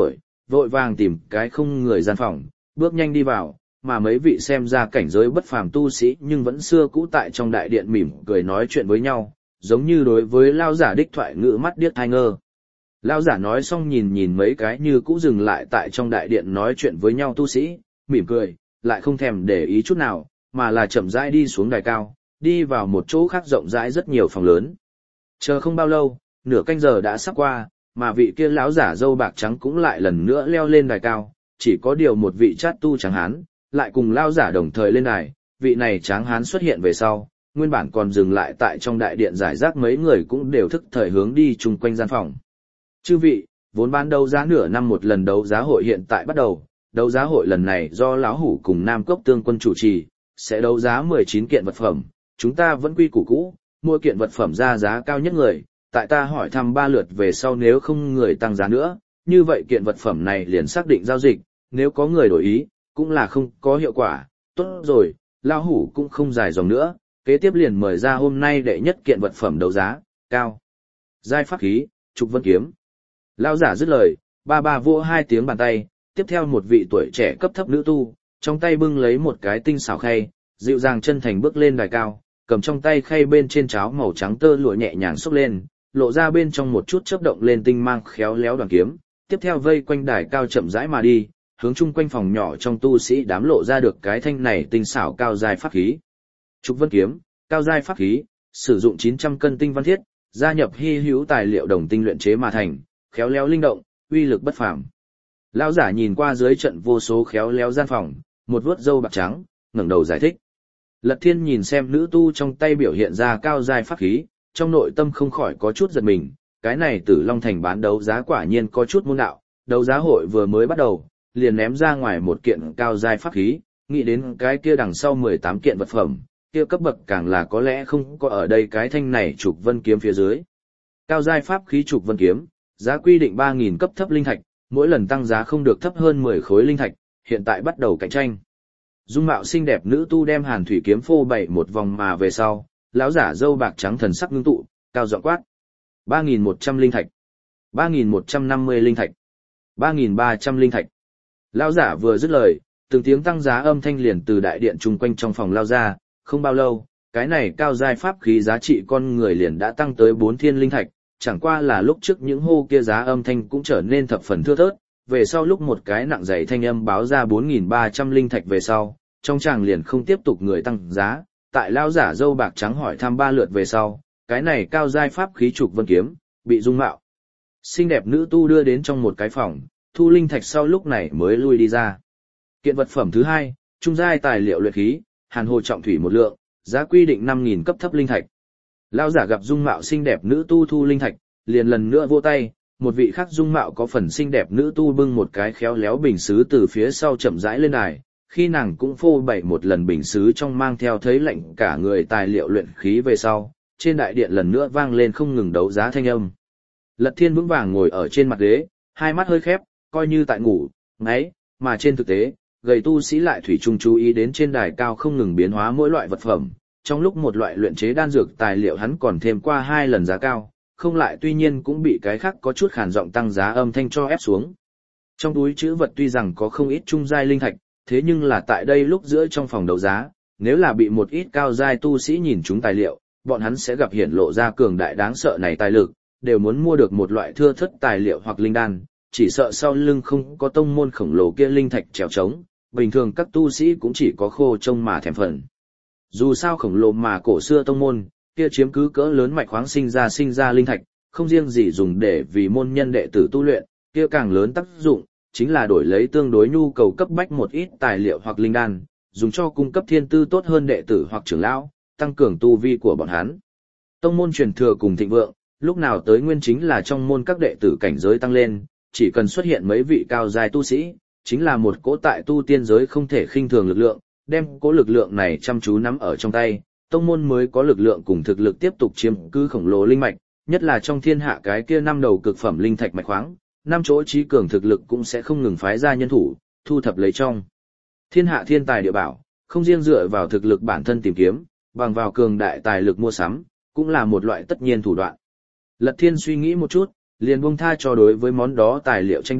A: vội vàng tìm cái không người gian phòng, bước nhanh đi vào, mà mấy vị xem ra cảnh giới bất phàm tu sĩ nhưng vẫn xưa cũ tại trong đại điện mỉm cười nói chuyện với nhau, giống như đối với lao giả đích thoại ngữ mắt điếc thai ngơ. Lao giả nói xong nhìn nhìn mấy cái như cũ dừng lại tại trong đại điện nói chuyện với nhau tu sĩ, mỉm cười, lại không thèm để ý chút nào, mà là chậm rãi đi xuống đài cao, đi vào một chỗ khác rộng rãi rất nhiều phòng lớn. Chờ không bao lâu, nửa canh giờ đã sắp qua, mà vị kia lão giả râu bạc trắng cũng lại lần nữa leo lên đài cao, chỉ có điều một vị chát tu trắng hán, lại cùng lão giả đồng thời lên đài, vị này tráng hán xuất hiện về sau, nguyên bản còn dừng lại tại trong đại điện giải rác mấy người cũng đều thức thời hướng đi chung quanh gian phòng. Chư vị, vốn ban đấu giá nửa năm một lần đấu giá hội hiện tại bắt đầu, đấu giá hội lần này do lão hủ cùng Nam Cốc Tương Quân chủ trì, sẽ đấu giá mười chín kiện vật phẩm, chúng ta vẫn quy củ cũ, mua kiện vật phẩm ra giá cao nhất người, tại ta hỏi thăm ba lượt về sau nếu không người tăng giá nữa, như vậy kiện vật phẩm này liền xác định giao dịch, nếu có người đổi ý, cũng là không có hiệu quả, tốt rồi, lão hủ cũng không dài dòng nữa, kế tiếp liền mời ra hôm nay đệ nhất kiện vật phẩm đấu giá, cao. Giai pháp khí, trục vân kiếm. Lão giả dứt lời, ba ba vỗ hai tiếng bàn tay, tiếp theo một vị tuổi trẻ cấp thấp nữ tu, trong tay bưng lấy một cái tinh xảo khay, dịu dàng chân thành bước lên đài cao, cầm trong tay khay bên trên cháo màu trắng tơ lụa nhẹ nhàng xốc lên, lộ ra bên trong một chút chớp động lên tinh mang khéo léo đoàn kiếm, tiếp theo vây quanh đài cao chậm rãi mà đi, hướng chung quanh phòng nhỏ trong tu sĩ đám lộ ra được cái thanh này tinh xảo cao giai pháp khí. Trục vân kiếm, cao giai pháp khí, sử dụng chín trăm cân tinh văn thiết, gia nhập hy hữu tài liệu đồng tinh luyện chế mà thành, khéo léo linh động, uy lực bất phàm. Lão giả nhìn qua dưới trận vô số khéo léo gian phòng, một vuốt râu bạc trắng, ngẩng đầu giải thích. Lật Thiên nhìn xem nữ tu trong tay biểu hiện ra cao giai pháp khí, trong nội tâm không khỏi có chút giật mình, cái này Tử Long Thành bán đấu giá quả nhiên có chút môn đạo, đấu giá hội vừa mới bắt đầu, liền ném ra ngoài một kiện cao giai pháp khí, nghĩ đến cái kia đằng sau mười tám kiện vật phẩm, kia cấp bậc càng là có lẽ không có ở đây cái thanh này trục vân kiếm phía dưới. Cao giai pháp khí trục vân kiếm, giá quy định ba nghìn cấp thấp linh thạch, mỗi lần tăng giá không được thấp hơn mười khối linh thạch, hiện tại bắt đầu cạnh tranh. Dung mạo xinh đẹp nữ tu đem Hàn Thủy kiếm phô bày một vòng mà về sau, lão giả râu bạc trắng thần sắc ngưng tụ, cao giọng quát: ba nghìn một trăm linh thạch, ba nghìn một trăm năm mươi linh thạch, ba nghìn ba trăm linh thạch. Lão giả vừa dứt lời, từng tiếng tăng giá âm thanh liền từ đại điện chung quanh trong phòng lao ra, không bao lâu, cái này cao giai pháp khí giá trị con người liền đã tăng tới bốn thiên linh thạch, chẳng qua là lúc trước những hô kia giá âm thanh cũng trở nên thập phần thưa thớt, về sau lúc một cái nặng dày thanh âm báo ra bốn nghìn ba trăm linh thạch về sau, trong tràng liền không tiếp tục người tăng giá, tại lão giả râu bạc trắng hỏi thăm ba lượt về sau, cái này cao giai pháp khí trục vân kiếm, bị dung mạo xinh đẹp nữ tu đưa đến trong một cái phòng, thu linh thạch sau lúc này mới lui đi ra. Kiện vật phẩm thứ hai, trung giai tài liệu luyện khí, hàn hồ trọng thủy một lượng, giá quy định năm nghìn cấp thấp linh thạch. Lão giả gặp dung mạo xinh đẹp nữ tu thu linh thạch, liền lần nữa vỗ tay, một vị khác dung mạo có phần xinh đẹp nữ tu bưng một cái khéo léo bình sứ từ phía sau chậm rãi lên đài, khi nàng cũng phô bày một lần bình sứ trong mang theo thấy lạnh cả người tài liệu luyện khí về sau, trên đại điện lần nữa vang lên không ngừng đấu giá thanh âm. Lật Thiên vững vàng ngồi ở trên mặt ghế, hai mắt hơi khép, coi như tại ngủ, ngáy, mà trên thực tế, gầy tu sĩ lại thủy chung chú ý đến trên đài cao không ngừng biến hóa mỗi loại vật phẩm, trong lúc một loại luyện chế đan dược tài liệu hắn còn thêm qua hai lần giá cao, không lại tuy nhiên cũng bị cái khác có chút khàn giọng tăng giá âm thanh cho ép xuống. Trong túi trữ vật tuy rằng có không ít trung giai linh thạch, thế nhưng là tại đây lúc giữa trong phòng đấu giá, nếu là bị một ít cao giai tu sĩ nhìn chúng tài liệu, bọn hắn sẽ gặp hiển lộ ra cường đại đáng sợ này tài lực, đều muốn mua được một loại thưa thất tài liệu hoặc linh đan, chỉ sợ sau lưng không có tông môn khổng lồ kia linh thạch trèo trống, bình thường các tu sĩ cũng chỉ có khô trông mà thèm phần. Dù sao khổng lồ mà cổ xưa tông môn, kia chiếm cứ cỡ lớn mạch khoáng sinh ra sinh ra linh thạch, không riêng gì dùng để vì môn nhân đệ tử tu luyện, kia càng lớn tác dụng, chính là đổi lấy tương đối nhu cầu cấp bách một ít tài liệu hoặc linh đan, dùng cho cung cấp thiên tư tốt hơn đệ tử hoặc trưởng lão, tăng cường tu vi của bọn hắn. Tông môn truyền thừa cùng thịnh vượng, lúc nào tới nguyên chính là trong môn các đệ tử cảnh giới tăng lên, chỉ cần xuất hiện mấy vị cao giai tu sĩ, chính là một cỗ tại tu tiên giới không thể khinh thường lực lượng, đem cỗ lực lượng này chăm chú nắm ở trong tay, tông môn mới có lực lượng cùng thực lực tiếp tục chiếm cứ khổng lồ linh mạch, nhất là trong thiên hạ cái kia năm đầu cực phẩm linh thạch mạch khoáng, năm chỗ trí cường thực lực cũng sẽ không ngừng phái ra nhân thủ, thu thập lấy trong thiên hạ thiên tài địa bảo, không riêng dựa vào thực lực bản thân tìm kiếm, bằng vào cường đại tài lực mua sắm, cũng là một loại tất nhiên thủ đoạn. Lật Thiên suy nghĩ một chút, liền buông tha cho đối với món đó tài liệu tranh đoạt,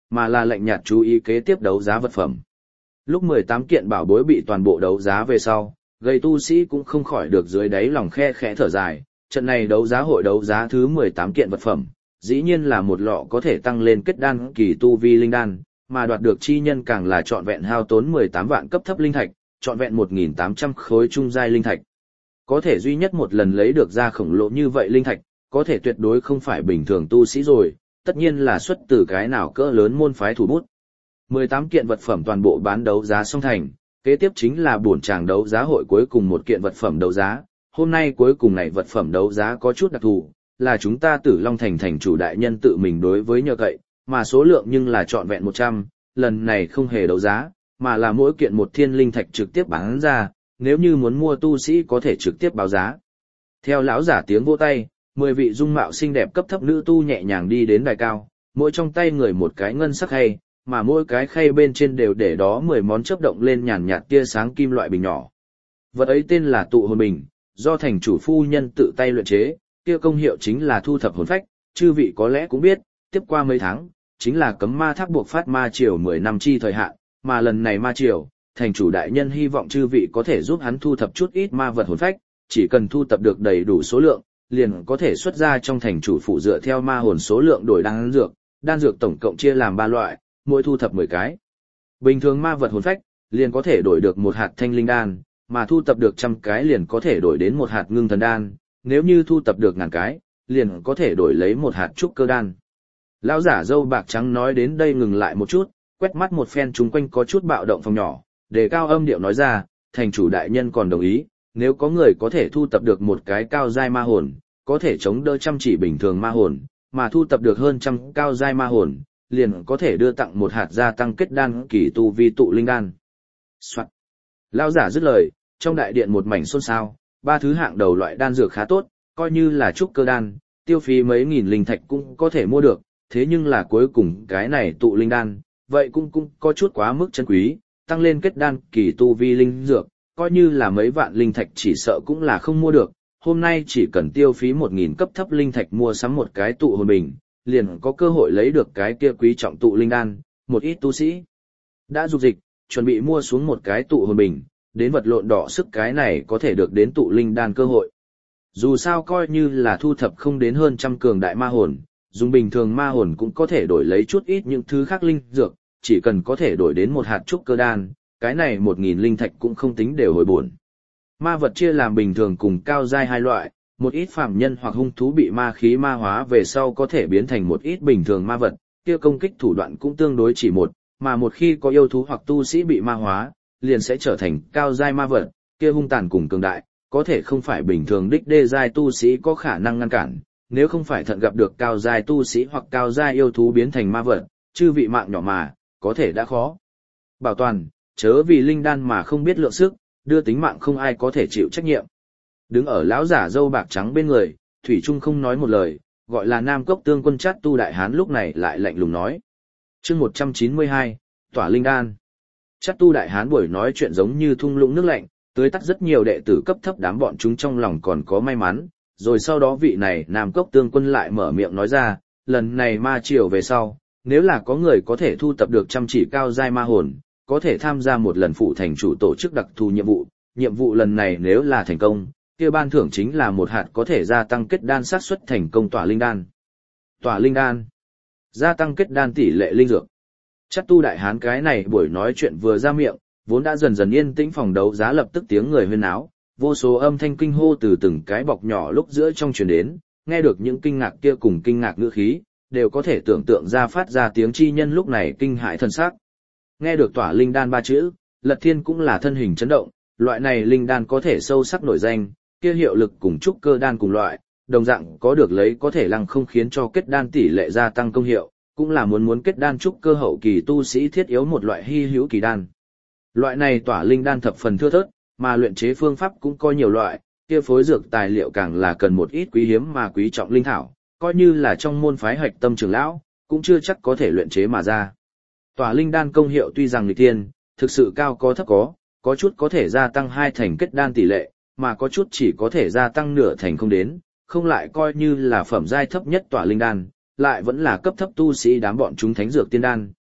A: mà là lạnh nhạt chú ý kế tiếp đấu giá vật phẩm. Lúc mười tám kiện bảo bối bị toàn bộ đấu giá về sau, gầy tu sĩ cũng không khỏi được dưới đáy lòng khe khẽ thở dài, trận này đấu giá hội đấu giá thứ mười tám kiện vật phẩm, dĩ nhiên là một lọ có thể tăng lên kết đan kỳ tu vi linh đan, mà đoạt được chi nhân càng là trọn vẹn hao tốn mười tám vạn cấp thấp linh thạch, trọn vẹn một nghìn tám trăm khối trung giai linh thạch. Có thể duy nhất một lần lấy được ra khổng lồ như vậy linh thạch, có thể tuyệt đối không phải bình thường tu sĩ rồi, tất nhiên là xuất từ cái nào cỡ lớn môn phái thủ bút. mười tám kiện vật phẩm toàn bộ bán đấu giá xong thành, kế tiếp chính là buổi tràng đấu giá hội cuối cùng một kiện vật phẩm đấu giá. Hôm nay cuối cùng này vật phẩm đấu giá có chút đặc thù, là chúng ta Tử Long Thành thành chủ đại nhân tự mình đối với nhờ cậy, mà số lượng nhưng là trọn vẹn một trăm, lần này không hề đấu giá, mà là mỗi kiện một thiên linh thạch trực tiếp bán ra, nếu như muốn mua tu sĩ có thể trực tiếp báo giá. Theo lão giả tiếng vỗ tay, mười vị dung mạo xinh đẹp cấp thấp nữ tu nhẹ nhàng đi đến đài cao, mỗi trong tay người một cái ngân sắc khay, mà mỗi cái khay bên trên đều để đó mười món chớp động lên nhàn nhạt tia sáng kim loại bình nhỏ. Vật ấy tên là tụ hồn bình, do thành chủ phu nhân tự tay luyện chế, kia công hiệu chính là thu thập hồn phách, chư vị có lẽ cũng biết, tiếp qua mấy tháng, chính là cấm ma thác buộc phát ma triều mười năm chi thời hạn, mà lần này ma triều, thành chủ đại nhân hy vọng chư vị có thể giúp hắn thu thập chút ít ma vật hồn phách, chỉ cần thu thập được đầy đủ số lượng, liền có thể xuất ra trong thành chủ phụ dựa theo ma hồn số lượng đổi đan dược, đan dược tổng cộng chia làm ba loại, mỗi thu thập mười cái. Bình thường ma vật hồn phách, liền có thể đổi được một hạt thanh linh đan, mà thu thập được trăm cái liền có thể đổi đến một hạt ngưng thần đan, nếu như thu thập được ngàn cái, liền có thể đổi lấy một hạt trúc cơ đan. Lão giả râu bạc trắng nói đến đây ngừng lại một chút, quét mắt một phen chúng quanh có chút bạo động phòng nhỏ, đề cao âm điệu nói ra, thành chủ đại nhân còn đồng ý, nếu có người có thể thu tập được một cái cao giai ma hồn, có thể chống đỡ chăm chỉ bình thường ma hồn, mà thu tập được hơn trăm cao giai ma hồn, liền có thể đưa tặng một hạt gia tăng kết đan kỳ tu vi tụ linh đan. Soạn. Lão giả dứt lời, trong đại điện một mảnh xôn xao, ba thứ hạng đầu loại đan dược khá tốt, coi như là trúc cơ đan, tiêu phí mấy nghìn linh thạch cũng có thể mua được, thế nhưng là cuối cùng cái này tụ linh đan, vậy cũng cũng có chút quá mức chân quý, tăng lên kết đan kỳ tu vi linh dược, coi như là mấy vạn linh thạch chỉ sợ cũng là không mua được, hôm nay chỉ cần tiêu phí một nghìn cấp thấp linh thạch mua sắm một cái tụ hồn bình, liền có cơ hội lấy được cái kia quý trọng tụ linh đan, một ít tu sĩ đã dục dịch, chuẩn bị mua xuống một cái tụ hồn bình, đến vật lộn đỏ sức cái này có thể được đến tụ linh đan cơ hội. Dù sao coi như là thu thập không đến hơn trăm cường đại ma hồn, dùng bình thường ma hồn cũng có thể đổi lấy chút ít những thứ khác linh dược, chỉ cần có thể đổi đến một hạt trúc cơ đan, cái này một nghìn linh thạch cũng không tính đều hồi bổn. Ma vật chia làm bình thường cùng cao giai hai loại, một ít phàm nhân hoặc hung thú bị ma khí ma hóa về sau có thể biến thành một ít bình thường ma vật, kia công kích thủ đoạn cũng tương đối chỉ một, mà một khi có yêu thú hoặc tu sĩ bị ma hóa, liền sẽ trở thành cao giai ma vật, kia hung tàn cùng cường đại, có thể không phải bình thường đích đê giai tu sĩ có khả năng ngăn cản, nếu không phải thận gặp được cao giai tu sĩ hoặc cao giai yêu thú biến thành ma vật, chư vị mạng nhỏ mà, có thể đã khó bảo toàn, chớ vì linh đan mà không biết lượng sức, đưa tính mạng không ai có thể chịu trách nhiệm. Đứng ở lão giả râu bạc trắng bên người, thủy trung không nói một lời, gọi là Nam Cốc Tương Quân Chát Tu đại hán lúc này lại lạnh lùng nói. Chương một trăm chín mươi hai, Tỏa linh đan. Chát Tu đại hán buổi nói chuyện giống như thung lũng nước lạnh, tưới tắt rất nhiều đệ tử cấp thấp đám bọn chúng trong lòng còn có may mắn, rồi sau đó vị này Nam Cốc Tương Quân lại mở miệng nói ra, lần này ma triều về sau, nếu là có người có thể thu tập được chăm chỉ cao giai ma hồn, có thể tham gia một lần phụ thành chủ tổ chức đặc thù nhiệm vụ, nhiệm vụ lần này nếu là thành công, kia ban thưởng chính là một hạt có thể gia tăng kết đan xác suất thành công tỏa linh đan. Tỏa linh đan, gia tăng kết đan tỷ lệ linh dược. Chát Tu đại hán cái này buổi nói chuyện vừa ra miệng, vốn đã dần dần yên tĩnh phòng đấu giá lập tức tiếng người huyên náo, vô số âm thanh kinh hô từ từng cái bọc nhỏ lúc giữa trong truyền đến, nghe được những kinh ngạc kia cùng kinh ngạc ngữ khí, đều có thể tưởng tượng ra phát ra tiếng chi nhân lúc này kinh hãi thân xác. Nghe được tỏa linh đan ba chữ, Lật Thiên cũng là thân hình chấn động, loại này linh đan có thể sâu sắc nổi danh, kia hiệu lực cùng trúc cơ đan cùng loại, đồng dạng có được lấy có thể lăng không khiến cho kết đan tỷ lệ gia tăng công hiệu, cũng là muốn muốn kết đan trúc cơ hậu kỳ tu sĩ thiết yếu một loại hy hữu kỳ đan. Loại này tỏa linh đan thập phần thưa thớt, mà luyện chế phương pháp cũng có nhiều loại, kia phối dược tài liệu càng là cần một ít quý hiếm mà quý trọng linh thảo, coi như là trong môn phái hạch tâm trưởng lão, cũng chưa chắc có thể luyện chế mà ra. Tỏa linh đan công hiệu tuy rằng nghịch tiên, thực sự cao có thấp có, có chút có thể gia tăng hai thành kết đan tỷ lệ, mà có chút chỉ có thể gia tăng nửa thành không đến, không lại coi như là phẩm giai thấp nhất tỏa linh đan, lại vẫn là cấp thấp tu sĩ đám bọn chúng thánh dược tiên đan,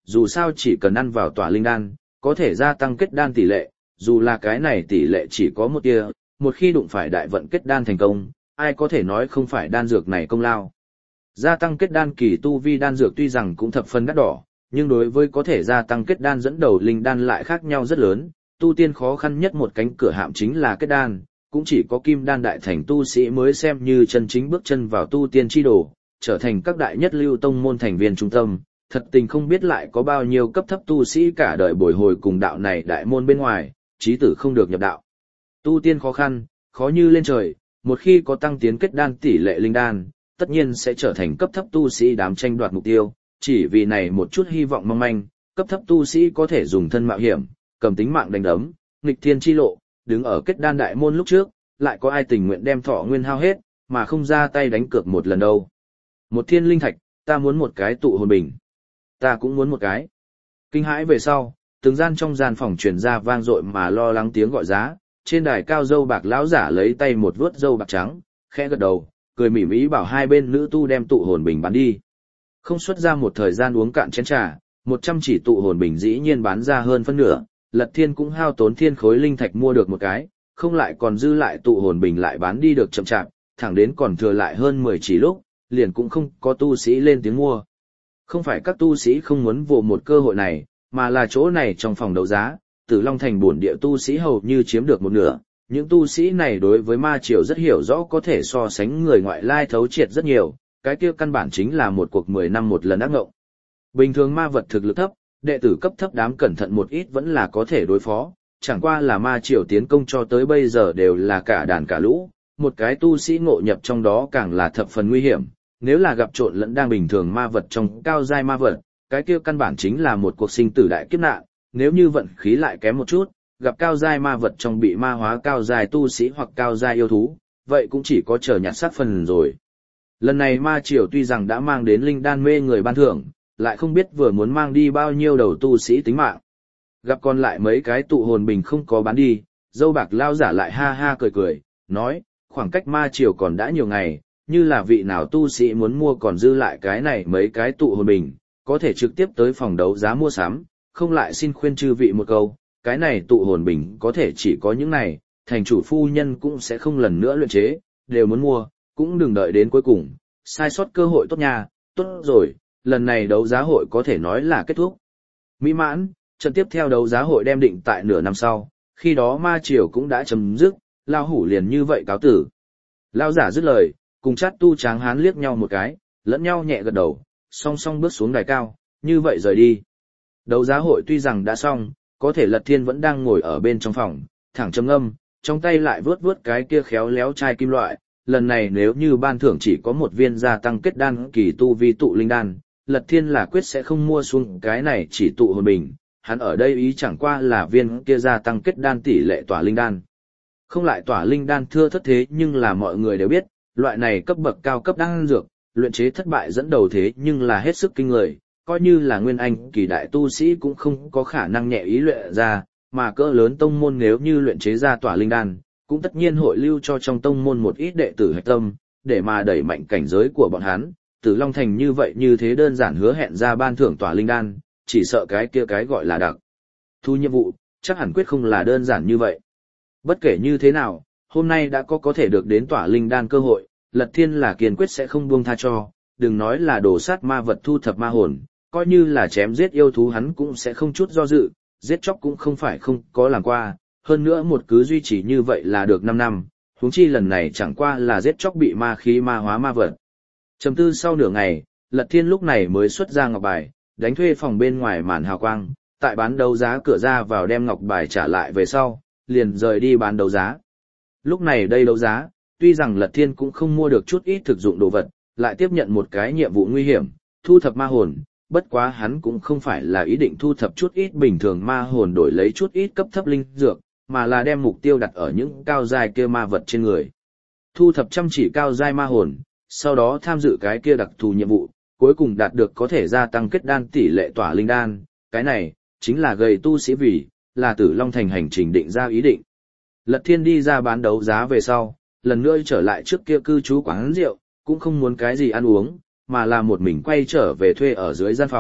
A: dù sao chỉ cần ăn vào tỏa linh đan, có thể gia tăng kết đan tỷ lệ, dù là cái này tỷ lệ chỉ có một tia, một khi đụng phải đại vận kết đan thành công, ai có thể nói không phải đan dược này công lao. Gia tăng kết đan kỳ tu vi đan dược tuy rằng cũng thập phần đắt đỏ, nhưng đối với có thể gia tăng kết đan dẫn đầu linh đan lại khác nhau rất lớn, tu tiên khó khăn nhất một cánh cửa hạm chính là kết đan, cũng chỉ có kim đan đại thành tu sĩ mới xem như chân chính bước chân vào tu tiên chi đồ, trở thành các đại nhất lưu tông môn thành viên trung tâm, thật tình không biết lại có bao nhiêu cấp thấp tu sĩ cả đời bồi hồi cùng đạo này đại môn bên ngoài, chí tử không được nhập đạo. Tu tiên khó khăn, khó như lên trời, một khi có tăng tiến kết đan tỷ lệ linh đan, tất nhiên sẽ trở thành cấp thấp tu sĩ đám tranh đoạt mục tiêu, chỉ vì này một chút hy vọng mong manh, cấp thấp tu sĩ có thể dùng thân mạo hiểm, cầm tính mạng đánh đấm, nghịch thiên chi lộ, đứng ở kết đan đại môn lúc trước, lại có ai tình nguyện đem thọ nguyên hao hết, mà không ra tay đánh cược một lần đâu. Một thiên linh thạch, ta muốn một cái tụ hồn bình. Ta cũng muốn một cái. Kinh hãi về sau, từng gian trong gian phòng truyền ra vang dội mà lo lắng tiếng gọi giá, trên đài cao dâu bạc lão giả lấy tay một vuốt dâu bạc trắng, khẽ gật đầu, cười mỉm ý bảo hai bên nữ tu đem tụ hồn bình bán đi. Không xuất ra một thời gian uống cạn chén trà, một trăm chỉ tụ hồn bình dĩ nhiên bán ra hơn phân nửa, Lật Thiên cũng hao tốn thiên khối linh thạch mua được một cái, không lại còn dư lại tụ hồn bình lại bán đi được chậm chạp, thẳng đến còn thừa lại hơn mười chỉ lúc, liền cũng không có tu sĩ lên tiếng mua. Không phải các tu sĩ không muốn vồ một cơ hội này, mà là chỗ này trong phòng đấu giá, Tử Long Thành bổn địa tu sĩ hầu như chiếm được một nửa, những tu sĩ này đối với ma triều rất hiểu rõ, có thể so sánh người ngoại lai thấu triệt rất nhiều, cái kia căn bản chính là một cuộc mười năm một lần ác ngộng. Bình thường ma vật thực lực thấp, đệ tử cấp thấp đám cẩn thận một ít vẫn là có thể đối phó, chẳng qua là ma triều tiến công cho tới bây giờ đều là cả đàn cả lũ, một cái tu sĩ ngộ nhập trong đó càng là thập phần nguy hiểm, nếu là gặp trộn lẫn đang bình thường ma vật trong cao giai ma vật, cái kia căn bản chính là một cuộc sinh tử đại kiếp nạn, nếu như vận khí lại kém một chút, gặp cao giai ma vật trong bị ma hóa cao giai tu sĩ hoặc cao giai yêu thú, vậy cũng chỉ có chờ nhặt xác phần rồi. Lần này ma triều tuy rằng đã mang đến linh đan mê người ban thưởng, lại không biết vừa muốn mang đi bao nhiêu đầu tu sĩ tính mạng. Gặp còn lại mấy cái tụ hồn bình không có bán đi, dâu bạc lao giả lại ha ha cười cười, nói, khoảng cách ma triều còn đã nhiều ngày, như là vị nào tu sĩ muốn mua còn dư lại cái này mấy cái tụ hồn bình, có thể trực tiếp tới phòng đấu giá mua sắm, không lại xin khuyên chư vị một câu, cái này tụ hồn bình có thể chỉ có những này, thành chủ phu nhân cũng sẽ không lần nữa luyện chế, đều muốn mua, cũng đừng đợi đến cuối cùng, sai sót cơ hội tốt nha, tốt rồi, lần này đấu giá hội có thể nói là kết thúc. Mỹ mãn, trận tiếp theo đấu giá hội đem định tại nửa năm sau, khi đó ma triều cũng đã chấm dứt, lao hủ liền như vậy cáo tử. Lao giả dứt lời, cùng chát tu tráng hán liếc nhau một cái, lẫn nhau nhẹ gật đầu, song song bước xuống đài cao, như vậy rời đi. Đấu giá hội tuy rằng đã xong, có thể Lật Thiên vẫn đang ngồi ở bên trong phòng, thẳng trầm ngâm, trong tay lại vướt vướt cái kia khéo léo chai kim loại, lần này nếu như ban thưởng chỉ có một viên gia tăng kết đan kỳ tu vi tụ linh đan, Lật Thiên là quyết sẽ không mua xuống cái này chỉ tụ hồn bình, hắn ở đây ý chẳng qua là viên kia gia tăng kết đan tỷ lệ tỏa linh đan. Không lại tỏa linh đan thưa thất thế nhưng là mọi người đều biết, loại này cấp bậc cao cấp đan dược, luyện chế thất bại dẫn đầu thế nhưng là hết sức kinh người, coi như là nguyên anh kỳ đại tu sĩ cũng không có khả năng nhẹ ý luyện ra, mà cỡ lớn tông môn nếu như luyện chế ra tỏa linh đan, cũng tất nhiên hội lưu cho trong tông môn một ít đệ tử hạch tâm, để mà đẩy mạnh cảnh giới của bọn hắn. Tử Long Thành như vậy như thế đơn giản hứa hẹn ra ban thưởng tỏa linh đan, chỉ sợ cái kia cái gọi là đặc thu nhiệm vụ, chắc hẳn quyết không là đơn giản như vậy. Bất kể như thế nào, hôm nay đã có có thể được đến tỏa linh đan cơ hội, Lật Thiên là kiên quyết sẽ không buông tha cho, đừng nói là đổ sát ma vật thu thập ma hồn, coi như là chém giết yêu thú hắn cũng sẽ không chút do dự, giết chóc cũng không phải không có làm qua, hơn nữa một cứ duy trì như vậy là được năm năm, huống chi lần này chẳng qua là giết chóc bị ma khí ma hóa ma vật. Trầm tư sau nửa ngày, Lật Thiên lúc này mới xuất ra ngọc bài, đánh thuê phòng bên ngoài màn hào quang, tại bán đấu giá cửa ra vào đem ngọc bài trả lại về sau, liền rời đi bán đấu giá. Lúc này đây đấu giá, tuy rằng Lật Thiên cũng không mua được chút ít thực dụng đồ vật, lại tiếp nhận một cái nhiệm vụ nguy hiểm, thu thập ma hồn, bất quá hắn cũng không phải là ý định thu thập chút ít bình thường ma hồn đổi lấy chút ít cấp thấp linh dược, mà là đem mục tiêu đặt ở những cao giai kia ma vật trên người. Thu thập chăm chỉ cao giai ma hồn, sau đó tham dự cái kia đặc thù nhiệm vụ, cuối cùng đạt được có thể gia tăng kết đan tỷ lệ tỏa linh đan, cái này chính là gầy tu sĩ vì, là Tử Long Thành hành trình định ra ý định. Lật Thiên đi ra bán đấu giá về sau, lần nữa trở lại trước kia cư trú quán rượu, cũng không muốn cái gì ăn uống, mà là một mình quay trở về thuê ở dưới gian phòng,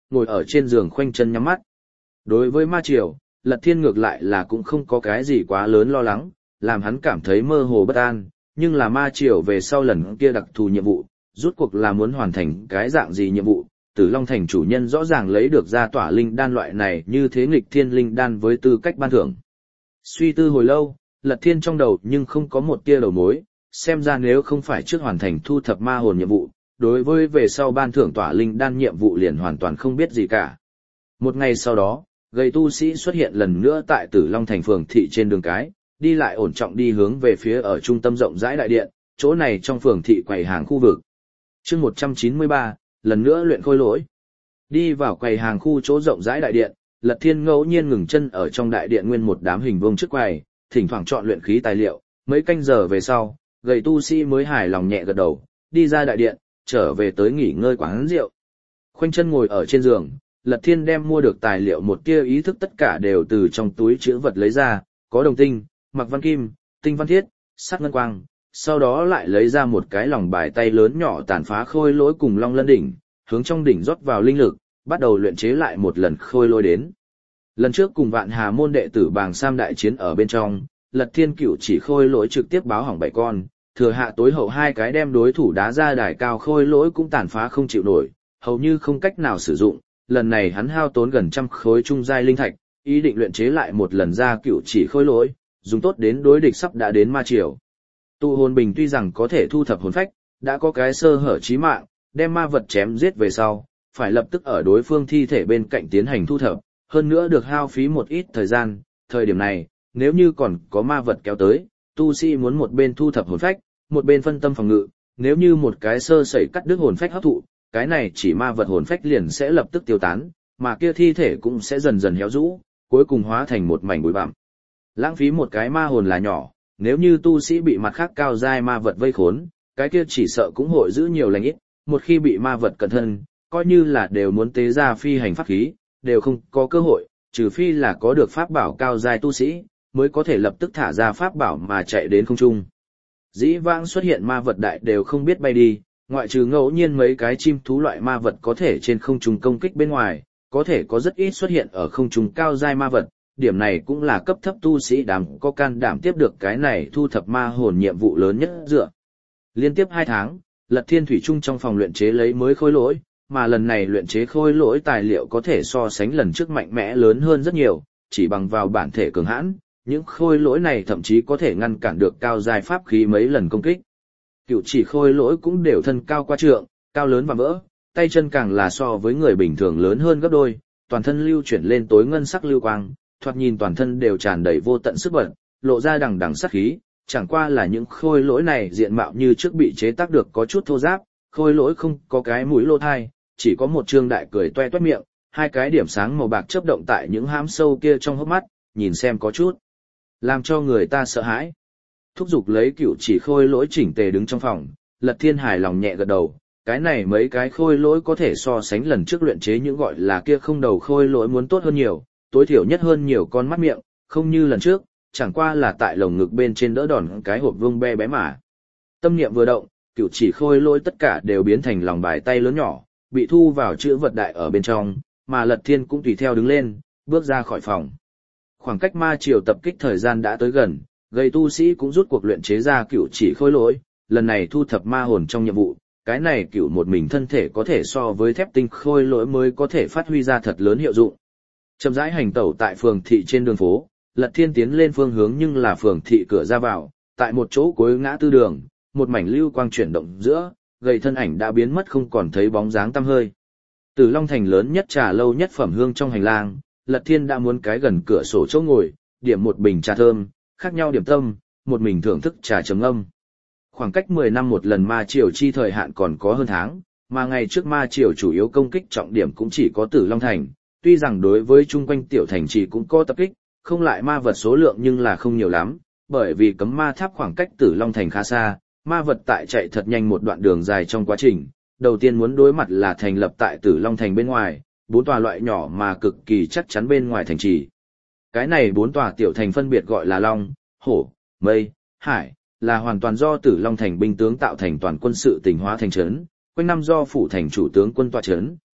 A: ngồi ở trên giường khoanh chân nhắm mắt. Đối với ma triều, Lật Thiên ngược lại là cũng không có cái gì quá lớn lo lắng, làm hắn cảm thấy mơ hồ bất an, nhưng là ma triều về sau lần kia đặc thù nhiệm vụ, rút cuộc là muốn hoàn thành cái dạng gì nhiệm vụ, Tử Long Thành chủ nhân rõ ràng lấy được ra tỏa linh đan loại này như thế nghịch thiên linh đan với tư cách ban thưởng. Suy tư hồi lâu, Lật Thiên trong đầu nhưng không có một tia đầu mối, xem ra nếu không phải trước hoàn thành thu thập ma hồn nhiệm vụ, đối với về sau ban thưởng tỏa linh đan nhiệm vụ liền hoàn toàn không biết gì cả. Một ngày sau đó, gầy tu sĩ xuất hiện lần nữa tại Tử Long Thành phường thị trên đường cái, đi lại ổn trọng đi hướng về phía ở trung tâm rộng rãi đại điện, chỗ này trong phường thị quầy hàng khu vực. Chương một trăm chín mươi ba, lần nữa luyện khôi lỗi. Đi vào quầy hàng khu chỗ rộng rãi đại điện, Lật Thiên ngẫu nhiên ngừng chân ở trong đại điện nguyên một đám hình vuông trước quầy, thỉnh thoảng chọn luyện khí tài liệu, mấy canh giờ về sau, gầy tu sĩ mới hài lòng nhẹ gật đầu, đi ra đại điện, trở về tới nghỉ ngơi quán rượu. Khoanh chân ngồi ở trên giường, Lật Thiên đem mua được tài liệu một tia ý thức tất cả đều từ trong túi chữ vật lấy ra, có đồng tinh, mặc văn kim, tinh văn thiết, sắt ngân quang, sau đó lại lấy ra một cái lòng bài tay lớn nhỏ tàn phá khôi lỗi cùng long lân đỉnh, hướng trong đỉnh rót vào linh lực, bắt đầu luyện chế lại một lần khôi lỗi đến. Lần trước cùng Vạn Hà môn đệ tử Bàng Sam đại chiến ở bên trong, Lật Thiên cửu chỉ khôi lỗi trực tiếp báo hỏng bảy con, thừa hạ tối hậu hai cái đem đối thủ đá ra đài cao khôi lỗi cũng tàn phá không chịu nổi, hầu như không cách nào sử dụng. Lần này hắn hao tốn gần trăm khối trung giai linh thạch, ý định luyện chế lại một lần ra cửu chỉ khôi lỗi, dùng tốt đến đối địch sắp đã đến ma triều. Tụ hồn bình tuy rằng có thể thu thập hồn phách, đã có cái sơ hở chí mạng, đem ma vật chém giết về sau, phải lập tức ở đối phương thi thể bên cạnh tiến hành thu thập, hơn nữa được hao phí một ít thời gian. Thời điểm này, nếu như còn có ma vật kéo tới, tu sĩ muốn một bên thu thập hồn phách, một bên phân tâm phòng ngự, nếu như một cái sơ sẩy cắt đứt hồn phách hấp thụ, cái này chỉ ma vật hồn phách liền sẽ lập tức tiêu tán, mà kia thi thể cũng sẽ dần dần héo rũ, cuối cùng hóa thành một mảnh bụi bặm. Lãng phí một cái ma hồn là nhỏ, nếu như tu sĩ bị mặt khác cao giai ma vật vây khốn, cái kia chỉ sợ cũng hội giữ nhiều lành ít, một khi bị ma vật cận thân, coi như là đều muốn tế ra phi hành pháp khí, đều không có cơ hội, trừ phi là có được pháp bảo cao giai tu sĩ, mới có thể lập tức thả ra pháp bảo mà chạy đến không trung. Dĩ vãng xuất hiện ma vật đại đều không biết bay đi, ngoại trừ ngẫu nhiên mấy cái chim thú loại ma vật có thể trên không trung công kích bên ngoài, có thể có rất ít xuất hiện ở không trung cao giai ma vật, điểm này cũng là cấp thấp tu sĩ đám có can đảm tiếp được cái này thu thập ma hồn nhiệm vụ lớn nhất dựa. Liên tiếp hai tháng, Lật Thiên thủy chung trong phòng luyện chế lấy mới khôi lỗi, mà lần này luyện chế khôi lỗi tài liệu có thể so sánh lần trước mạnh mẽ lớn hơn rất nhiều, chỉ bằng vào bản thể cường hãn, những khôi lỗi này thậm chí có thể ngăn cản được cao giai pháp khí mấy lần công kích. Cựu chỉ khôi lỗi cũng đều thân cao qua trượng, cao lớn và vỡ, tay chân càng là so với người bình thường lớn hơn gấp đôi, toàn thân lưu chuyển lên tối ngân sắc lưu quang, thoạt nhìn toàn thân đều tràn đầy vô tận sức bật, lộ ra đằng đằng sát khí, chẳng qua là những khôi lỗi này diện mạo như trước bị chế tác được có chút thô ráp, khôi lỗi không có cái mũi lỗ thai, chỉ có một trương đại cười toe toét miệng, hai cái điểm sáng màu bạc chớp động tại những hám sâu kia trong hốc mắt, nhìn xem có chút làm cho người ta sợ hãi. Thúc giục lấy cựu chỉ khôi lỗi chỉnh tề đứng trong phòng, Lật Thiên hài lòng nhẹ gật đầu, cái này mấy cái khôi lỗi có thể so sánh lần trước luyện chế những gọi là kia không đầu khôi lỗi muốn tốt hơn nhiều, tối thiểu nhất hơn nhiều con mắt miệng, không như lần trước, chẳng qua là tại lồng ngực bên trên đỡ đòn cái hộp vương be bé mà. Tâm niệm vừa động, cựu chỉ khôi lỗi tất cả đều biến thành lòng bài tay lớn nhỏ, bị thu vào chữ vật đại ở bên trong, mà Lật Thiên cũng tùy theo đứng lên, bước ra khỏi phòng. Khoảng cách ma triều tập kích thời gian đã tới gần, gầy tu sĩ cũng rút cuộc luyện chế ra cựu chỉ khôi lỗi, lần này thu thập ma hồn trong nhiệm vụ, cái này cựu một mình thân thể có thể so với thép tinh khôi lỗi mới có thể phát huy ra thật lớn hiệu dụng. Chậm rãi hành tẩu tại phường thị trên đường phố, Lật Thiên tiến lên phương hướng nhưng là phường thị cửa ra vào, tại một chỗ cuối ngã tư đường, một mảnh lưu quang chuyển động giữa, gầy thân ảnh đã biến mất không còn thấy bóng dáng tăm hơi. Từ Long Thành lớn nhất trà lâu nhất phẩm hương trong hành lang, Lật Thiên đã muốn cái gần cửa sổ chỗ ngồi, điểm một bình trà thơm, khác nhau điểm tâm, một mình thưởng thức trà trầm âm. Khoảng cách mười năm một lần ma triều chi thời hạn còn có hơn tháng, mà ngày trước ma triều chủ yếu công kích trọng điểm cũng chỉ có Tử Long Thành, tuy rằng đối với chung quanh tiểu thành trì cũng có tập kích, không lại ma vật số lượng nhưng là không nhiều lắm, bởi vì cấm ma tháp khoảng cách Tử Long Thành khá xa, ma vật tại chạy thật nhanh một đoạn đường dài trong quá trình, đầu tiên muốn đối mặt là thành lập tại Tử Long Thành bên ngoài, bốn tòa loại nhỏ mà cực kỳ chắc chắn bên ngoài thành trì. Cái này bốn tòa tiểu thành phân biệt gọi là Long, Hổ, Mây, Hải, là hoàn toàn do Tử Long Thành binh tướng tạo thành toàn quân sự tỉnh hóa thành trấn, quanh năm do phủ thành chủ tướng quân tọa trấn,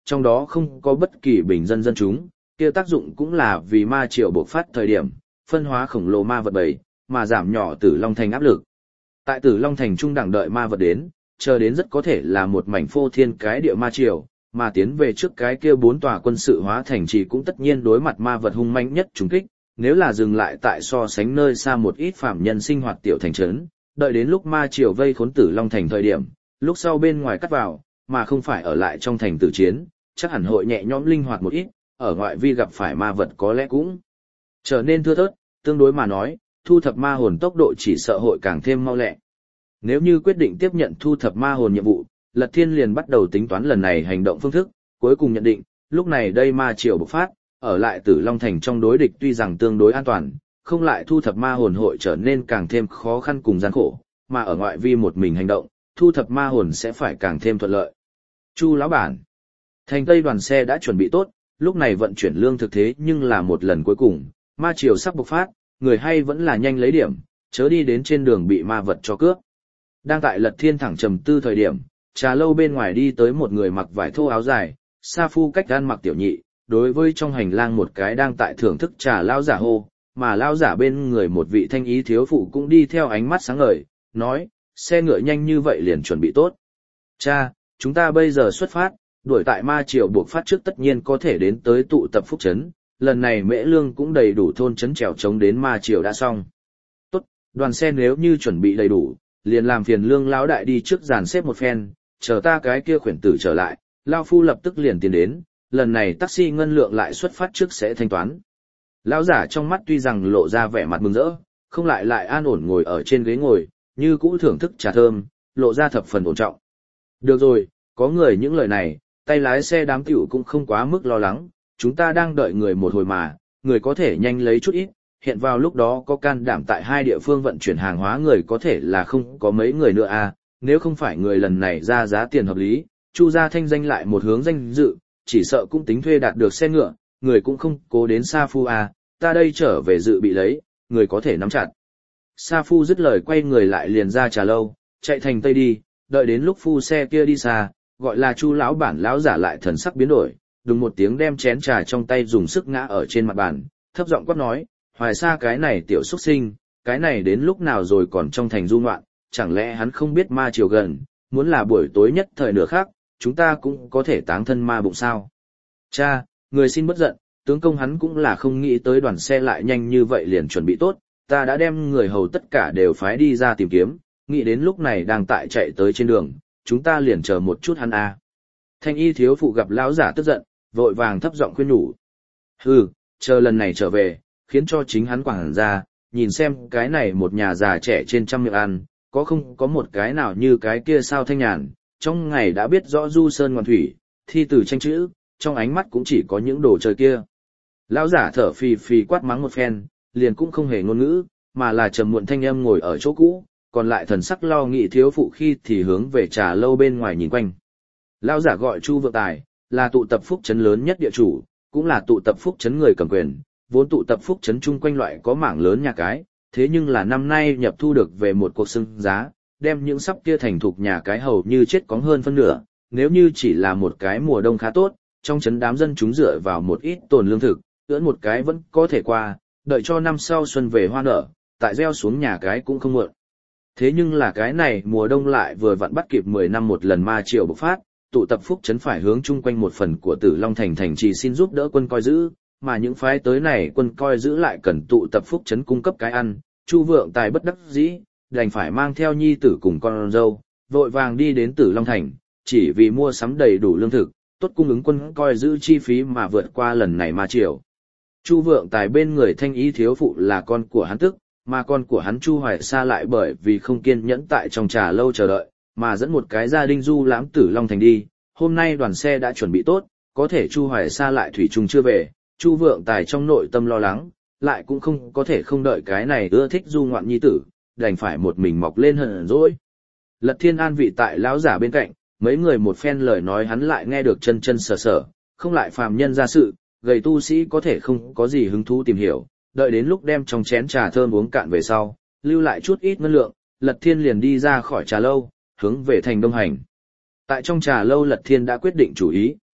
A: trong đó không có bất kỳ bình dân dân chúng, kia tác dụng cũng là vì ma triều bộc phát thời điểm, phân hóa khổng lồ ma vật bầy, mà giảm nhỏ Tử Long Thành áp lực. Tại Tử Long Thành trung đẳng đợi ma vật đến, chờ đến rất có thể là một mảnh phô thiên cái địa ma triều, mà tiến về trước cái kia bốn tòa quân sự hóa thành trì cũng tất nhiên đối mặt ma vật hung manh nhất trùng kích, nếu là dừng lại tại so sánh nơi xa một ít phạm nhân sinh hoạt tiểu thành trấn, đợi đến lúc ma triều vây khốn Tử Long Thành thời điểm, lúc sau bên ngoài cắt vào, mà không phải ở lại trong thành tử chiến, chắc hẳn hội nhẹ nhõm linh hoạt một ít, ở ngoại vi gặp phải ma vật có lẽ cũng trở nên thưa thớt, tương đối mà nói, thu thập ma hồn tốc độ chỉ sợ hội càng thêm mau lẹ. Nếu như quyết định tiếp nhận thu thập ma hồn nhiệm vụ, Lật Thiên liền bắt đầu tính toán lần này hành động phương thức, cuối cùng nhận định, lúc này đây ma triều bộc phát, ở lại Tử Long Thành trong đối địch tuy rằng tương đối an toàn, không lại thu thập ma hồn hội trở nên càng thêm khó khăn cùng gian khổ, mà ở ngoại vi một mình hành động, thu thập ma hồn sẽ phải càng thêm thuận lợi. Chu lão bản, thành Tây đoàn xe đã chuẩn bị tốt, lúc này vận chuyển lương thực thế nhưng là một lần cuối cùng, ma triều sắp bộc phát, người hay vẫn là nhanh lấy điểm, chớ đi đến trên đường bị ma vật cho cướp. Đang tại Lật Thiên thẳng trầm tư thời điểm, trà lâu bên ngoài đi tới một người mặc vải thô áo dài, sa phu cách gan mặc tiểu nhị, đối với trong hành lang một cái đang tại thưởng thức trà lao giả hô, mà lao giả bên người một vị thanh ý thiếu phụ cũng đi theo ánh mắt sáng ngời, nói, xe ngựa nhanh như vậy liền chuẩn bị tốt. Cha, chúng ta bây giờ xuất phát, đuổi tại ma triều buộc phát trước tất nhiên có thể đến tới tụ tập phúc trấn, lần này mễ lương cũng đầy đủ thôn trấn trèo chống đến ma triều đã xong. Tốt, đoàn xe nếu như chuẩn bị đầy đủ, liền làm phiền lương lão đại đi trước dàn xếp một phen, chờ ta cái kia khuyển tử trở lại, lao phu lập tức liền tiến đến, lần này taxi ngân lượng lại xuất phát trước sẽ thanh toán. Lão giả trong mắt tuy rằng lộ ra vẻ mặt mừng rỡ, không lại lại an ổn ngồi ở trên ghế ngồi, như cũ thưởng thức trà thơm, lộ ra thập phần ổn trọng. Được rồi, có người những lời này, tay lái xe đám tiểu cũng không quá mức lo lắng, chúng ta đang đợi người một hồi mà, người có thể nhanh lấy chút ít, hiện vào lúc đó có can đảm tại hai địa phương vận chuyển hàng hóa người có thể là không có mấy người nữa à, nếu không phải người lần này ra giá tiền hợp lý, Chu gia thanh danh lại một hướng danh dự, chỉ sợ cũng tính thuê đạt được xe ngựa, người cũng không cố đến Sa Phu à, ta đây trở về dự bị lấy, người có thể nắm chặt. Sa Phu dứt lời quay người lại liền ra trà lâu, chạy thành Tây đi, đợi đến lúc phu xe kia đi xa, gọi là Chu lão bản lão giả lại thần sắc biến đổi, đùng một tiếng đem chén trà trong tay dùng sức ngã ở trên mặt bàn, thấp giọng quát nói, hoài xa cái này tiểu xuất sinh, cái này đến lúc nào rồi còn trong thành du ngoạn, chẳng lẽ hắn không biết ma chiều gần, muốn là buổi tối nhất thời nửa khác, chúng ta cũng có thể táng thân ma bụng sao. Cha, người xin bất giận, tướng công hắn cũng là không nghĩ tới đoàn xe lại nhanh như vậy liền chuẩn bị tốt, ta đã đem người hầu tất cả đều phái đi ra tìm kiếm, nghĩ đến lúc này đang tại chạy tới trên đường, chúng ta liền chờ một chút hắn à. Thanh y thiếu phụ gặp lão giả tức giận, vội vàng thấp giọng khuyên nhủ. Hừ, chờ lần này trở về, khiến cho chính hắn quảng ra, nhìn xem cái này một nhà già trẻ trên trăm miệng ăn, có không có một cái nào như cái kia sao thanh nhàn, trong ngày đã biết rõ du sơn ngoan thủy, thi từ tranh chữ, trong ánh mắt cũng chỉ có những đồ chơi kia. Lão giả thở phì phì quát mắng một phen, liền cũng không hề ngôn ngữ, mà là trầm muộn thanh âm ngồi ở chỗ cũ, còn lại thần sắc lo nghĩ thiếu phụ khi thì hướng về trà lâu bên ngoài nhìn quanh. Lão giả gọi Chu Vượng Tài, là tụ tập phúc trấn lớn nhất địa chủ, cũng là tụ tập phúc trấn người cầm quyền, vốn tụ tập phúc trấn chung quanh loại có mảng lớn nhà cái, thế nhưng là năm nay nhập thu được về một cuộc xưng giá, đem những sắp kia thành thục nhà cái hầu như chết cóng hơn phân nửa, nếu như chỉ là một cái mùa đông khá tốt, trong trấn đám dân chúng dựa vào một ít tồn lương thực, ưỡn một cái vẫn có thể qua, đợi cho năm sau xuân về hoa nở, tại gieo xuống nhà cái cũng không muộn. Thế nhưng là cái này mùa đông lại vừa vặn bắt kịp mười năm một lần ma triều bộc phát, tụ tập phúc trấn phải hướng chung quanh một phần của Tử Long thành thành trì xin giúp đỡ quân coi giữ, mà những phái tới này quân coi giữ lại cần tụ tập phúc trấn cung cấp cái ăn, Chu Vượng Tài bất đắc dĩ, đành phải mang theo nhi tử cùng con dâu, vội vàng đi đến Tử Long thành, chỉ vì mua sắm đầy đủ lương thực, tốt cung ứng quân coi giữ chi phí mà vượt qua lần này ma triều. Chu Vượng Tài bên người thanh ý thiếu phụ là con của hắn tức, mà con của hắn Chu Hoài Sa lại bởi vì không kiên nhẫn tại trong trà lâu chờ đợi, mà dẫn một cái gia đình du lãm Tử Long thành đi. Hôm nay đoàn xe đã chuẩn bị tốt, có thể Chu Hoài Sa lại thủy chung chưa về, Chu Vượng Tài trong nội tâm lo lắng, lại cũng không có thể không đợi cái này ưa thích du ngoạn nhi tử, đành phải một mình mọc lên hờn dỗi. Lật Thiên an vị tại lão giả bên cạnh, mấy người một phen lời nói hắn lại nghe được chân chân sở sở, không lại phàm nhân ra sự, gầy tu sĩ có thể không có gì hứng thú tìm hiểu, đợi đến lúc đem trong chén trà thơm uống cạn về sau, lưu lại chút ít ngân lượng, Lật Thiên liền đi ra khỏi trà lâu, hướng về thành Đông hành. Tại trong trà lâu Lật Thiên đã quyết định chủ ý,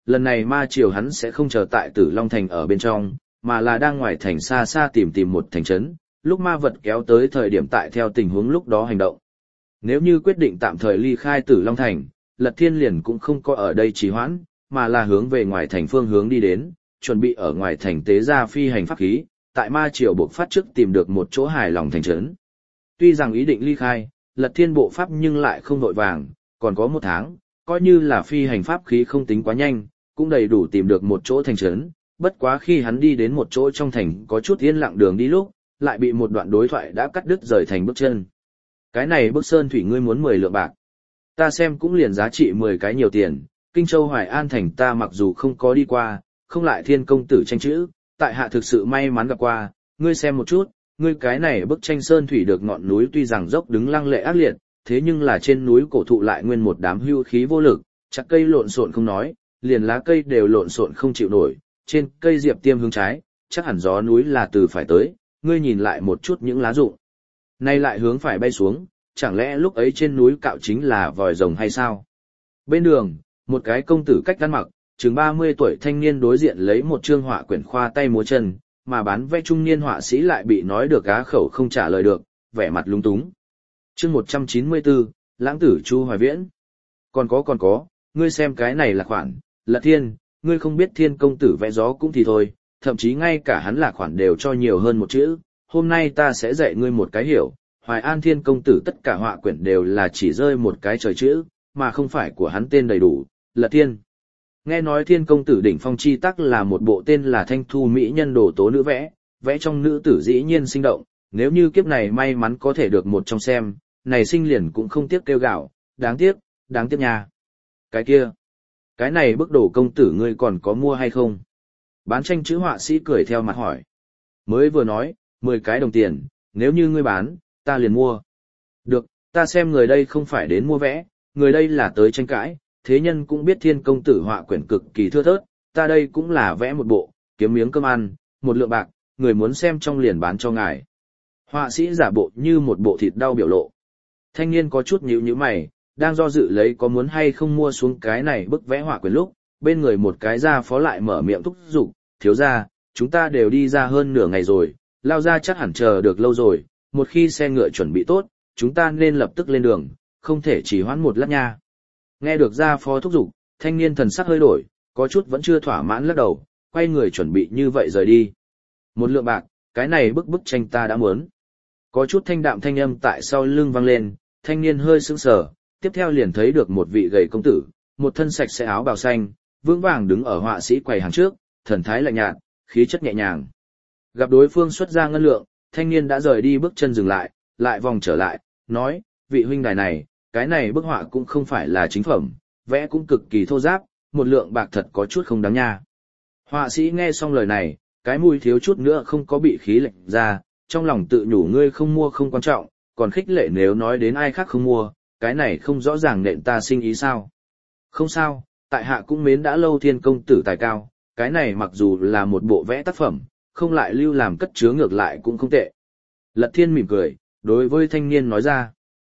A: lần này ma triều hắn sẽ không chờ tại Tử Long Thành ở bên trong, mà là đang ngoài thành xa xa tìm tìm một thành trấn, lúc ma vật kéo tới thời điểm tại theo tình huống lúc đó hành động. Nếu như quyết định tạm thời ly khai Tử Long Thành, Lật Thiên liền cũng không có ở đây trì hoãn, mà là hướng về ngoài thành phương hướng đi đến, chuẩn bị ở ngoài thành tế ra phi hành pháp khí, tại ma triều buộc phát trước tìm được một chỗ hài lòng thành trấn. Tuy rằng ý định ly khai, Lật Thiên bộ pháp nhưng lại không vội vàng, còn có một tháng, coi như là phi hành pháp khí không tính quá nhanh, cũng đầy đủ tìm được một chỗ thành trấn. Bất quá khi hắn đi đến một chỗ trong thành có chút yên lặng đường đi lúc, lại bị một đoạn đối thoại đã cắt đứt rời thành bước chân. Cái này bức sơn thủy ngươi muốn mười lượng bạc. Ta xem cũng liền giá trị mười cái nhiều tiền, Kinh Châu Hoài An thành ta mặc dù không có đi qua, không lại Thiên công tử tranh chữ, tại hạ thực sự may mắn gặp qua, ngươi xem một chút, ngươi cái này bức tranh sơn thủy được ngọn núi tuy rằng dốc đứng lăng lệ ác liệt, thế nhưng là trên núi cổ thụ lại nguyên một đám hưu khí vô lực, chặt cây lộn xộn không nói, liền lá cây đều lộn xộn không chịu nổi, trên cây diệp tiêm hướng trái, chắc hẳn gió núi là từ phải tới, ngươi nhìn lại một chút những lá rụng. Nay lại hướng phải bay xuống, chẳng lẽ lúc ấy trên núi cạo chính là vòi rồng hay sao? Bên đường, một cái công tử cách ăn mặc, chừng ba mươi tuổi thanh niên đối diện lấy một chương họa quyển khoa tay múa chân, mà bán vẽ trung niên họa sĩ lại bị nói được á khẩu không trả lời được, vẻ mặt lúng túng. Chương một trăm chín mươi bốn, Lãng tử Chu Hoài Viễn. Còn có còn có, ngươi xem cái này là khoản, Lật Thiên, ngươi không biết Thiên công tử vẽ gió cũng thì thôi, thậm chí ngay cả hắn là khoản đều cho nhiều hơn một chữ, hôm nay ta sẽ dạy ngươi một cái hiểu, Hoài An Thiên công tử tất cả họa quyển đều là chỉ rơi một cái trời chữ, mà không phải của hắn tên đầy đủ, Lật Thiên. Nghe nói Thiên công tử đỉnh phong chi tắc là một bộ tên là Thanh Thu Mỹ Nhân đồ tố nữ vẽ, vẽ trong nữ tử dĩ nhiên sinh động, nếu như kiếp này may mắn có thể được một trong xem, này sinh liền cũng không tiếc kêu gạo, đáng tiếc, đáng tiếc nha. Cái kia, cái này bức đồ công tử ngươi còn có mua hay không? Bán tranh chữ họa sĩ cười theo mặt hỏi. Mới vừa nói, mười cái đồng tiền, nếu như ngươi bán, ta liền mua. Được, ta xem người đây không phải đến mua vẽ, người đây là tới tranh cãi, thế nhân cũng biết Thiên công tử họa quyển cực kỳ thưa thớt, ta đây cũng là vẽ một bộ, kiếm miếng cơm ăn, một lượng bạc, người muốn xem trong liền bán cho ngài. Họa sĩ giả bộ như một bộ thịt đau biểu lộ. Thanh niên có chút nhíu nhíu mày, đang do dự lấy có muốn hay không mua xuống cái này bức vẽ họa quyển lúc, bên người một cái gia phó lại mở miệng thúc giục, thiếu gia, chúng ta đều đi ra hơn nửa ngày rồi, lao ra chắc hẳn chờ được lâu rồi, một khi xe ngựa chuẩn bị tốt, chúng ta nên lập tức lên đường, không thể chỉ hoãn một lát nha. Nghe được gia phó thúc giục, thanh niên thần sắc hơi đổi, có chút vẫn chưa thỏa mãn lắc đầu, quay người chuẩn bị như vậy rời đi. Một lượng bạc, cái này bức bức tranh ta đã muốn. Có chút thanh đạm thanh âm tại sau lưng vang lên, thanh niên hơi sững sờ, tiếp theo liền thấy được một vị gầy công tử, một thân sạch sẽ áo bào xanh, vững vàng đứng ở họa sĩ quầy hàng trước, thần thái lạnh nhạt, khí chất nhẹ nhàng. Gặp đối phương xuất ra ngân lượng, thanh niên đã rời đi bước chân dừng lại, lại vòng trở lại, nói, vị huynh đài này, cái này bức họa cũng không phải là chính phẩm, vẽ cũng cực kỳ thô ráp, một lượng bạc thật có chút không đáng nha. Họa sĩ nghe xong lời này, cái mũi thiếu chút nữa không có bị khí lệnh ra, trong lòng tự nhủ ngươi không mua không quan trọng, còn khích lệ nếu nói đến ai khác không mua, cái này không rõ ràng nện ta sinh ý sao. Không sao, tại hạ cũng mến đã lâu Thiên công tử tài cao, cái này mặc dù là một bộ vẽ tác phẩm, không lại lưu làm cất chứa ngược lại cũng không tệ. Lật Thiên mỉm cười, đối với thanh niên nói ra.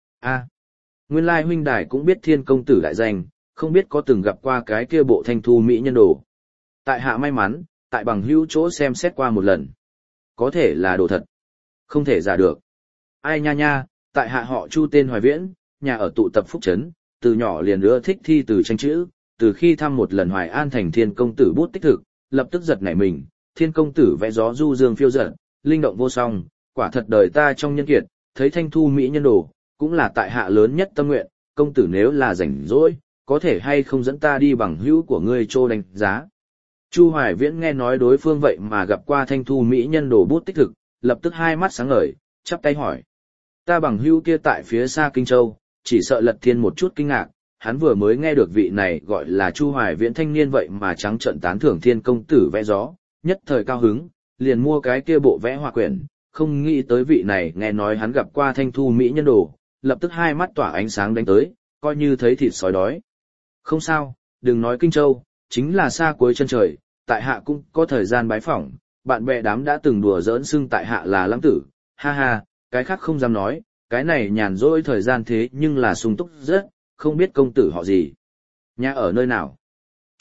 A: a nguyên lai huynh đài cũng biết Thiên công tử đại danh, không biết có từng gặp qua cái kia bộ Thanh Thu Mỹ Nhân đồ. Tại hạ may mắn, tại bằng hữu chỗ xem xét qua một lần. Có thể là đồ thật, không thể giả được. Ai nha nha, tại hạ họ Chu tên Hoài Viễn, nhà ở tụ tập Phúc Trấn, từ nhỏ liền ưa thích thi từ tranh chữ, từ khi thăm một lần Hoài An thành Thiên công tử bút tích thực, lập tức giật nảy mình, Thiên công tử vẽ gió du dương phiêu dật, linh động vô song, quả thật đời ta trong nhân kiệt, thấy Thanh Thu Mỹ Nhân đồ, cũng là tại hạ lớn nhất tâm nguyện, công tử nếu là rảnh rỗi, có thể hay không dẫn ta đi bằng hữu của ngươi trô đánh giá. Chu Hoài Viễn nghe nói đối phương vậy mà gặp qua Thanh Thu Mỹ Nhân đồ bút tích thực, lập tức hai mắt sáng ngời, chắp tay hỏi. Ta bằng hữu kia tại phía xa Kinh Châu, chỉ sợ Lật Thiên một chút kinh ngạc, hắn vừa mới nghe được vị này gọi là Chu Hoài Viễn thanh niên vậy mà trắng trợn tán thưởng Thiên công tử vẽ gió, nhất thời cao hứng, liền mua cái kia bộ vẽ họa quyển, không nghĩ tới vị này nghe nói hắn gặp qua Thanh Thu Mỹ Nhân đồ, lập tức hai mắt tỏa ánh sáng đánh tới, coi như thấy thịt sói đói. Không sao, đừng nói Kinh Châu, chính là xa cuối chân trời, tại hạ cũng có thời gian bái phỏng, bạn bè đám đã từng đùa giỡn xưng tại hạ là lãng tử, ha ha, cái khác không dám nói, cái này nhàn rỗi thời gian thế nhưng là sung túc rất, không biết công tử họ gì. Nhà ở nơi nào?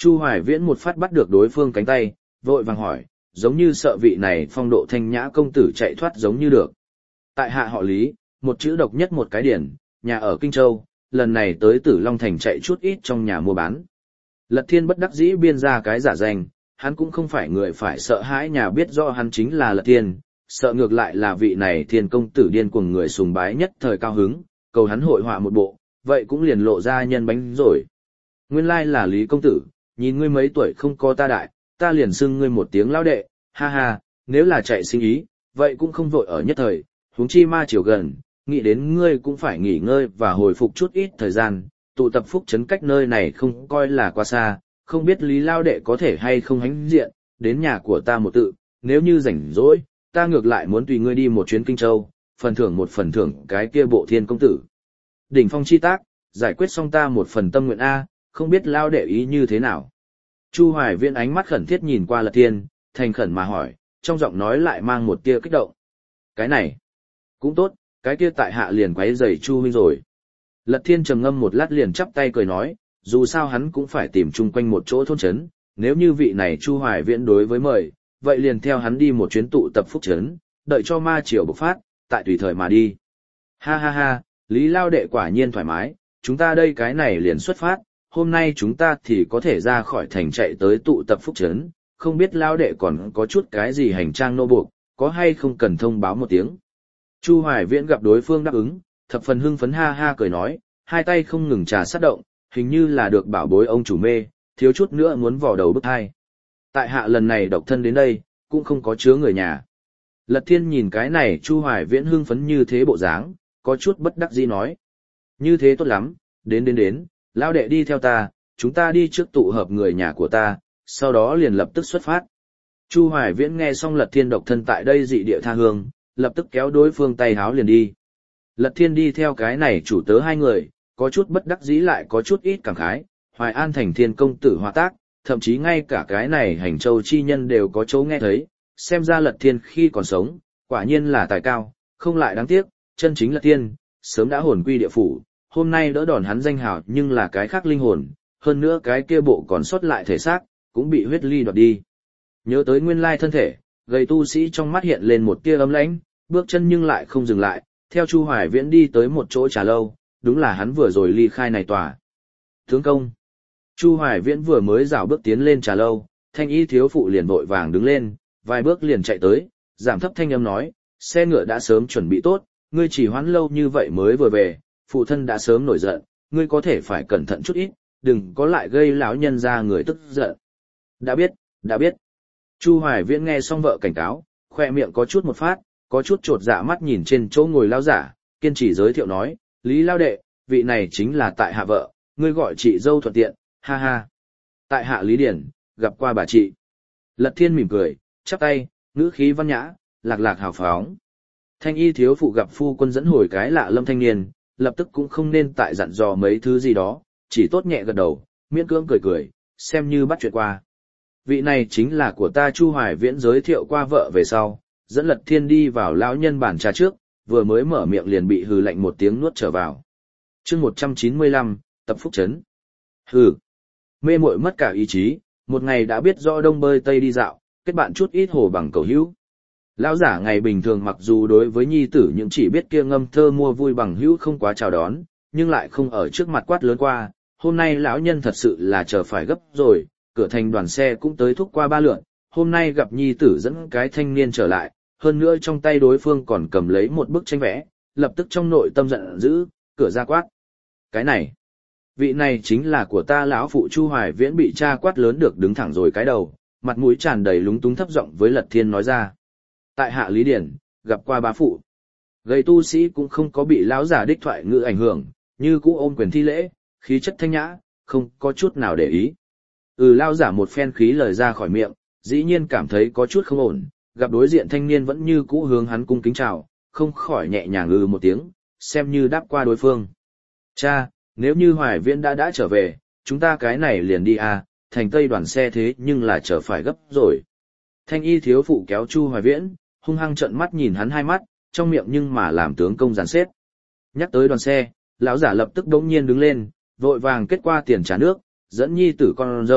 A: Chu Hoài Viễn một phát bắt được đối phương cánh tay, vội vàng hỏi, giống như sợ vị này phong độ thanh nhã công tử chạy thoát giống như được. Tại hạ họ Lý, một chữ độc nhất một cái điển, nhà ở Kinh Châu, lần này tới Tử Long Thành chạy chút ít trong nhà mua bán. Lật Thiên bất đắc dĩ biên ra cái giả danh, hắn cũng không phải người phải sợ hãi nhà biết rõ hắn chính là Lật Thiên, sợ ngược lại là vị này thiên công tử điên cuồng người sùng bái nhất thời cao hứng, cầu hắn hội họa một bộ, vậy cũng liền lộ ra nhân bánh rồi. Nguyên lai là Lý công tử, nhìn ngươi mấy tuổi không có ta đại, ta liền xưng ngươi một tiếng lão đệ, ha ha, nếu là chạy sinh ý, vậy cũng không vội ở nhất thời, huống chi ma chiều gần, nghĩ đến ngươi cũng phải nghỉ ngơi và hồi phục chút ít thời gian, tụ tập phúc trấn cách nơi này không coi là quá xa, không biết Lý lao đệ có thể hay không hánh diện, đến nhà của ta một tự, nếu như rảnh rỗi, ta ngược lại muốn tùy ngươi đi một chuyến Kinh Châu, phần thưởng một phần thưởng cái kia bộ thiên công tử. Đỉnh phong chi tác, giải quyết xong ta một phần tâm nguyện A, không biết lao đệ ý như thế nào. Chu Hoài Viễn ánh mắt khẩn thiết nhìn qua Lật Thiên, thành khẩn mà hỏi, trong giọng nói lại mang một tia kích động. Cái này, cũng tốt, cái kia tại hạ liền quấy rầy Chu huynh rồi. Lật Thiên trầm ngâm một lát liền chắp tay cười nói, dù sao hắn cũng phải tìm chung quanh một chỗ thôn trấn, nếu như vị này Chu Hoài Viễn đối với mời, vậy liền theo hắn đi một chuyến tụ tập phúc trấn, đợi cho ma triều bộc phát, tại tùy thời mà đi. Ha ha ha, Lý lao đệ quả nhiên thoải mái, chúng ta đây cái này liền xuất phát, hôm nay chúng ta thì có thể ra khỏi thành chạy tới tụ tập phúc trấn, không biết lao đệ còn có chút cái gì hành trang nô buộc, có hay không cần thông báo một tiếng. Chu Hoài Viễn gặp đối phương đáp ứng, thập phần hưng phấn ha ha cười nói, hai tay không ngừng trà sát động, hình như là được bảo bối ông chủ mê, thiếu chút nữa muốn vò đầu bức hai. Tại hạ lần này độc thân đến đây, cũng không có chứa người nhà. Lật Thiên nhìn cái này Chu Hoài Viễn hưng phấn như thế bộ dáng, có chút bất đắc dĩ nói. Như thế tốt lắm, đến đến đến, lao đệ đi theo ta, chúng ta đi trước tụ hợp người nhà của ta, sau đó liền lập tức xuất phát. Chu Hoài Viễn nghe xong Lật Thiên độc thân tại đây dị địa tha hương, lập tức kéo đối phương tay háo liền đi. Lật Thiên đi theo cái này chủ tớ hai người, có chút bất đắc dĩ lại có chút ít cảm khái, Hoài An thành thiên công tử hòa tác, thậm chí ngay cả cái này hành châu chi nhân đều có chỗ nghe thấy, xem ra Lật Thiên khi còn sống, quả nhiên là tài cao, không lại đáng tiếc, chân chính Lật Thiên, sớm đã hồn quy địa phủ, hôm nay đỡ đòn hắn danh hào nhưng là cái khác linh hồn, hơn nữa cái kia bộ còn sót lại thể xác, cũng bị huyết ly đoạt đi. Nhớ tới nguyên lai thân thể, gầy tu sĩ trong mắt hiện lên một tia ấm lãnh, bước chân nhưng lại không dừng lại, theo Chu Hoài Viễn đi tới một chỗ trà lâu, đúng là hắn vừa rồi ly khai này tòa. Tướng công. Chu Hoài Viễn vừa mới rảo bước tiến lên trà lâu, thanh y thiếu phụ liền vội vàng đứng lên, vài bước liền chạy tới, giảm thấp thanh âm nói, xe ngựa đã sớm chuẩn bị tốt, ngươi chỉ hoãn lâu như vậy mới vừa về, phụ thân đã sớm nổi giận, ngươi có thể phải cẩn thận chút ít, đừng có lại gây lão nhân ra người tức giận. Đã biết, đã biết. Chu Hoài Viễn nghe xong vợ cảnh cáo, khoe miệng có chút một phát, có chút trột dạ mắt nhìn trên chỗ ngồi lão giả, kiên trì giới thiệu nói, Lý lao đệ, vị này chính là tại hạ vợ, ngươi gọi chị dâu thuận tiện, ha ha. Tại hạ Lý Điển, gặp qua bà chị. Lật Thiên mỉm cười, chắp tay, ngữ khí văn nhã, lạc lạc hào phóng. Thanh y thiếu phụ gặp phu quân dẫn hồi cái lạ lâm thanh niên, lập tức cũng không nên tại dặn dò mấy thứ gì đó, chỉ tốt nhẹ gật đầu, miễn cưỡng cười cười, xem như bắt chuyện qua. Vị này chính là của ta Chu Hoài Viễn giới thiệu qua vợ về sau, dẫn Lật Thiên đi vào lão nhân bàn trà trước, vừa mới mở miệng liền bị hừ lạnh một tiếng nuốt trở vào. Chương một trăm chín mươi lăm, tập phúc trấn. Hừ. Mê muội mất cả ý chí, một ngày đã biết rõ đông bơi tây đi dạo, kết bạn chút ít hồ bằng cầu hữu. Lão giả ngày bình thường mặc dù đối với nhi tử những chỉ biết kia ngâm thơ mua vui bằng hữu không quá chào đón, nhưng lại không ở trước mặt quát lớn qua, hôm nay lão nhân thật sự là chờ phải gấp rồi, cửa thành đoàn xe cũng tới thúc qua ba lượn, hôm nay gặp nhi tử dẫn cái thanh niên trở lại, hơn nữa trong tay đối phương còn cầm lấy một bức tranh vẽ, lập tức trong nội tâm giận dữ, cửa ra quát. Cái này, vị này chính là của ta lão phụ Chu Hoài Viễn bị cha quát lớn được đứng thẳng rồi cái đầu, mặt mũi tràn đầy lúng túng thấp giọng với Lật Thiên nói ra. Tại hạ Lý Điển, gặp qua bá phụ. Gầy tu sĩ cũng không có bị lão giả đích thoại ngữ ảnh hưởng, như cũ ôm quyền thi lễ, khí chất thanh nhã, không có chút nào để ý. Ừ, lão giả một phen khí lời ra khỏi miệng, dĩ nhiên cảm thấy có chút không ổn, gặp đối diện thanh niên vẫn như cũ hướng hắn cung kính chào, không khỏi nhẹ nhàng ừ một tiếng, xem như đáp qua đối phương. Cha, nếu như Hoài Viễn đã đã trở về, chúng ta cái này liền đi à, thành tây đoàn xe thế nhưng là chờ phải gấp rồi. Thanh y thiếu phụ kéo Chu Hoài Viễn, hung hăng trợn mắt nhìn hắn hai mắt, trong miệng nhưng mà làm tướng công giàn xếp. Nhắc tới đoàn xe, lão giả lập tức đống nhiên đứng lên, vội vàng kết qua tiền trả nước, dẫn nhi tử con dâu,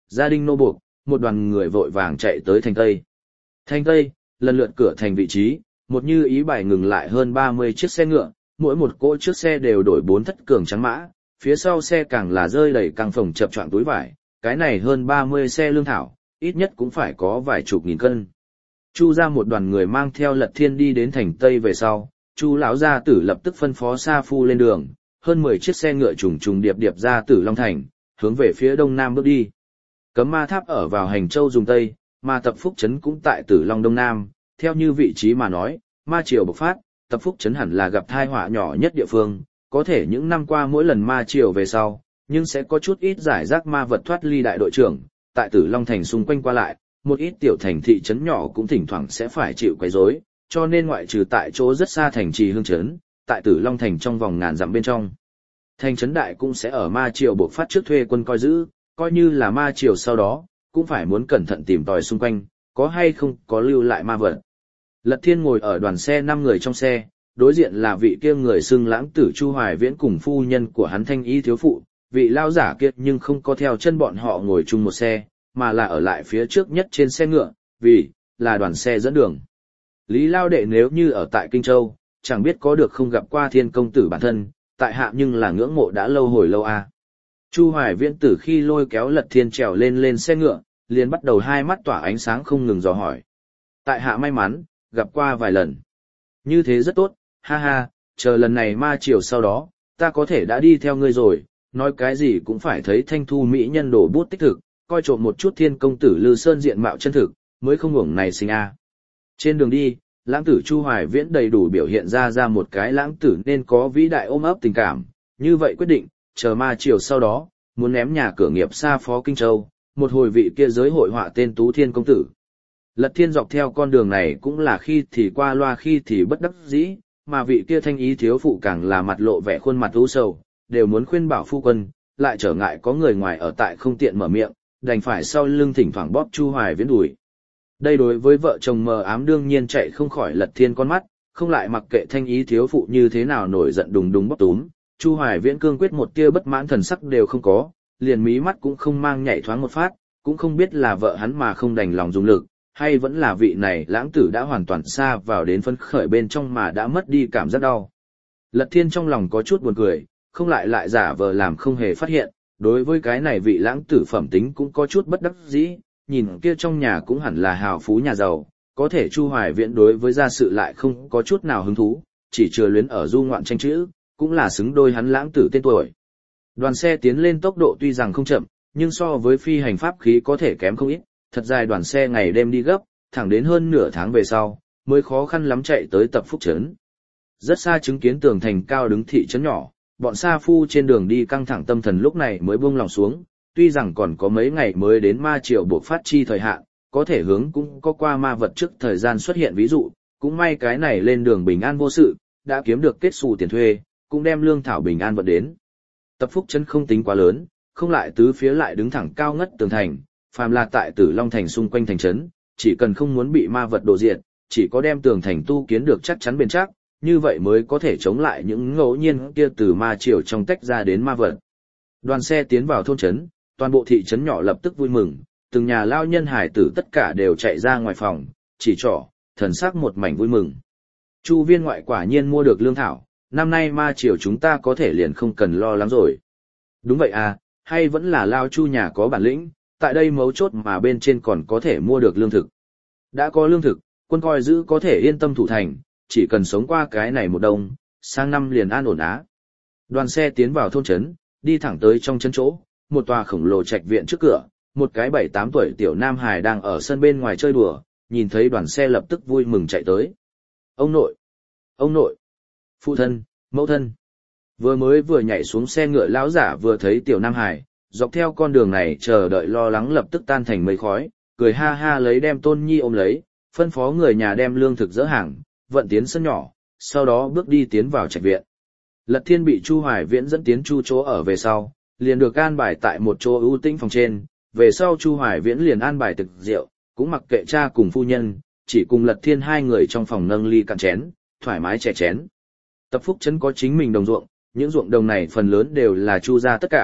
A: gia đình nô buộc, một đoàn người vội vàng chạy tới thành Tây. Thành Tây, lần lượt cửa thành vị trí, một như ý bài ngừng lại hơn ba mươi chiếc xe ngựa, mỗi một cỗ trước xe đều đổi bốn thất cường trắng mã, phía sau xe càng là rơi đầy căng phòng chập choạng túi vải, cái này hơn ba mươi xe lương thảo, ít nhất cũng phải có vài chục nghìn cân. Chu ra một đoàn người mang theo Lật Thiên đi đến thành Tây về sau, Chu lão gia tử lập tức phân phó Sa Phu lên đường, hơn mười chiếc xe ngựa trùng trùng điệp điệp ra Tử Long thành, hướng về phía đông nam bước đi. Cấm ma tháp ở vào Hành Châu dùng Tây, mà Tập Phúc trấn cũng tại Tử Long đông nam, theo như vị trí mà nói, ma triều bộc phát, Tập Phúc trấn hẳn là gặp tai họa nhỏ nhất địa phương, có thể những năm qua mỗi lần ma triều về sau, nhưng sẽ có chút ít giải rác ma vật thoát ly đại đội trưởng, tại Tử Long thành xung quanh qua lại, một ít tiểu thành thị trấn nhỏ cũng thỉnh thoảng sẽ phải chịu quấy rối, cho nên ngoại trừ tại chỗ rất xa thành trì hương trấn, tại Tử Long thành trong vòng ngàn dặm bên trong, thành trấn đại cũng sẽ ở ma triều bộc phát trước thuê quân coi giữ, coi như là ma triều sau đó, cũng phải muốn cẩn thận tìm tòi xung quanh, có hay không có lưu lại ma vật. Lật Thiên ngồi ở đoàn xe năm người trong xe, đối diện là vị kia người xưng lãng tử Chu Hoài Viễn cùng phu nhân của hắn Thanh Y thiếu phụ, vị lao giả kia nhưng không có theo chân bọn họ ngồi chung một xe, mà là ở lại phía trước nhất trên xe ngựa, vì là đoàn xe dẫn đường. Lý Lao Đệ nếu như ở tại Kinh Châu, chẳng biết có được không gặp qua Thiên công tử bản thân, tại hạ nhưng là ngưỡng mộ đã lâu hồi lâu à. Chu Hoài Viễn từ khi lôi kéo Lật Thiên trèo lên lên xe ngựa, liền bắt đầu hai mắt tỏa ánh sáng không ngừng dò hỏi. Tại hạ may mắn, gặp qua vài lần. Như thế rất tốt, ha ha, chờ lần này ma triều sau đó, ta có thể đã đi theo ngươi rồi, nói cái gì cũng phải thấy thanh thu mỹ nhân đổ bút tích thực, coi trộm một chút Thiên công tử Lư Sơn diện mạo chân thực, mới không ngủng này sinh a. Trên đường đi, lãng tử Chu Hoài Viễn đầy đủ biểu hiện ra ra một cái lãng tử nên có vĩ đại ôm ấp tình cảm, như vậy quyết định, chờ ma triều sau đó, muốn ném nhà cửa nghiệp xa phó Kinh Châu, một hồi vị kia giới hội họa tên Tú Thiên công tử. Lật Thiên dọc theo con đường này cũng là khi thì qua loa khi thì bất đắc dĩ, mà vị kia Thanh ý thiếu phụ càng là mặt lộ vẻ khuôn mặt u sầu, đều muốn khuyên bảo phu quân, lại trở ngại có người ngoài ở tại không tiện mở miệng, đành phải sau lưng thỉnh thoảng bóp Chu Hoài Viễn đùi. Đây đối với vợ chồng mờ ám đương nhiên chạy không khỏi Lật Thiên con mắt, không lại mặc kệ Thanh ý thiếu phụ như thế nào nổi giận đùng đùng bóp túm, Chu Hoài Viễn cương quyết một tia bất mãn thần sắc đều không có, liền mí mắt cũng không mang nhảy thoáng một phát, cũng không biết là vợ hắn mà không đành lòng dùng lực, hay vẫn là vị này lãng tử đã hoàn toàn xa vào đến phấn khởi bên trong mà đã mất đi cảm giác đau. Lật Thiên trong lòng có chút buồn cười, không lại lại giả vờ làm không hề phát hiện, đối với cái này vị lãng tử phẩm tính cũng có chút bất đắc dĩ, nhìn kia trong nhà cũng hẳn là hào phú nhà giàu, có thể Chu Hoài Viễn đối với gia sự lại không có chút nào hứng thú, chỉ chừa luyến ở du ngoạn tranh chữ, cũng là xứng đôi hắn lãng tử tên tuổi. Đoàn xe tiến lên tốc độ tuy rằng không chậm, nhưng so với phi hành pháp khí có thể kém không ít, thật dài đoàn xe ngày đêm đi gấp, thẳng đến hơn nửa tháng về sau, mới khó khăn lắm chạy tới Tập Phúc trấn. Rất xa chứng kiến tường thành cao đứng thị trấn nhỏ, bọn sa phu trên đường đi căng thẳng tâm thần lúc này mới buông lòng xuống, tuy rằng còn có mấy ngày mới đến ma triều buộc phát chi thời hạn, có thể hướng cũng có qua ma vật trước thời gian xuất hiện ví dụ, cũng may cái này lên đường bình an vô sự, đã kiếm được kết xù tiền thuê, cũng đem lương thảo bình an vận đến. Tập Phúc trấn không tính quá lớn, không lại tứ phía lại đứng thẳng cao ngất tường thành, phàm là tại Tử Long thành xung quanh thành trấn, chỉ cần không muốn bị ma vật đổ diệt, chỉ có đem tường thành tu kiến được chắc chắn bền chắc, như vậy mới có thể chống lại những ngẫu nhiên kia từ ma triều trong tách ra đến ma vật. Đoàn xe tiến vào thôn trấn, toàn bộ thị trấn nhỏ lập tức vui mừng, từng nhà lao nhân hải tử tất cả đều chạy ra ngoài phòng, chỉ trỏ, thần sắc một mảnh vui mừng. Chu viên ngoại quả nhiên mua được lương thảo, năm nay ma triều chúng ta có thể liền không cần lo lắng rồi. Đúng vậy à, hay vẫn là lao Chu nhà có bản lĩnh, tại đây mấu chốt mà bên trên còn có thể mua được lương thực. Đã có lương thực, quân coi giữ có thể yên tâm thủ thành, chỉ cần sống qua cái này một đông, sang năm liền an ổn á. Đoàn xe tiến vào thôn trấn, đi thẳng tới trong trấn chỗ, một tòa khổng lồ trạch viện trước cửa, một cái bảy tám tuổi tiểu nam hài đang ở sân bên ngoài chơi đùa, nhìn thấy đoàn xe lập tức vui mừng chạy tới. Ông nội! Ông nội! Phụ thân! Mẫu thân! Vừa mới vừa nhảy xuống xe ngựa lão giả vừa thấy tiểu nam hài, dọc theo con đường này chờ đợi lo lắng lập tức tan thành mây khói, cười ha ha lấy đem Tôn Nhi ôm lấy, phân phó người nhà đem lương thực dỡ hàng, vận tiến sân nhỏ, sau đó bước đi tiến vào trạch viện. Lật Thiên bị Chu Hoài Viễn dẫn tiến Chu chỗ ở về sau, liền được an bài tại một chỗ ưu tĩnh phòng trên, về sau Chu Hoài Viễn liền an bài thực rượu, cũng mặc kệ cha cùng phu nhân, chỉ cùng Lật Thiên hai người trong phòng nâng ly cạn chén, thoải mái chè chén. Tập Phúc trấn có chính mình đồng ruộng, những ruộng đồng này phần lớn đều là Chu gia tất cả,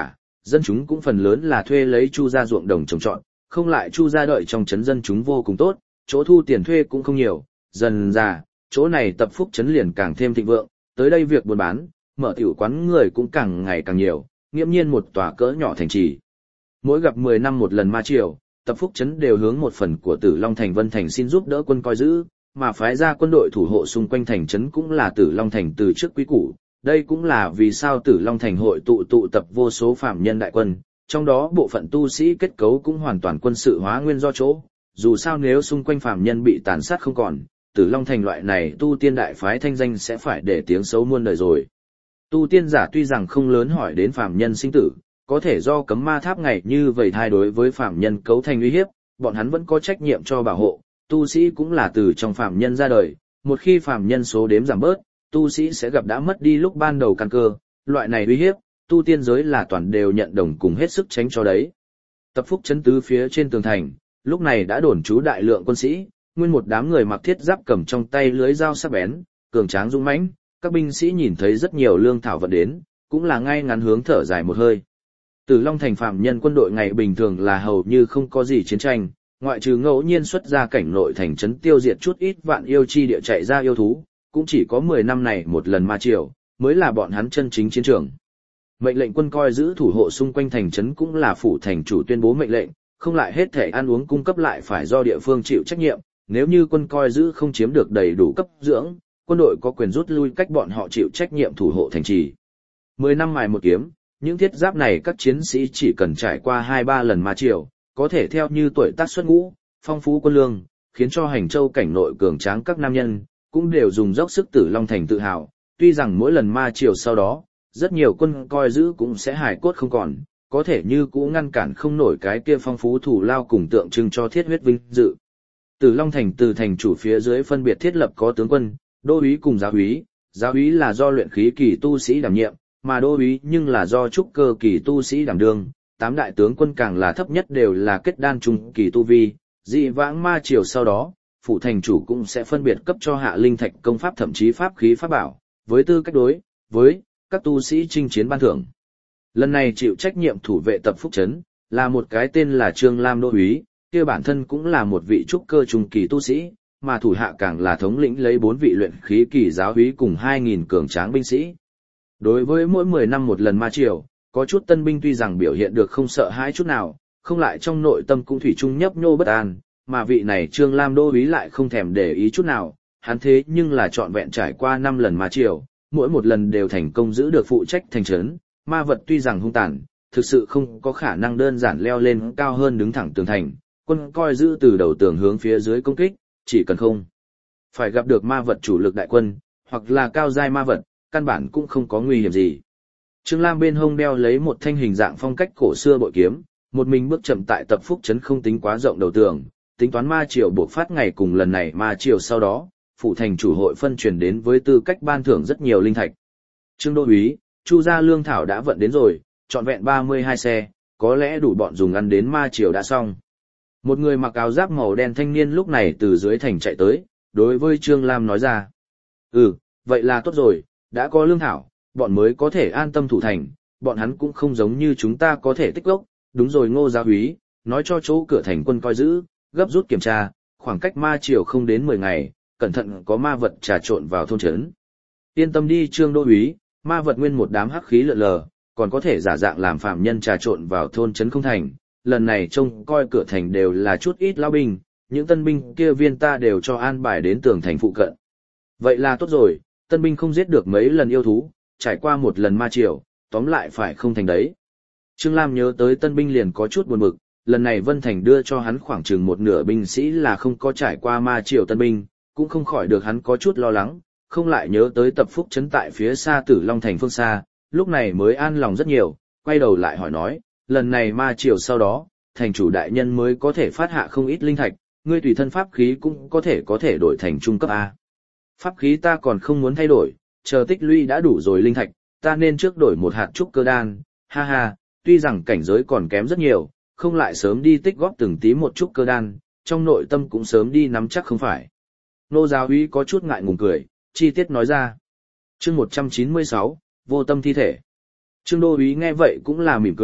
A: dân chúng cũng phần lớn là thuê lấy Chu gia ruộng đồng trồng trọt, không lại Chu gia đợi trong trấn dân chúng vô cùng tốt, chỗ thu tiền thuê cũng không nhiều, dần dà, chỗ này Tập Phúc trấn liền càng thêm thịnh vượng, tới đây việc buôn bán, mở tiểu quán người cũng càng ngày càng nhiều, nghiễm nhiên một tòa cỡ nhỏ thành trì. Mỗi gặp mười năm một lần ma triều, Tập Phúc trấn đều hướng một phần của Tử Long thành Vân thành xin giúp đỡ quân coi giữ, mà phái ra quân đội thủ hộ xung quanh thành trấn cũng là Tử Long thành từ trước quý củ. Đây cũng là vì sao Tử Long thành hội tụ tụ tập vô số phạm nhân đại quân, trong đó bộ phận tu sĩ kết cấu cũng hoàn toàn quân sự hóa nguyên do chỗ. Dù sao nếu xung quanh phạm nhân bị tàn sát không còn, Tử Long thành loại này tu tiên đại phái thanh danh sẽ phải để tiếng xấu muôn đời rồi. Tu tiên giả tuy rằng không lớn hỏi đến phạm nhân sinh tử, có thể do cấm ma tháp ngày như vậy thay đối với phạm nhân cấu thành uy hiếp, bọn hắn vẫn có trách nhiệm cho bảo hộ, tu sĩ cũng là từ trong phạm nhân ra đời, một khi phạm nhân số đếm giảm bớt, tu sĩ sẽ gặp đã mất đi lúc ban đầu căn cơ, loại này uy hiếp, tu tiên giới là toàn đều nhận đồng cùng hết sức tránh cho đấy. Tập Phúc trấn tứ phía trên tường thành, lúc này đã đồn trú đại lượng quân sĩ, nguyên một đám người mặc thiết giáp cầm trong tay lưới dao sắc bén, cường tráng dũng mãnh, các binh sĩ nhìn thấy rất nhiều lương thảo vận đến, cũng là ngay ngắn hướng thở dài một hơi. Tử Long thành phạm nhân quân đội ngày bình thường là hầu như không có gì chiến tranh, ngoại trừ ngẫu nhiên xuất ra cảnh nội thành trấn tiêu diệt chút ít vạn yêu chi địa chạy ra yêu thú, cũng chỉ có mười năm này một lần ma triều, mới là bọn hắn chân chính chiến trường. Mệnh lệnh quân coi giữ thủ hộ xung quanh thành trấn cũng là phủ thành chủ tuyên bố mệnh lệnh, không lại hết thể ăn uống cung cấp lại phải do địa phương chịu trách nhiệm, nếu như quân coi giữ không chiếm được đầy đủ cấp dưỡng, quân đội có quyền rút lui cách bọn họ chịu trách nhiệm thủ hộ thành trì. Mười năm mài một kiếm, những thiết giáp này các chiến sĩ chỉ cần trải qua hai ba lần ma triều, có thể theo như tuổi tác xuất ngũ, phong phú quân lương, khiến cho hành châu cảnh nội cường tráng các nam nhân, cũng đều dùng dốc sức Tử Long thành tự hào, tuy rằng mỗi lần ma triều sau đó, rất nhiều quân coi giữ cũng sẽ hài cốt không còn, có thể như cũ ngăn cản không nổi cái kia phong phú thủ lao cùng tượng trưng cho thiết huyết vinh dự. Tử Long thành từ thành chủ phía dưới phân biệt thiết lập có tướng quân, đô úy cùng giáo úy, giáo úy là do luyện khí kỳ tu sĩ đảm nhiệm, mà đô úy nhưng là do trúc cơ kỳ tu sĩ đảm đương, tám đại tướng quân càng là thấp nhất đều là kết đan trung kỳ tu vi, dị vãng ma triều sau đó, phủ thành chủ cũng sẽ phân biệt cấp cho hạ linh thạch công pháp thậm chí pháp khí pháp bảo, với tư cách đối với các tu sĩ chinh chiến ban thưởng. Lần này chịu trách nhiệm thủ vệ Tập Phúc trấn là một cái tên là Trương Lam đô úy, kia bản thân cũng là một vị trúc cơ trung kỳ tu sĩ, mà thủ hạ càng là thống lĩnh lấy bốn vị luyện khí kỳ giáo úy cùng hai nghìn cường tráng binh sĩ. Đối với mỗi mười năm một lần ma triều, có chút tân binh tuy rằng biểu hiện được không sợ hãi chút nào, không lại trong nội tâm cũng thủy chung nhấp nhô bất an, mà vị này Trương Lam đô úy lại không thèm để ý chút nào, hắn thế nhưng là trọn vẹn trải qua năm lần ma triều, mỗi một lần đều thành công giữ được phụ trách thành trấn, ma vật tuy rằng hung tàn, thực sự không có khả năng đơn giản leo lên cao hơn đứng thẳng tường thành, quân coi giữ từ đầu tường hướng phía dưới công kích, chỉ cần không phải gặp được ma vật chủ lực đại quân, hoặc là cao giai ma vật, căn bản cũng không có nguy hiểm gì. Trương Lam bên hông đeo lấy một thanh hình dạng phong cách cổ xưa bội kiếm, một mình bước chậm tại Tập Phúc trấn không tính quá rộng đầu tường, tính toán ma triều buộc phát ngày cùng lần này ma triều sau đó, phủ thành chủ hội phân truyền đến với tư cách ban thưởng rất nhiều linh thạch. Trương đô úy, Chu gia lương thảo đã vận đến rồi, trọn vẹn ba mươi hai xe, có lẽ đủ bọn dùng ăn đến ma triều đã xong. Một người mặc áo giáp màu đen thanh niên lúc này từ dưới thành chạy tới, đối với Trương Lam nói ra. Ừ, vậy là tốt rồi, đã có lương thảo, bọn mới có thể an tâm thủ thành, bọn hắn cũng không giống như chúng ta có thể tích lốc. Đúng rồi Ngô giáo úy, nói cho chỗ cửa thành quân coi giữ, gấp rút kiểm tra, khoảng cách ma triều không đến mười ngày, cẩn thận có ma vật trà trộn vào thôn trấn. Yên tâm đi Trương đô úy, ma vật nguyên một đám hắc khí lượn lờ, còn có thể giả dạng làm phạm nhân trà trộn vào thôn trấn không thành. Lần này trông coi cửa thành đều là chút ít lao binh, những tân binh kia viên ta đều cho an bài đến tường thành phụ cận. Vậy là tốt rồi, tân binh không giết được mấy lần yêu thú, trải qua một lần ma triều, tóm lại phải không thành đấy. Trương Lam nhớ tới tân binh liền có chút buồn bực, lần này Vân Thành đưa cho hắn khoảng chừng một nửa binh sĩ là không có trải qua ma triều tân binh, cũng không khỏi được hắn có chút lo lắng, không lại nhớ tới Tập Phúc trấn tại phía xa Tử Long thành phương xa, lúc này mới an lòng rất nhiều, quay đầu lại hỏi nói, lần này ma triều sau đó, thành chủ đại nhân mới có thể phát hạ không ít linh thạch, ngươi tùy thân pháp khí cũng có thể có thể đổi thành trung cấp A. Pháp khí ta còn không muốn thay đổi, chờ tích lũy đã đủ rồi linh thạch, ta nên trước đổi một hạt trúc cơ đan, ha ha, tuy rằng cảnh giới còn kém rất nhiều, không lại sớm đi tích góp từng tí một trúc cơ đan, trong nội tâm cũng sớm đi nắm chắc không phải. Nô giáo úy có chút ngại ngùng cười, chi tiết nói ra. Chương một trăm chín mươi sáu, vô tâm thi thể. Trương đô úy nghe vậy cũng là mỉm cười,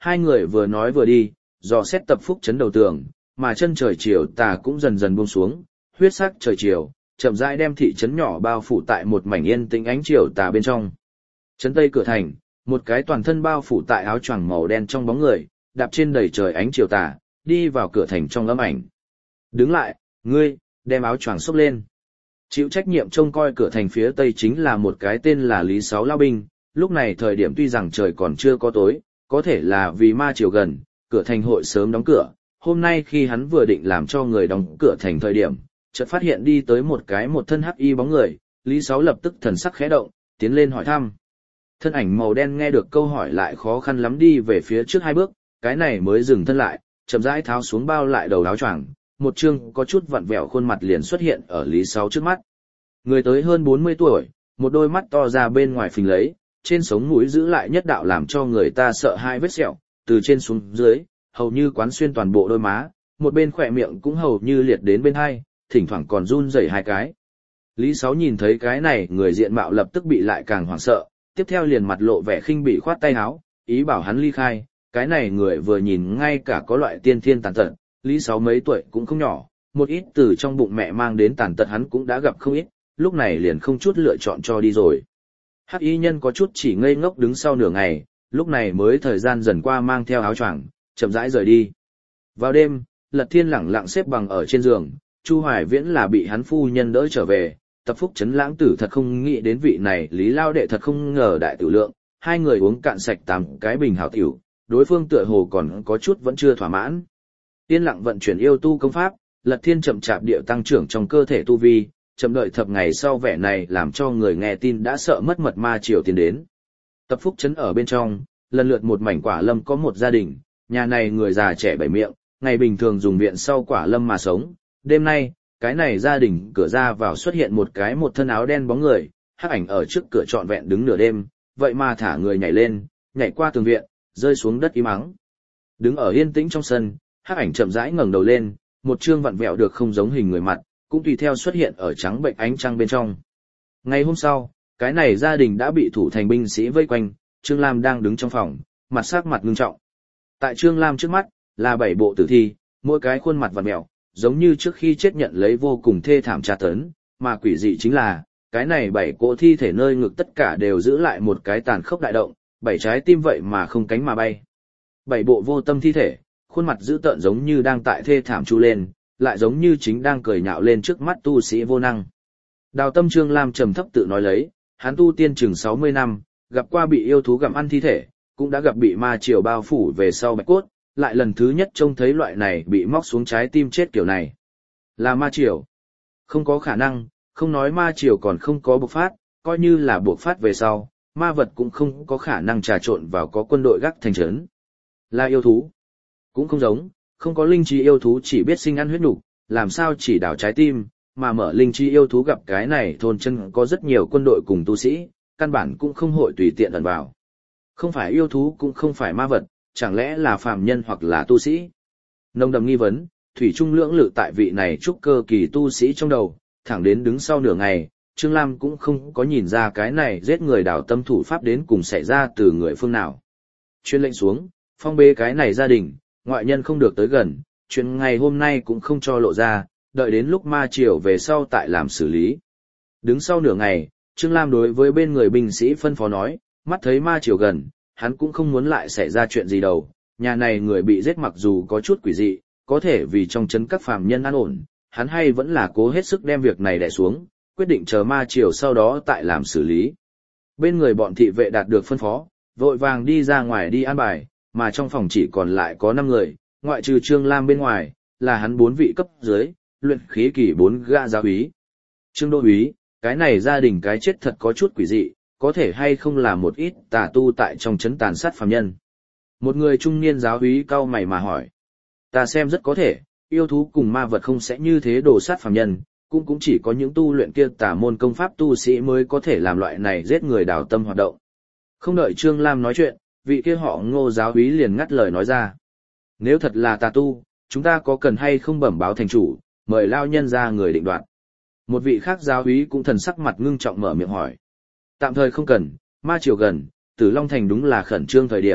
A: hai người vừa nói vừa đi, dò xét Tập Phúc Trấn đầu tường, mà chân trời chiều tà cũng dần dần buông xuống, huyết sắc trời chiều, chậm rãi đem thị trấn nhỏ bao phủ tại một mảnh yên tĩnh ánh chiều tà bên trong. Trấn Tây cửa thành, một cái toàn thân bao phủ tại áo choàng màu đen trong bóng người, đạp trên đầy trời ánh chiều tà, đi vào cửa thành trong ấm ảnh. Đứng lại, ngươi, đem áo choàng xốc lên. Chịu trách nhiệm trông coi cửa thành phía tây chính là một cái tên là Lý Sáu lao binh, lúc này thời điểm tuy rằng trời còn chưa có tối, có thể là vì ma chiều gần, cửa thành hội sớm đóng cửa. Hôm nay khi hắn vừa định làm cho người đóng cửa thành thời điểm, chợt phát hiện đi tới một cái một thân hắc y bóng người, Lý Sáu lập tức thần sắc khẽ động, tiến lên hỏi thăm. Thân ảnh màu đen nghe được câu hỏi lại khó khăn lắm đi về phía trước hai bước, cái này mới dừng thân lại, chậm rãi tháo xuống bao lại đầu áo choàng, một trương có chút vặn vẹo khuôn mặt liền xuất hiện ở Lý Sáu trước mắt. Người tới hơn bốn mươi tuổi, một đôi mắt to ra bên ngoài phình lấy, trên sống mũi giữ lại nhất đạo làm cho người ta sợ hai vết sẹo, từ trên xuống dưới, hầu như quán xuyên toàn bộ đôi má, một bên khỏe miệng cũng hầu như liệt đến bên hai, thỉnh thoảng còn run rẩy hai cái. Lý Sáu nhìn thấy cái này, người diện mạo lập tức bị lại càng hoảng sợ, tiếp theo liền mặt lộ vẻ khinh bỉ khoát tay áo, ý bảo hắn ly khai, cái này người vừa nhìn ngay cả có loại tiên thiên tàn tật, Lý Sáu mấy tuổi cũng không nhỏ, một ít từ trong bụng mẹ mang đến tàn tật hắn cũng đã gặp không ít, lúc này liền không chút lựa chọn cho đi rồi. Hắc y nhân có chút chỉ ngây ngốc đứng sau nửa ngày, lúc này mới thời gian dần qua mang theo áo choàng, chậm rãi rời đi. Vào đêm, Lật Thiên lẳng lặng xếp bằng ở trên giường, Chu Hoài Viễn là bị hắn phu nhân đỡ trở về, Tập Phúc Trấn lãng tử thật không nghĩ đến vị này, Lý Lao đệ thật không ngờ đại tiểu lượng, hai người uống cạn sạch tám cái bình hảo tiểu, đối phương tựa hồ còn có chút vẫn chưa thỏa mãn. Yên lặng vận chuyển yêu tu công pháp, Lật Thiên chậm chạp điệu tăng trưởng trong cơ thể tu vi, chậm đợi thập ngày sau vẻ này làm cho người nghe tin đã sợ mất mật ma triều tiến đến. Tập Phúc Trấn ở bên trong, lần lượt một mảnh quả lâm có một gia đình, nhà này người già trẻ bảy miệng, ngày bình thường dùng viện sau quả lâm mà sống. Đêm nay, cái này gia đình cửa ra vào xuất hiện một cái một thân áo đen bóng người, hắc ảnh ở trước cửa trọn vẹn đứng nửa đêm, vậy mà thả người nhảy lên, nhảy qua tường viện, rơi xuống đất im ắng. Đứng ở yên tĩnh trong sân, hắc ảnh chậm rãi ngẩng đầu lên, một trương vặn vẹo được không giống hình người mặt, cũng tùy theo xuất hiện ở trắng bệnh ánh trăng bên trong. Ngày hôm sau, cái này gia đình đã bị thủ thành binh sĩ vây quanh, Trương Lam đang đứng trong phòng, mặt sắc mặt ngưng trọng. Tại Trương Lam trước mắt, là bảy bộ tử thi, mỗi cái khuôn mặt vặn vẹo, giống như trước khi chết nhận lấy vô cùng thê thảm tra tấn, mà quỷ dị chính là, cái này bảy cỗ thi thể nơi ngực tất cả đều giữ lại một cái tàn khốc đại động, bảy trái tim vậy mà không cánh mà bay. Bảy bộ vô tâm thi thể, khuôn mặt dữ tợn giống như đang tại thê thảm chu lên, lại giống như chính đang cười nhạo lên trước mắt tu sĩ vô năng. Đào Tâm Trương Lam trầm thấp tự nói lấy, hắn tu tiên chừng sáu mươi năm, gặp qua bị yêu thú gặm ăn thi thể, cũng đã gặp bị ma triều bao phủ về sau bạch cốt, lại lần thứ nhất trông thấy loại này bị móc xuống trái tim chết kiểu này. Là ma triều? Không có khả năng, không nói ma triều còn không có bộc phát, coi như là bộc phát về sau, ma vật cũng không có khả năng trà trộn vào có quân đội gác thành trấn. Là yêu thú? Cũng không giống, không có linh trí yêu thú chỉ biết sinh ăn huyết nục, làm sao chỉ đảo trái tim, mà mở linh trí yêu thú gặp cái này thôn chân có rất nhiều quân đội cùng tu sĩ, căn bản cũng không hội tùy tiện ẩn vào. Không phải yêu thú cũng không phải ma vật, chẳng lẽ là phàm nhân hoặc là tu sĩ? Nông đầm nghi vấn, thủy trung lưỡng lự tại vị này trúc cơ kỳ tu sĩ trong đầu, thẳng đến đứng sau nửa ngày, Trương Lam cũng không có nhìn ra cái này giết người đảo tâm thủ pháp đến cùng xảy ra từ người phương nào. Chuyên lệnh xuống, phong bế cái này gia đình, ngoại nhân không được tới gần, chuyện ngày hôm nay cũng không cho lộ ra, đợi đến lúc ma triều về sau tại làm xử lý. Đứng sau nửa ngày, Trương Lam đối với bên người binh sĩ phân phó nói, mắt thấy ma triều gần, hắn cũng không muốn lại xảy ra chuyện gì đâu, nhà này người bị giết mặc dù có chút quỷ dị, có thể vì trong trấn các phàm nhân an ổn, hắn hay vẫn là cố hết sức đem việc này đè xuống, quyết định chờ ma triều sau đó tại làm xử lý. Bên người bọn thị vệ đạt được phân phó, vội vàng đi ra ngoài đi an bài, mà trong phòng chỉ còn lại có năm người, ngoại trừ Trương Lam bên ngoài, là hắn bốn vị cấp dưới, luyện khí kỳ bốn gã giáo úy. Trương Đô úy, cái này gia đình cái chết thật có chút quỷ dị, có thể hay không là một ít tà tu tại trong trấn tàn sát phàm nhân. Một người trung niên giáo úy cau mày mà hỏi. Ta xem rất có thể, yêu thú cùng ma vật không sẽ như thế đổ sát phàm nhân, cũng cũng chỉ có những tu luyện kia tà môn công pháp tu sĩ mới có thể làm loại này giết người đào tâm hoạt động. Không đợi Trương Lam nói chuyện, vị kia họ Ngô giáo úy liền ngắt lời nói ra. Nếu thật là tà tu, chúng ta có cần hay không bẩm báo thành chủ, mời lao nhân ra người định đoạt. Một vị khác giáo úy cũng thần sắc mặt ngưng trọng mở miệng hỏi. Tạm thời không cần, ma triều gần, Tử Long Thành đúng là khẩn trương thời điểm,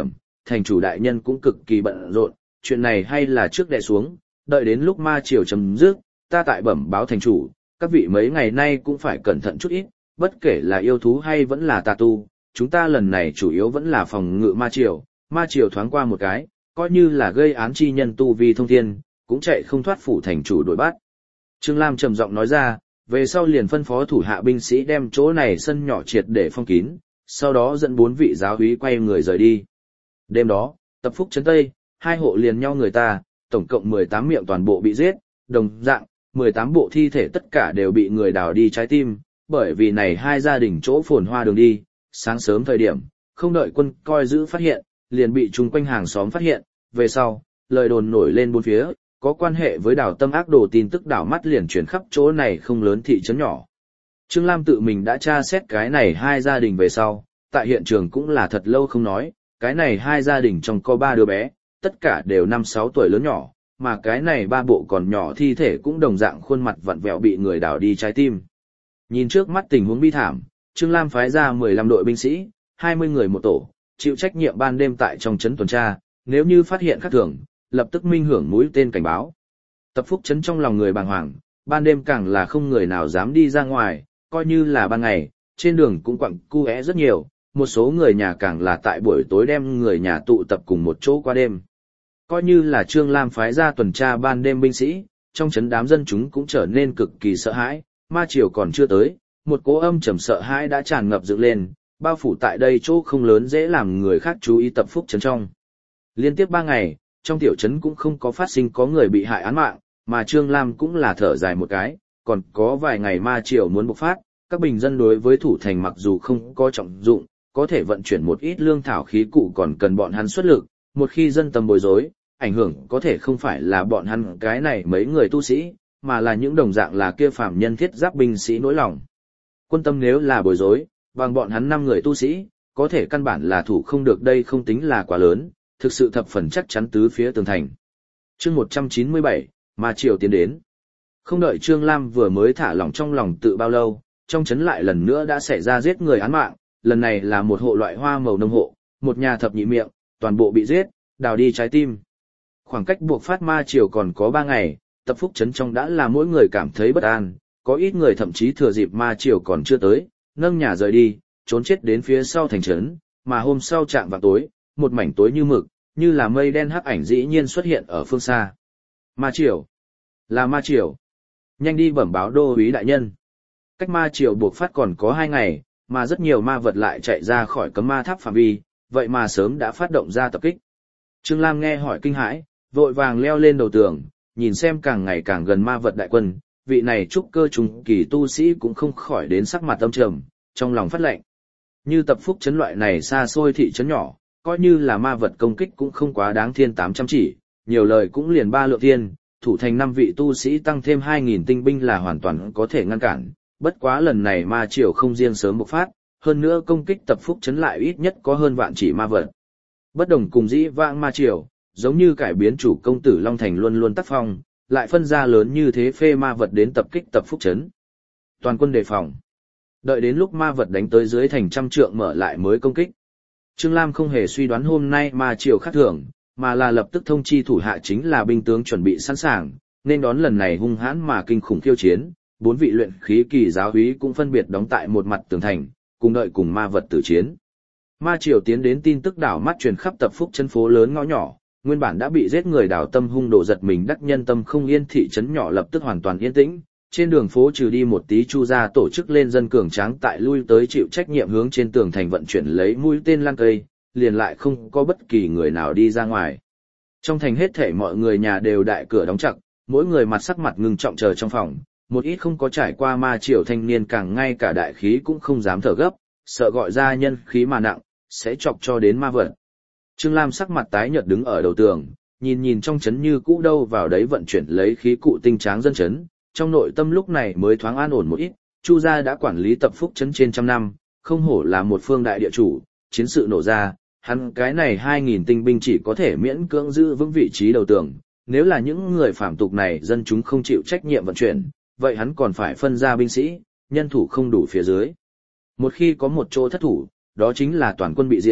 A: thành chủ đại nhân cũng cực kỳ bận rộn, chuyện này hay là trước đè xuống, đợi đến lúc ma triều chấm dứt, ta tại bẩm báo thành chủ, các vị mấy ngày nay cũng phải cẩn thận chút ít, bất kể là yêu thú hay vẫn là tà tu, chúng ta lần này chủ yếu vẫn là phòng ngự ma triều, ma triều thoáng qua một cái, coi như là gây án chi nhân tu vi thông thiên, cũng chạy không thoát phủ thành chủ đuổi bắt. Trương Lam trầm giọng nói ra, về sau liền phân phó thủ hạ binh sĩ đem chỗ này sân nhỏ triệt để phong kín, sau đó dẫn bốn vị giáo úy quay người rời đi. Đêm đó, tập phúc trấn Tây, hai hộ liền nhau người ta, tổng cộng mười tám miệng toàn bộ bị giết, đồng dạng, mười tám bộ thi thể tất cả đều bị người đào đi trái tim, bởi vì này hai gia đình chỗ phồn hoa đường đi, sáng sớm thời điểm, không đợi quân coi giữ phát hiện, liền bị chung quanh hàng xóm phát hiện, về sau, lời đồn nổi lên bốn phía, có quan hệ với đảo tâm ác đồ tin tức đảo mắt liền chuyển khắp chỗ này không lớn thị trấn nhỏ. Trương Lam tự mình đã tra xét cái này hai gia đình về sau, tại hiện trường cũng là thật lâu không nói, cái này hai gia đình trong có ba đứa bé, tất cả đều năm sáu tuổi lớn nhỏ, mà cái này ba bộ còn nhỏ thi thể cũng đồng dạng khuôn mặt vặn vẹo bị người đào đi trái tim. Nhìn trước mắt tình huống bi thảm, Trương Lam phái ra mười lăm đội binh sĩ, hai mươi người một tổ, chịu trách nhiệm ban đêm tại trong trấn tuần tra, nếu như phát hiện khác thường, lập tức minh hưởng mũi tên cảnh báo. Tập phúc trấn trong lòng người bàng hoàng, ban đêm càng là không người nào dám đi ra ngoài, coi như là ban ngày, trên đường cũng quặng cu é rất nhiều, một số người nhà càng là tại buổi tối đem người nhà tụ tập cùng một chỗ qua đêm. Coi như là Trương Lam phái ra tuần tra ban đêm binh sĩ, trong trấn đám dân chúng cũng trở nên cực kỳ sợ hãi, ma triều còn chưa tới, một cỗ âm trầm sợ hãi đã tràn ngập dựng lên, bao phủ tại đây chỗ không lớn dễ làm người khác chú ý tập phúc trấn trong. Liên tiếp ba ngày, trong tiểu trấn cũng không có phát sinh có người bị hại án mạng, mà Trương Lam cũng là thở dài một cái, còn có vài ngày ma triều muốn bộc phát, các bình dân đối với thủ thành mặc dù không có trọng dụng, có thể vận chuyển một ít lương thảo khí cụ còn cần bọn hắn xuất lực, một khi dân tâm bối rối, ảnh hưởng có thể không phải là bọn hắn cái này mấy người tu sĩ, mà là những đồng dạng là kia phàm nhân thiết giáp binh sĩ nỗi lòng. Quân tâm nếu là bối rối, bằng bọn hắn năm người tu sĩ, có thể căn bản là thủ không được đây không tính là quá lớn, thực sự thập phần chắc chắn tứ phía tường thành. Chương một trăm chín mươi bảy, ma triều tiến đến. Không đợi Trương Lam vừa mới thả lỏng trong lòng tự bao lâu, trong trấn lại lần nữa đã xảy ra giết người án mạng, lần này là một hộ loại hoa màu nông hộ, một nhà thập nhị miệng, toàn bộ bị giết, đào đi trái tim. Khoảng cách buộc phát ma triều còn có ba ngày, tập phúc trấn trong đã là mỗi người cảm thấy bất an, có ít người thậm chí thừa dịp ma triều còn chưa tới, nâng nhà rời đi, trốn chết đến phía sau thành trấn, mà hôm sau chạm vào tối, một mảnh tối như mực, như là mây đen hắc ảnh dĩ nhiên xuất hiện ở phương xa. Ma triều, là ma triều. Nhanh đi bẩm báo đô úy đại nhân. Cách ma triều buộc phát còn có hai ngày, mà rất nhiều ma vật lại chạy ra khỏi cấm ma tháp phạm vi, vậy mà sớm đã phát động ra tập kích. Trương Lam nghe hỏi kinh hãi, vội vàng leo lên đầu tường, nhìn xem càng ngày càng gần ma vật đại quân, vị này trúc cơ trùng kỳ tu sĩ cũng không khỏi đến sắc mặt âm trầm, trong lòng phát lệnh. Như tập phúc trấn loại này xa xôi thị trấn nhỏ, coi như là ma vật công kích cũng không quá đáng thiên tám trăm chỉ, nhiều lời cũng liền ba lượng thiên, thủ thành năm vị tu sĩ tăng thêm hai nghìn tinh binh là hoàn toàn có thể ngăn cản, bất quá lần này ma triều không riêng sớm bộc phát, hơn nữa công kích tập phúc trấn lại ít nhất có hơn vạn chỉ ma vật. Bất đồng cùng dĩ vãng ma triều, giống như cải biến chủ công tử Long Thành luôn luôn tác phong, lại phân ra lớn như thế phê ma vật đến tập kích tập phúc trấn. Toàn quân đề phòng. Đợi đến lúc ma vật đánh tới dưới thành trăm trượng mở lại mới công kích. Trương Lam không hề suy đoán hôm nay ma triều khác thường, mà là lập tức thông chi thủ hạ chính là binh tướng chuẩn bị sẵn sàng, nên đón lần này hung hãn mà kinh khủng khiêu chiến. Bốn vị luyện khí kỳ giáo úy cũng phân biệt đóng tại một mặt tường thành, cùng đợi cùng ma vật tử chiến. Ma triều tiến đến tin tức đảo mắt truyền khắp tập phúc chân phố lớn ngõ nhỏ, nguyên bản đã bị giết người đảo tâm hung độ giật mình đắc nhân tâm không yên thị trấn nhỏ lập tức hoàn toàn yên tĩnh. Trên đường phố trừ đi một tí chu gia tổ chức lên dân cường tráng tại lui tới chịu trách nhiệm hướng trên tường thành vận chuyển lấy mũi tên lan cây, liền lại không có bất kỳ người nào đi ra ngoài. Trong thành hết thảy mọi người nhà đều đại cửa đóng chặt, mỗi người mặt sắc mặt ngưng trọng chờ trong phòng. Một ít không có trải qua ma triều thanh niên càng ngay cả đại khí cũng không dám thở gấp, sợ gọi ra nhân khí mà nặng, sẽ chọc cho đến ma vật. Trương Lam sắc mặt tái nhợt đứng ở đầu tường, nhìn nhìn trong trấn như cũ đâu vào đấy vận chuyển lấy khí cụ tinh tráng dân trấn, trong nội tâm lúc này mới thoáng an ổn một ít, Chu gia đã quản lý tập phúc trấn trên trăm năm, không hổ là một phương đại địa chủ, chiến sự nổ ra, hắn cái này hai nghìn tinh binh chỉ có thể miễn cưỡng giữ vững vị trí đầu tường, nếu là những người phạm tục này dân chúng không chịu trách nhiệm vận chuyển, vậy hắn còn phải phân ra binh sĩ, nhân thủ không đủ phía dưới. Một khi có một chỗ thất thủ, đó chính là toàn quân bị diệt,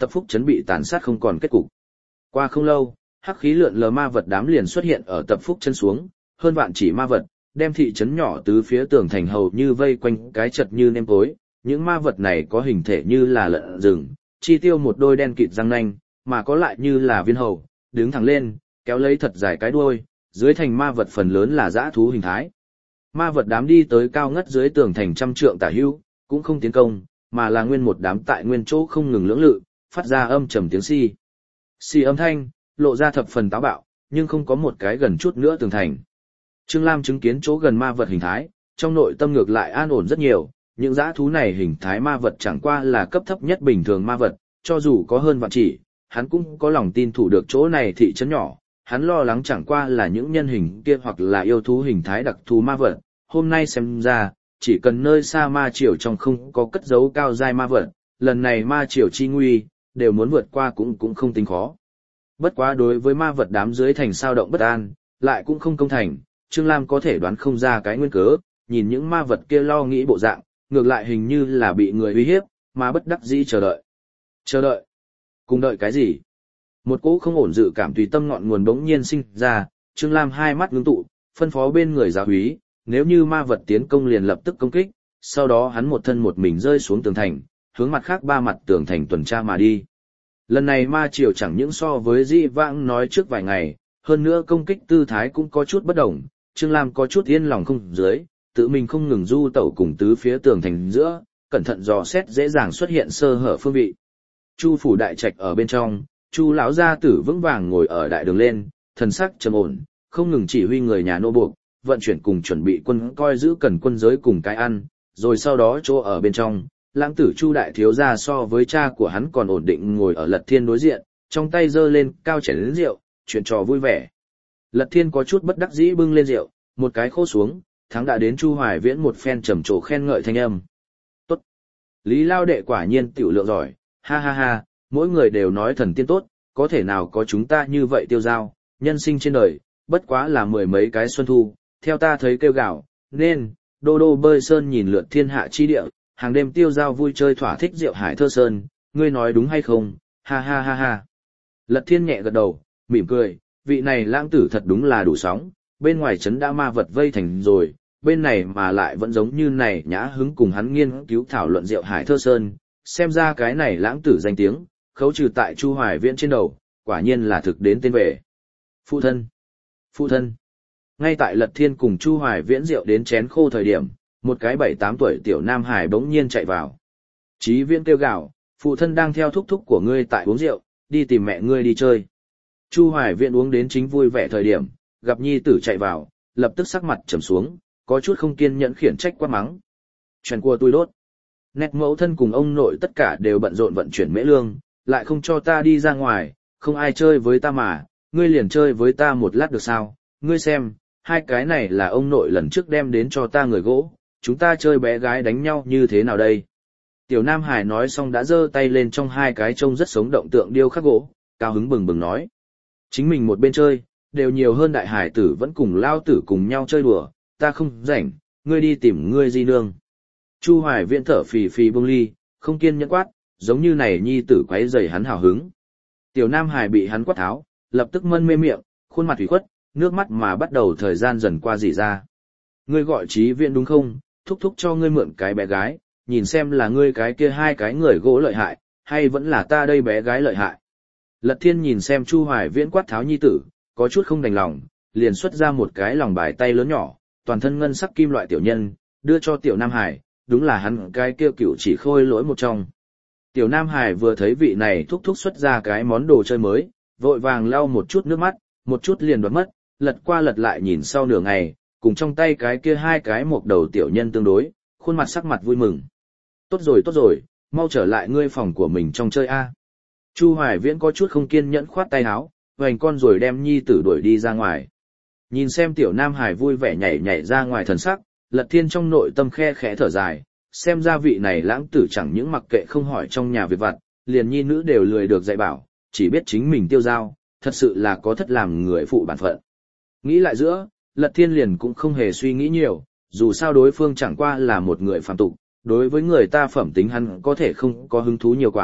A: tập phúc trấn bị tàn sát không còn kết cục. Qua không lâu, hắc khí lượn lờ ma vật đám liền xuất hiện ở tập phúc trấn xuống, hơn vạn chỉ ma vật, đem thị trấn nhỏ tứ phía tường thành hầu như vây quanh cái chật như nêm tối. Những ma vật này có hình thể như là lợn rừng, chi tiêu một đôi đen kịt răng nanh, mà có lại như là viên hầu, đứng thẳng lên, kéo lấy thật dài cái đuôi, dưới thành ma vật phần lớn là dã thú hình thái. Ma vật đám đi tới cao ngất dưới tường thành trăm trượng tả hữu, cũng không tiến công, mà là nguyên một đám tại nguyên chỗ không ngừng lưỡng lự, phát ra âm trầm tiếng xi. Xi âm thanh, lộ ra thập phần táo bạo, nhưng không có một cái gần chút nữa tường thành. Trương Lam chứng kiến chỗ gần ma vật hình thái, trong nội tâm ngược lại an ổn rất nhiều, những dã thú này hình thái ma vật chẳng qua là cấp thấp nhất bình thường ma vật, cho dù có hơn vạn chỉ, hắn cũng có lòng tin thủ được chỗ này thị trấn nhỏ, hắn lo lắng chẳng qua là những nhân hình kia hoặc là yêu thú hình thái đặc thù ma vật, hôm nay xem ra, chỉ cần nơi xa ma triều trong không có cất giấu cao giai ma vật, lần này ma triều chi nguy, đều muốn vượt qua cũng cũng không tính khó. Bất quá đối với ma vật đám dưới thành sao động bất an, lại cũng không công thành, Trương Lam có thể đoán không ra cái nguyên cớ, nhìn những ma vật kia lo nghĩ bộ dạng, ngược lại hình như là bị người uy hiếp, mà bất đắc dĩ chờ đợi. Chờ đợi? Cùng đợi cái gì? Một cỗ không ổn dự cảm tùy tâm ngọn nguồn bỗng nhiên sinh ra, Trương Lam hai mắt ngưng tụ, phân phó bên người giáo úy, nếu như ma vật tiến công liền lập tức công kích, sau đó hắn một thân một mình rơi xuống tường thành, hướng mặt khác ba mặt tường thành tuần tra mà đi. Lần này ma triều chẳng những so với Dĩ Vãng nói trước vài ngày, hơn nữa công kích tư thái cũng có chút bất đồng, Trương Lam có chút yên lòng không dưới, tự mình không ngừng du tẩu cùng tứ phía tường thành giữa, cẩn thận dò xét dễ dàng xuất hiện sơ hở phương vị. Chu phủ đại trạch ở bên trong, Chu lão gia tử vững vàng ngồi ở đại đường lên, thần sắc trầm ổn, không ngừng chỉ huy người nhà nô buộc, vận chuyển cùng chuẩn bị quân coi giữ cần quân giới cùng cái ăn, rồi sau đó chỗ ở bên trong, lãng tử Chu đại thiếu gia so với cha của hắn còn ổn định ngồi ở Lật Thiên đối diện, trong tay giơ lên cao chén lớn rượu, chuyện trò vui vẻ. Lật Thiên có chút bất đắc dĩ bưng lên rượu, một cái khô xuống, thắng đã đến Chu Hoài Viễn một phen trầm trồ khen ngợi thanh âm. Tốt. Lý Lao đệ quả nhiên tiểu lượng giỏi, ha ha ha, mỗi người đều nói thần tiên tốt, có thể nào có chúng ta như vậy tiêu giao, nhân sinh trên đời, bất quá là mười mấy cái xuân thu, theo ta thấy kêu gạo, nên, đô đô bơi sơn nhìn lượt thiên hạ chi địa, hàng đêm tiêu giao vui chơi thỏa thích rượu hải thơ sơn, ngươi nói đúng hay không, ha ha ha ha. Lật Thiên nhẹ gật đầu, mỉm cười, vị này lãng tử thật đúng là đủ sóng, bên ngoài trấn đã ma vật vây thành rồi, bên này mà lại vẫn giống như này nhã hứng cùng hắn nghiên cứu thảo luận rượu hải thơ sơn, xem ra cái này lãng tử danh tiếng, khấu trừ tại Chu Hoài Viễn trên đầu, quả nhiên là thực đến tên về. Phụ thân! Phụ thân! Ngay tại Lật Thiên cùng Chu Hoài Viễn rượu đến chén khô thời điểm, một cái bảy tám tuổi tiểu nam hải bỗng nhiên chạy vào. Chí Viễn kêu gào, phụ thân đang theo thúc thúc của ngươi tại uống rượu, đi tìm mẹ ngươi đi chơi. Chu Hoài Viễn uống đến chính vui vẻ thời điểm, gặp nhi tử chạy vào, lập tức sắc mặt trầm xuống, có chút không kiên nhẫn khiển trách quát mắng. Chuyện của tôi đốt. Nét mẫu thân cùng ông nội tất cả đều bận rộn vận chuyển mễ lương, lại không cho ta đi ra ngoài, không ai chơi với ta mà, ngươi liền chơi với ta một lát được sao, ngươi xem, hai cái này là ông nội lần trước đem đến cho ta người gỗ, chúng ta chơi bé gái đánh nhau như thế nào đây? Tiểu Nam Hải nói xong đã giơ tay lên trong hai cái trông rất sống động tượng điêu khắc gỗ, cao hứng bừng bừng nói. Chính mình một bên chơi, đều nhiều hơn đại hải tử vẫn cùng lao tử cùng nhau chơi đùa, ta không rảnh, ngươi đi tìm ngươi di nương. Chu Hoài Viễn thở phì phì bông ly, không kiên nhẫn quát, giống như này nhi tử quấy rầy hắn hào hứng. Tiểu Nam Hải bị hắn quát tháo, lập tức mân mê miệng, khuôn mặt ủy khuất, nước mắt mà bắt đầu thời gian dần qua dỉ ra. Ngươi gọi Chí Viễn đúng không, thúc thúc cho ngươi mượn cái bé gái, nhìn xem là ngươi cái kia hai cái người gỗ lợi hại, hay vẫn là ta đây bé gái lợi hại. Lật Thiên nhìn xem Chu Hoài Viễn quát tháo nhi tử, có chút không đành lòng, liền xuất ra một cái lòng bài tay lớn nhỏ, toàn thân ngân sắc kim loại tiểu nhân, đưa cho Tiểu Nam Hải, đúng là hắn cái kia cựu chỉ khôi lỗi một trong. Tiểu Nam Hải vừa thấy vị này thúc thúc xuất ra cái món đồ chơi mới, vội vàng lau một chút nước mắt, một chút liền đoán mất, lật qua lật lại nhìn sau nửa ngày, cùng trong tay cái kia hai cái một đầu tiểu nhân tương đối, khuôn mặt sắc mặt vui mừng. Tốt rồi tốt rồi, mau trở lại ngươi phòng của mình trong chơi a. Chu Hoài Viễn có chút không kiên nhẫn khoát tay áo, vành con rồi đem nhi tử đuổi đi ra ngoài. Nhìn xem Tiểu Nam Hải vui vẻ nhảy nhảy ra ngoài thần sắc, Lật Thiên trong nội tâm khe khẽ thở dài, xem ra vị này lãng tử chẳng những mặc kệ không hỏi trong nhà việc vặt, liền nhi nữ đều lười được dạy bảo, chỉ biết chính mình tiêu dao, thật sự là có thất làm người phụ bản phận. Nghĩ lại giữa, Lật Thiên liền cũng không hề suy nghĩ nhiều, dù sao đối phương chẳng qua là một người phàm tục, đối với người ta phẩm tính hắn có thể không có hứng thú nhiều quản,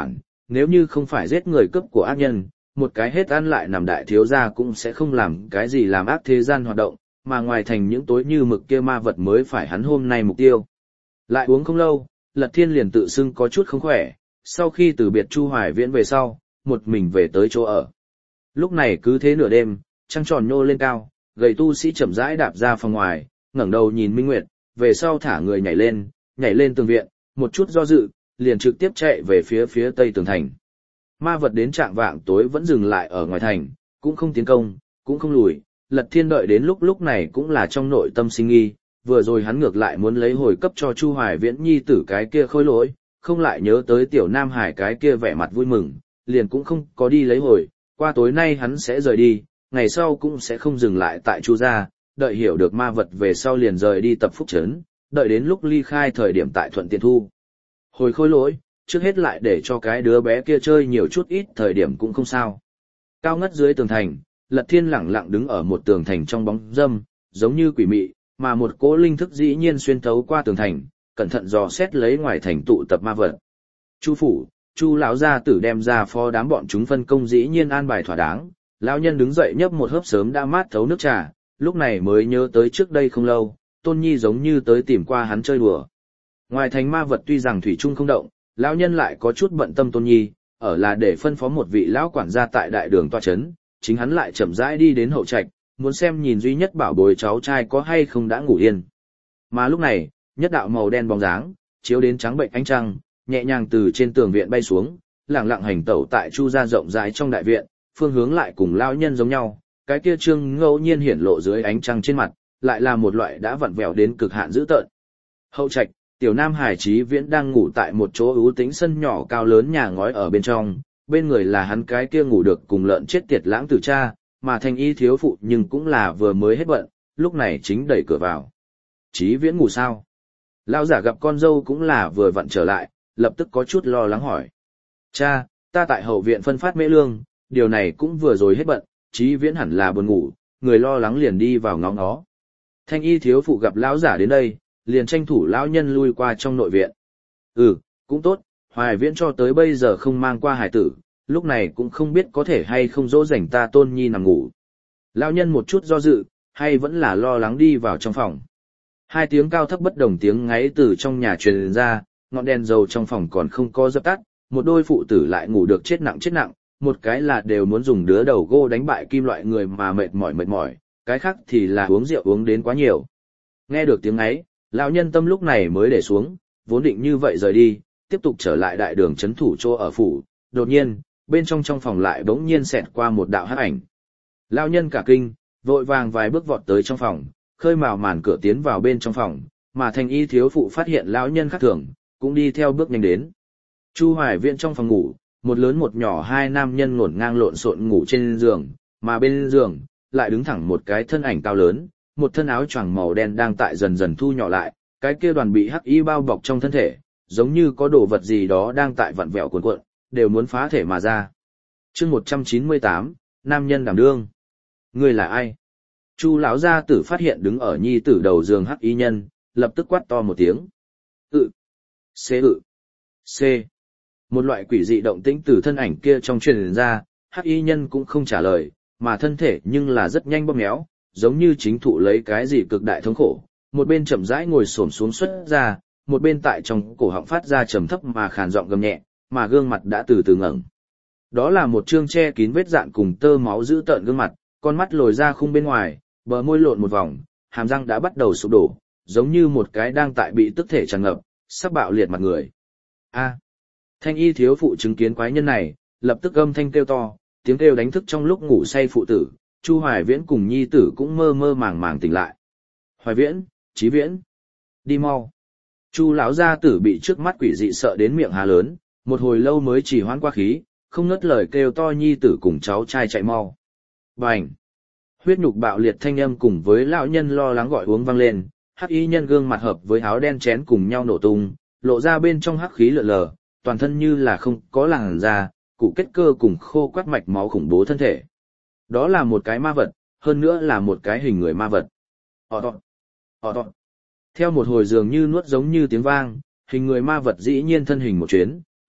A: nếu như không phải giết người cướp của ác nhân, một cái hết ăn lại nằm đại thiếu gia cũng sẽ không làm cái gì làm ác thế gian hoạt động, mà ngoài thành những tối như mực kia ma vật mới phải hắn hôm nay mục tiêu. Lại uống không lâu, Lật Thiên liền tự xưng có chút không khỏe, sau khi từ biệt Chu Hoài Viễn về sau, một mình về tới chỗ ở. Lúc này cứ thế nửa đêm, trăng tròn nhô lên cao, gầy tu sĩ chậm rãi đạp ra phòng ngoài, ngẩng đầu nhìn Minh Nguyệt, về sau thả người nhảy lên, nhảy lên tường viện, một chút do dự, liền trực tiếp chạy về phía phía tây tường thành. Ma vật đến trạng vạng tối vẫn dừng lại ở ngoài thành, cũng không tiến công, cũng không lùi, Lật Thiên đợi đến lúc lúc này cũng là trong nội tâm sinh nghi, vừa rồi hắn ngược lại muốn lấy hồi cấp cho Chu Hoài Viễn nhi tử cái kia khôi lỗi, không lại nhớ tới tiểu Nam Hải cái kia vẻ mặt vui mừng, liền cũng không có đi lấy hồi, qua tối nay hắn sẽ rời đi, ngày sau cũng sẽ không dừng lại tại Chu gia, đợi hiểu được ma vật về sau liền rời đi tập phúc trấn, đợi đến lúc ly khai thời điểm tại thuận tiện thu. Hồi khôi lỗi, trước hết lại để cho cái đứa bé kia chơi nhiều chút ít thời điểm cũng không sao. Cao ngất dưới tường thành, Lật Thiên lẳng lặng đứng ở một tường thành trong bóng râm, giống như quỷ mị, mà một cỗ linh thức dĩ nhiên xuyên thấu qua tường thành, cẩn thận dò xét lấy ngoài thành tụ tập ma vật. Chu phủ, Chu lão gia tử đem ra phó đám bọn chúng phân công dĩ nhiên an bài thỏa đáng, lão nhân đứng dậy nhấp một hớp sớm đã mát thấu nước trà, lúc này mới nhớ tới trước đây không lâu, Tôn Nhi giống như tới tìm qua hắn chơi đùa. Ngoài thành ma vật tuy rằng thủy chung không động, lão nhân lại có chút bận tâm Tôn Nhi, ở là để phân phó một vị lão quản gia tại đại đường tọa trấn, chính hắn lại chậm rãi đi đến hậu trạch, muốn xem nhìn duy nhất bảo bối cháu trai có hay không đã ngủ yên. Mà lúc này, nhất đạo màu đen bóng dáng, chiếu đến trắng bệnh ánh trăng, nhẹ nhàng từ trên tường viện bay xuống, lẳng lặng hành tẩu tại Chu gia rộng rãi trong đại viện, phương hướng lại cùng lão nhân giống nhau, cái kia trương ngẫu nhiên hiển lộ dưới ánh trăng trên mặt, lại là một loại đã vặn vẹo đến cực hạn dữ tợn. Hậu trạch, tiểu Nam Hải Chí Viễn đang ngủ tại một chỗ ưu tĩnh sân nhỏ cao lớn nhà ngói ở bên trong, bên người là hắn cái kia ngủ được cùng lợn chết tiệt lãng tử cha, mà Thanh Y thiếu phụ nhưng cũng là vừa mới hết bận, lúc này chính đẩy cửa vào. Chí Viễn ngủ sao? Lão giả gặp con dâu cũng là vừa vặn trở lại, lập tức có chút lo lắng hỏi. Cha, ta tại hậu viện phân phát mễ lương, điều này cũng vừa rồi hết bận, Chí Viễn hẳn là buồn ngủ, người lo lắng liền đi vào ngó ngó. Thanh Y thiếu phụ gặp lão giả đến đây, liền tranh thủ lão nhân lui qua trong nội viện. Ừ, cũng tốt, Hoài Viễn cho tới bây giờ không mang qua hài tử, lúc này cũng không biết có thể hay không dỗ dành ta Tôn Nhi nằm ngủ. Lão nhân một chút do dự, hay vẫn là lo lắng đi vào trong phòng. Hai tiếng cao thấp bất đồng tiếng ngáy từ trong nhà truyền ra, ngọn đèn dầu trong phòng còn không có dập tắt, một đôi phụ tử lại ngủ được chết nặng chết nặng, một cái là đều muốn dùng đứa đầu gô đánh bại kim loại người mà mệt mỏi mệt mỏi, cái khác thì là uống rượu uống đến quá nhiều. Nghe được tiếng ngáy, lão nhân tâm lúc này mới để xuống, vốn định như vậy rời đi, tiếp tục trở lại đại đường trấn thủ chỗ ở phủ, đột nhiên, bên trong trong phòng lại bỗng nhiên xẹt qua một đạo hắc ảnh. Lão nhân cả kinh, vội vàng vài bước vọt tới trong phòng, khơi mào màn cửa tiến vào bên trong phòng, mà Thanh Y thiếu phụ phát hiện lão nhân khác thường, cũng đi theo bước nhanh đến. Chu Hoài Viễn trong phòng ngủ, một lớn một nhỏ hai nam nhân ngổn ngang lộn xộn ngủ trên giường, mà bên giường lại đứng thẳng một cái thân ảnh cao lớn, một thân áo choàng màu đen đang tại dần dần thu nhỏ lại, cái kia đoàn bị hắc y bao bọc trong thân thể, giống như có đồ vật gì đó đang tại vặn vẹo cuộn cuộn, đều muốn phá thể mà ra. Chương một trăm chín mươi tám, nam nhân đảm đương. Ngươi là ai? Chu lão gia tử phát hiện đứng ở nhi tử đầu giường hắc y nhân, lập tức quát to một tiếng. Ừ. C ự. C. Một loại quỷ dị động tĩnh từ thân ảnh kia trong truyền ra, hắc y nhân cũng không trả lời, mà thân thể nhưng là rất nhanh bóp méo, giống như chính thụ lấy cái gì cực đại thống khổ, một bên chậm rãi ngồi xổm xuống xuất ra, một bên tại trong cổ họng phát ra trầm thấp mà khàn giọng gầm nhẹ, mà gương mặt đã từ từ ngẩng. Đó là một trương che kín vết dạn cùng tơ máu dữ tợn gương mặt, con mắt lồi ra khung bên ngoài, bờ môi lộn một vòng, hàm răng đã bắt đầu sụp đổ, giống như một cái đang tại bị tức thể tràn ngập, sắp bạo liệt mặt người. A. Thanh Y thiếu phụ chứng kiến quái nhân này, lập tức âm thanh kêu to, tiếng kêu đánh thức trong lúc ngủ say phụ tử, Chu Hoài Viễn cùng nhi tử cũng mơ mơ màng màng tỉnh lại. Hoài Viễn, Chí Viễn, đi mau. Chu lão gia tử bị trước mắt quỷ dị sợ đến miệng há lớn, một hồi lâu mới chỉ hoãn qua khí, không ngớt lời kêu to nhi tử cùng cháu trai chạy mau. Bành! Huyết nhục bạo liệt thanh âm cùng với lão nhân lo lắng gọi uống vang lên, hắc y nhân gương mặt hợp với áo đen chén cùng nhau nổ tung, lộ ra bên trong hắc khí lượn lờ, toàn thân như là không có làn da, cụ kết cơ cùng khô quắt mạch máu khủng bố thân thể. Đó là một cái ma vật, hơn nữa là một cái hình người ma vật. Họ đọt! Họ đọt! Theo một hồi dường như nuốt giống như tiếng vang, hình người ma vật dĩ nhiên thân hình một chuyến,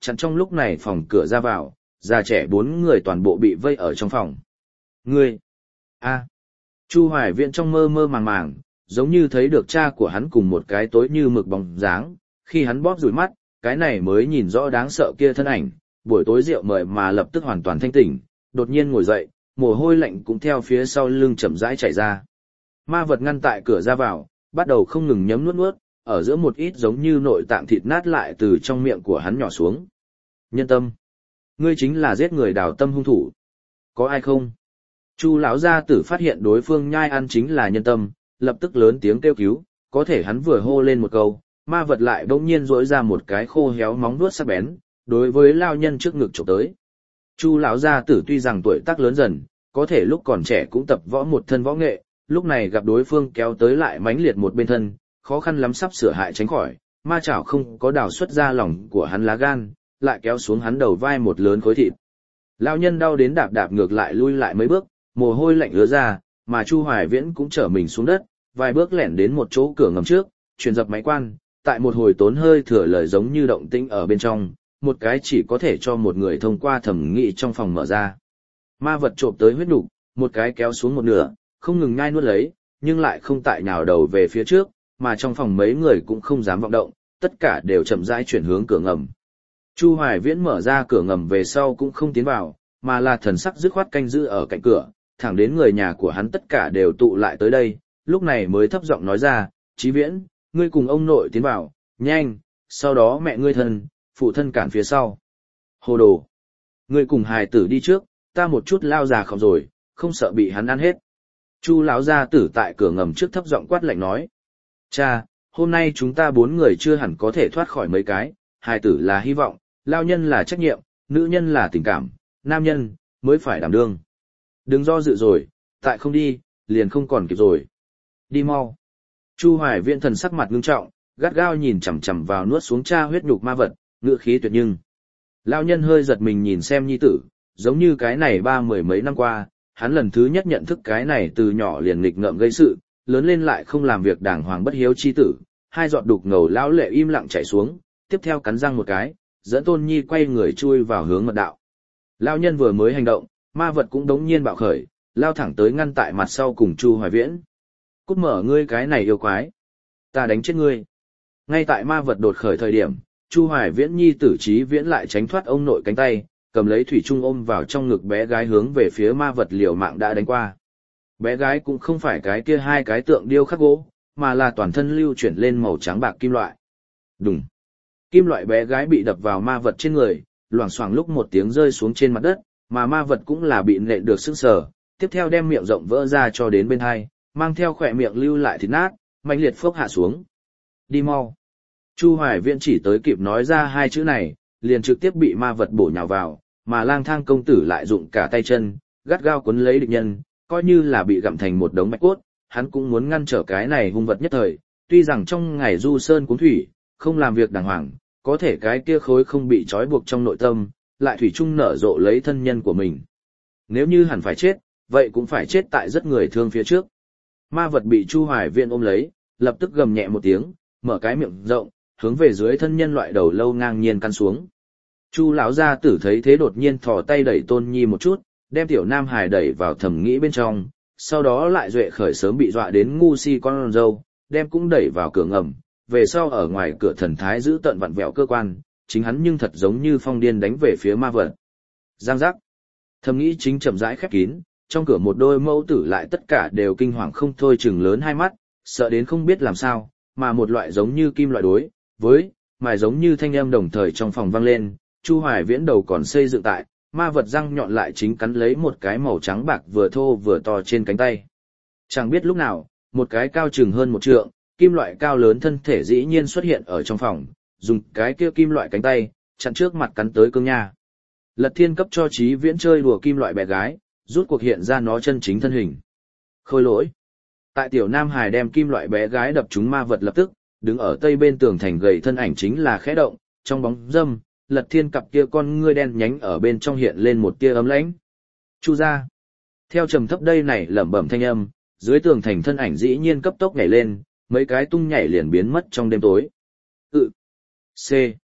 A: chặn trong lúc này phòng cửa ra vào, già trẻ bốn người toàn bộ bị vây ở trong phòng. Ngươi! A! Chu Hoài Viễn trong mơ mơ màng màng, giống như thấy được cha của hắn cùng một cái tối như mực bóng dáng, khi hắn bóp rủi mắt, cái này mới nhìn rõ đáng sợ kia thân ảnh, buổi tối rượu mời mà lập tức hoàn toàn thanh tỉnh, đột nhiên ngồi dậy, mồ hôi lạnh cũng theo phía sau lưng chậm rãi chảy ra. Ma vật ngăn tại cửa ra vào, bắt đầu không ngừng nhấm nuốt nuốt, ở giữa một ít giống như nội tạng thịt nát lại từ trong miệng của hắn nhỏ xuống. Nhân tâm, ngươi chính là giết người đào tâm hung thủ. Có ai không? Chu lão gia tử phát hiện đối phương nhai ăn chính là nhân tâm, lập tức lớn tiếng kêu cứu, có thể hắn vừa hô lên một câu, ma vật lại bỗng nhiên rỗi ra một cái khô héo móng vuốt sắc bén, đối với lao nhân trước ngực chụp tới. Chu lão gia tử tuy rằng tuổi tác lớn dần, có thể lúc còn trẻ cũng tập võ một thân võ nghệ, lúc này gặp đối phương kéo tới lại mãnh liệt một bên thân, khó khăn lắm sắp sửa hại tránh khỏi, ma chảo không có đào xuất ra lòng của hắn lá gan, lại kéo xuống hắn đầu vai một lớn khối thịt. Lão nhân đau đến đạp đạp ngược lại lui lại mấy bước, mồ hôi lạnh ứa ra, mà Chu Hoài Viễn cũng trở mình xuống đất, vài bước lẻn đến một chỗ cửa ngầm trước, chuyển dập máy quan, tại một hồi tốn hơi thừa lời giống như động tĩnh ở bên trong, một cái chỉ có thể cho một người thông qua thẩm nghị trong phòng mở ra. Ma vật trộm tới huyết nục, một cái kéo xuống một nửa, không ngừng nhai nuốt lấy, nhưng lại không tại nhào đầu về phía trước, mà trong phòng mấy người cũng không dám vọng động, tất cả đều chậm rãi chuyển hướng cửa ngầm. Chu Hoài Viễn mở ra cửa ngầm về sau cũng không tiến vào, mà là thần sắc dứt khoát canh giữ ở cạnh cửa, thẳng đến người nhà của hắn tất cả đều tụ lại tới đây, lúc này mới thấp giọng nói ra, Chí Viễn, ngươi cùng ông nội tiến vào, nhanh, sau đó mẹ ngươi thân, phụ thân cản phía sau. Hồ đồ, ngươi cùng hài tử đi trước, ta một chút lao già không rồi, không sợ bị hắn ăn hết. Chu lão gia tử tại cửa ngầm trước thấp giọng quát lạnh nói, cha, hôm nay chúng ta bốn người chưa hẳn có thể thoát khỏi mấy cái, hài tử là hy vọng, lao nhân là trách nhiệm, nữ nhân là tình cảm, nam nhân mới phải đảm đương. Đừng do dự rồi, tại không đi, liền không còn kịp rồi. Đi mau. Chu Hoài Viễn thần sắc mặt ngưng trọng, gắt gao nhìn chằm chằm vào nuốt xuống cha huyết nhục ma vật, ngựa khí tuyệt nhưng. Lão nhân hơi giật mình nhìn xem nhi tử, giống như cái này ba mười mấy năm qua, hắn lần thứ nhất nhận thức cái này từ nhỏ liền nghịch ngợm gây sự, lớn lên lại không làm việc đàng hoàng bất hiếu chi tử, hai giọt đục ngầu lão lệ im lặng chảy xuống, tiếp theo cắn răng một cái, dẫn Tôn Nhi quay người chui vào hướng mật đạo. Lão nhân vừa mới hành động, ma vật cũng đống nhiên bạo khởi, lao thẳng tới ngăn tại mặt sau cùng Chu Hoài Viễn. Cút mở ngươi cái này yêu quái, ta đánh chết ngươi. Ngay tại ma vật đột khởi thời điểm, Chu Hoài Viễn nhi tử Chí Viễn lại tránh thoát ông nội cánh tay, cầm lấy thủy chung ôm vào trong ngực bé gái hướng về phía ma vật liều mạng đã đánh qua. Bé gái cũng không phải cái kia hai cái tượng điêu khắc gỗ, mà là toàn thân lưu chuyển lên màu trắng bạc kim loại. Đùng. Kim loại bé gái bị đập vào ma vật trên người, loảng xoảng lúc một tiếng rơi xuống trên mặt đất, mà ma vật cũng là bị nện được sưng sờ, tiếp theo đem miệng rộng vỡ ra cho đến bên hai, mang theo khỏe miệng lưu lại thịt nát, mạnh liệt phốc hạ xuống. Đi mau. Chu Hoài Viễn chỉ tới kịp nói ra hai chữ này, liền trực tiếp bị ma vật bổ nhào vào, mà Lang Thang công tử lại dụng cả tay chân, gắt gao quấn lấy địch nhân, coi như là bị gặm thành một đống bạch cốt, hắn cũng muốn ngăn trở cái này hung vật nhất thời, tuy rằng trong ngày du sơn cuốn thủy, không làm việc đàng hoàng, có thể cái kia khối không bị trói buộc trong nội tâm, lại thủy chung nở rộ lấy thân nhân của mình. Nếu như hẳn phải chết, vậy cũng phải chết tại rất người thương phía trước. Ma vật bị Chu Hoài Viễn ôm lấy, lập tức gầm nhẹ một tiếng, mở cái miệng rộng, hướng về dưới thân nhân loại đầu lâu ngang nhiên căn xuống. Chu lão gia tử thấy thế đột nhiên thò tay đẩy Tôn Nhi một chút, đem tiểu nam hài đẩy vào thẩm nghĩ bên trong, sau đó lại duệ khởi sớm bị dọa đến ngu si con dâu, đem cũng đẩy vào cửa ngầm, về sau ở ngoài cửa thần thái giữ tận vặn vẹo cơ quan, chính hắn nhưng thật giống như phong điên đánh về phía ma vật. Giang giác. Thẩm nghĩ chính chậm rãi khép kín, trong cửa một đôi mẫu tử lại tất cả đều kinh hoàng không thôi chừng lớn hai mắt, sợ đến không biết làm sao, mà một loại giống như kim loại đối với mài giống như thanh âm đồng thời trong phòng vang lên. Chu Hoài Viễn đầu còn xây dựng tại, ma vật răng nhọn lại chính cắn lấy một cái màu trắng bạc vừa thô vừa to trên cánh tay. Chẳng biết lúc nào, một cái cao chừng hơn một trượng, kim loại cao lớn thân thể dĩ nhiên xuất hiện ở trong phòng, dùng cái kia kim loại cánh tay, chặn trước mặt cắn tới cương nha. Lật Thiên cấp cho Chí Viễn chơi đùa kim loại bé gái, rút cuộc hiện ra nó chân chính thân hình. Khôi lỗi. Tại tiểu Nam Hải đem kim loại bé gái đập trúng ma vật lập tức, đứng ở tây bên tường thành gầy thân ảnh chính là khẽ động, trong bóng dâm, Lật Thiên cặp kia con ngươi đen nhánh ở bên trong hiện lên một tia ấm lãnh. Chu ra. Theo trầm thấp đây này lẩm bẩm thanh âm, dưới tường thành thân ảnh dĩ nhiên cấp tốc nhảy lên, mấy cái tung nhảy liền biến mất trong đêm tối. Ừ. C.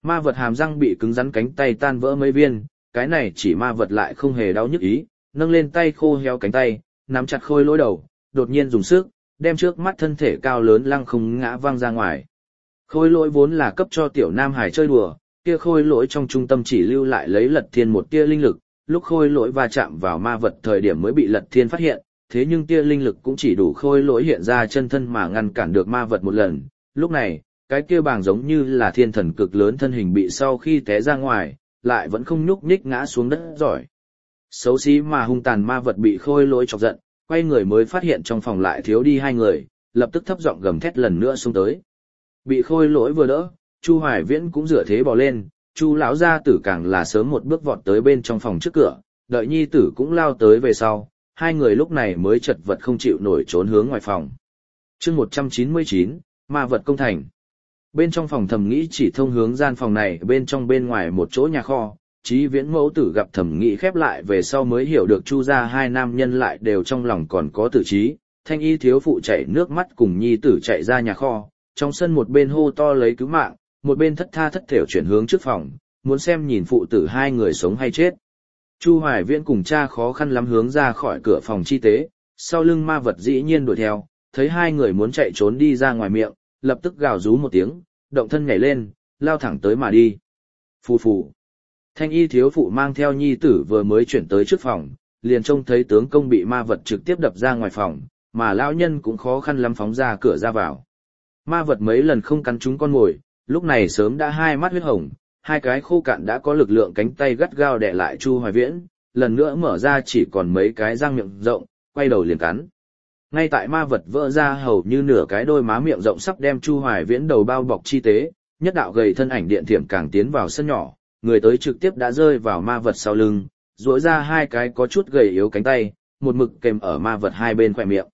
A: Ma vật hàm răng bị cứng rắn cánh tay tan vỡ mấy viên, cái này chỉ ma vật lại không hề đau nhức ý, nâng lên tay khô héo cánh tay, nắm chặt khôi lỗi đầu, đột nhiên dùng sức, đem trước mắt thân thể cao lớn lăng không ngã văng ra ngoài. Khôi lỗi vốn là cấp cho tiểu nam hải chơi đùa, kia khôi lỗi trong trung tâm chỉ lưu lại lấy Lật Thiên một tia linh lực, lúc khôi lỗi va chạm vào ma vật thời điểm mới bị Lật Thiên phát hiện, thế nhưng tia linh lực cũng chỉ đủ khôi lỗi hiện ra chân thân mà ngăn cản được ma vật một lần. Lúc này, cái kia bàng giống như là thiên thần cực lớn thân hình bị sau khi té ra ngoài, lại vẫn không nhúc nhích ngã xuống đất giỏi. Xấu xí mà hung tàn ma vật bị khôi lỗi chọc giận, quay người mới phát hiện trong phòng lại thiếu đi hai người, lập tức thấp giọng gầm thét lần nữa xuống tới. Bị khôi lỗi vừa đỡ, Chu Hoài Viễn cũng dựa thế bò lên, Chu lão gia tử càng là sớm một bước vọt tới bên trong phòng trước cửa, đợi nhi tử cũng lao tới về sau, hai người lúc này mới chật vật không chịu nổi trốn hướng ngoài phòng. Chương một trăm chín mươi chín, ma vật công thành. Bên trong phòng thẩm nghĩ chỉ thông hướng gian phòng này bên trong bên ngoài một chỗ nhà kho, Chí Viễn mẫu tử gặp thẩm nghĩ khép lại về sau mới hiểu được Chu gia hai nam nhân lại đều trong lòng còn có tử trí, thanh y thiếu phụ chảy nước mắt cùng nhi tử chạy ra nhà kho, trong sân một bên hô to lấy cứu mạng, một bên thất tha thất thểu chuyển hướng trước phòng, muốn xem nhìn phụ tử hai người sống hay chết. Chu Hoài Viễn cùng cha khó khăn lắm hướng ra khỏi cửa phòng chi tế, sau lưng ma vật dĩ nhiên đuổi theo, thấy hai người muốn chạy trốn đi ra ngoài miệng, lập tức gào rú một tiếng, động thân nhảy lên, lao thẳng tới mà đi. Phù phù. Thanh y thiếu phụ mang theo nhi tử vừa mới chuyển tới trước phòng, liền trông thấy tướng công bị ma vật trực tiếp đập ra ngoài phòng, mà lão nhân cũng khó khăn lắm phóng ra cửa ra vào. Ma vật mấy lần không cắn trúng con mồi, lúc này sớm đã hai mắt huyết hồng, hai cái khô cạn đã có lực lượng cánh tay gắt gao đè lại Chu Hoài Viễn, lần nữa mở ra chỉ còn mấy cái răng miệng rộng, quay đầu liền cắn. Ngay tại ma vật vỡ ra hầu như nửa cái đôi má miệng rộng sắp đem Chu Hoài Viễn đầu bao bọc chi tế, nhất đạo gầy thân ảnh điện thiểm càng tiến vào sân nhỏ, người tới trực tiếp đã rơi vào ma vật sau lưng, duỗi ra hai cái có chút gầy yếu cánh tay, một mực kèm ở ma vật hai bên khỏe miệng.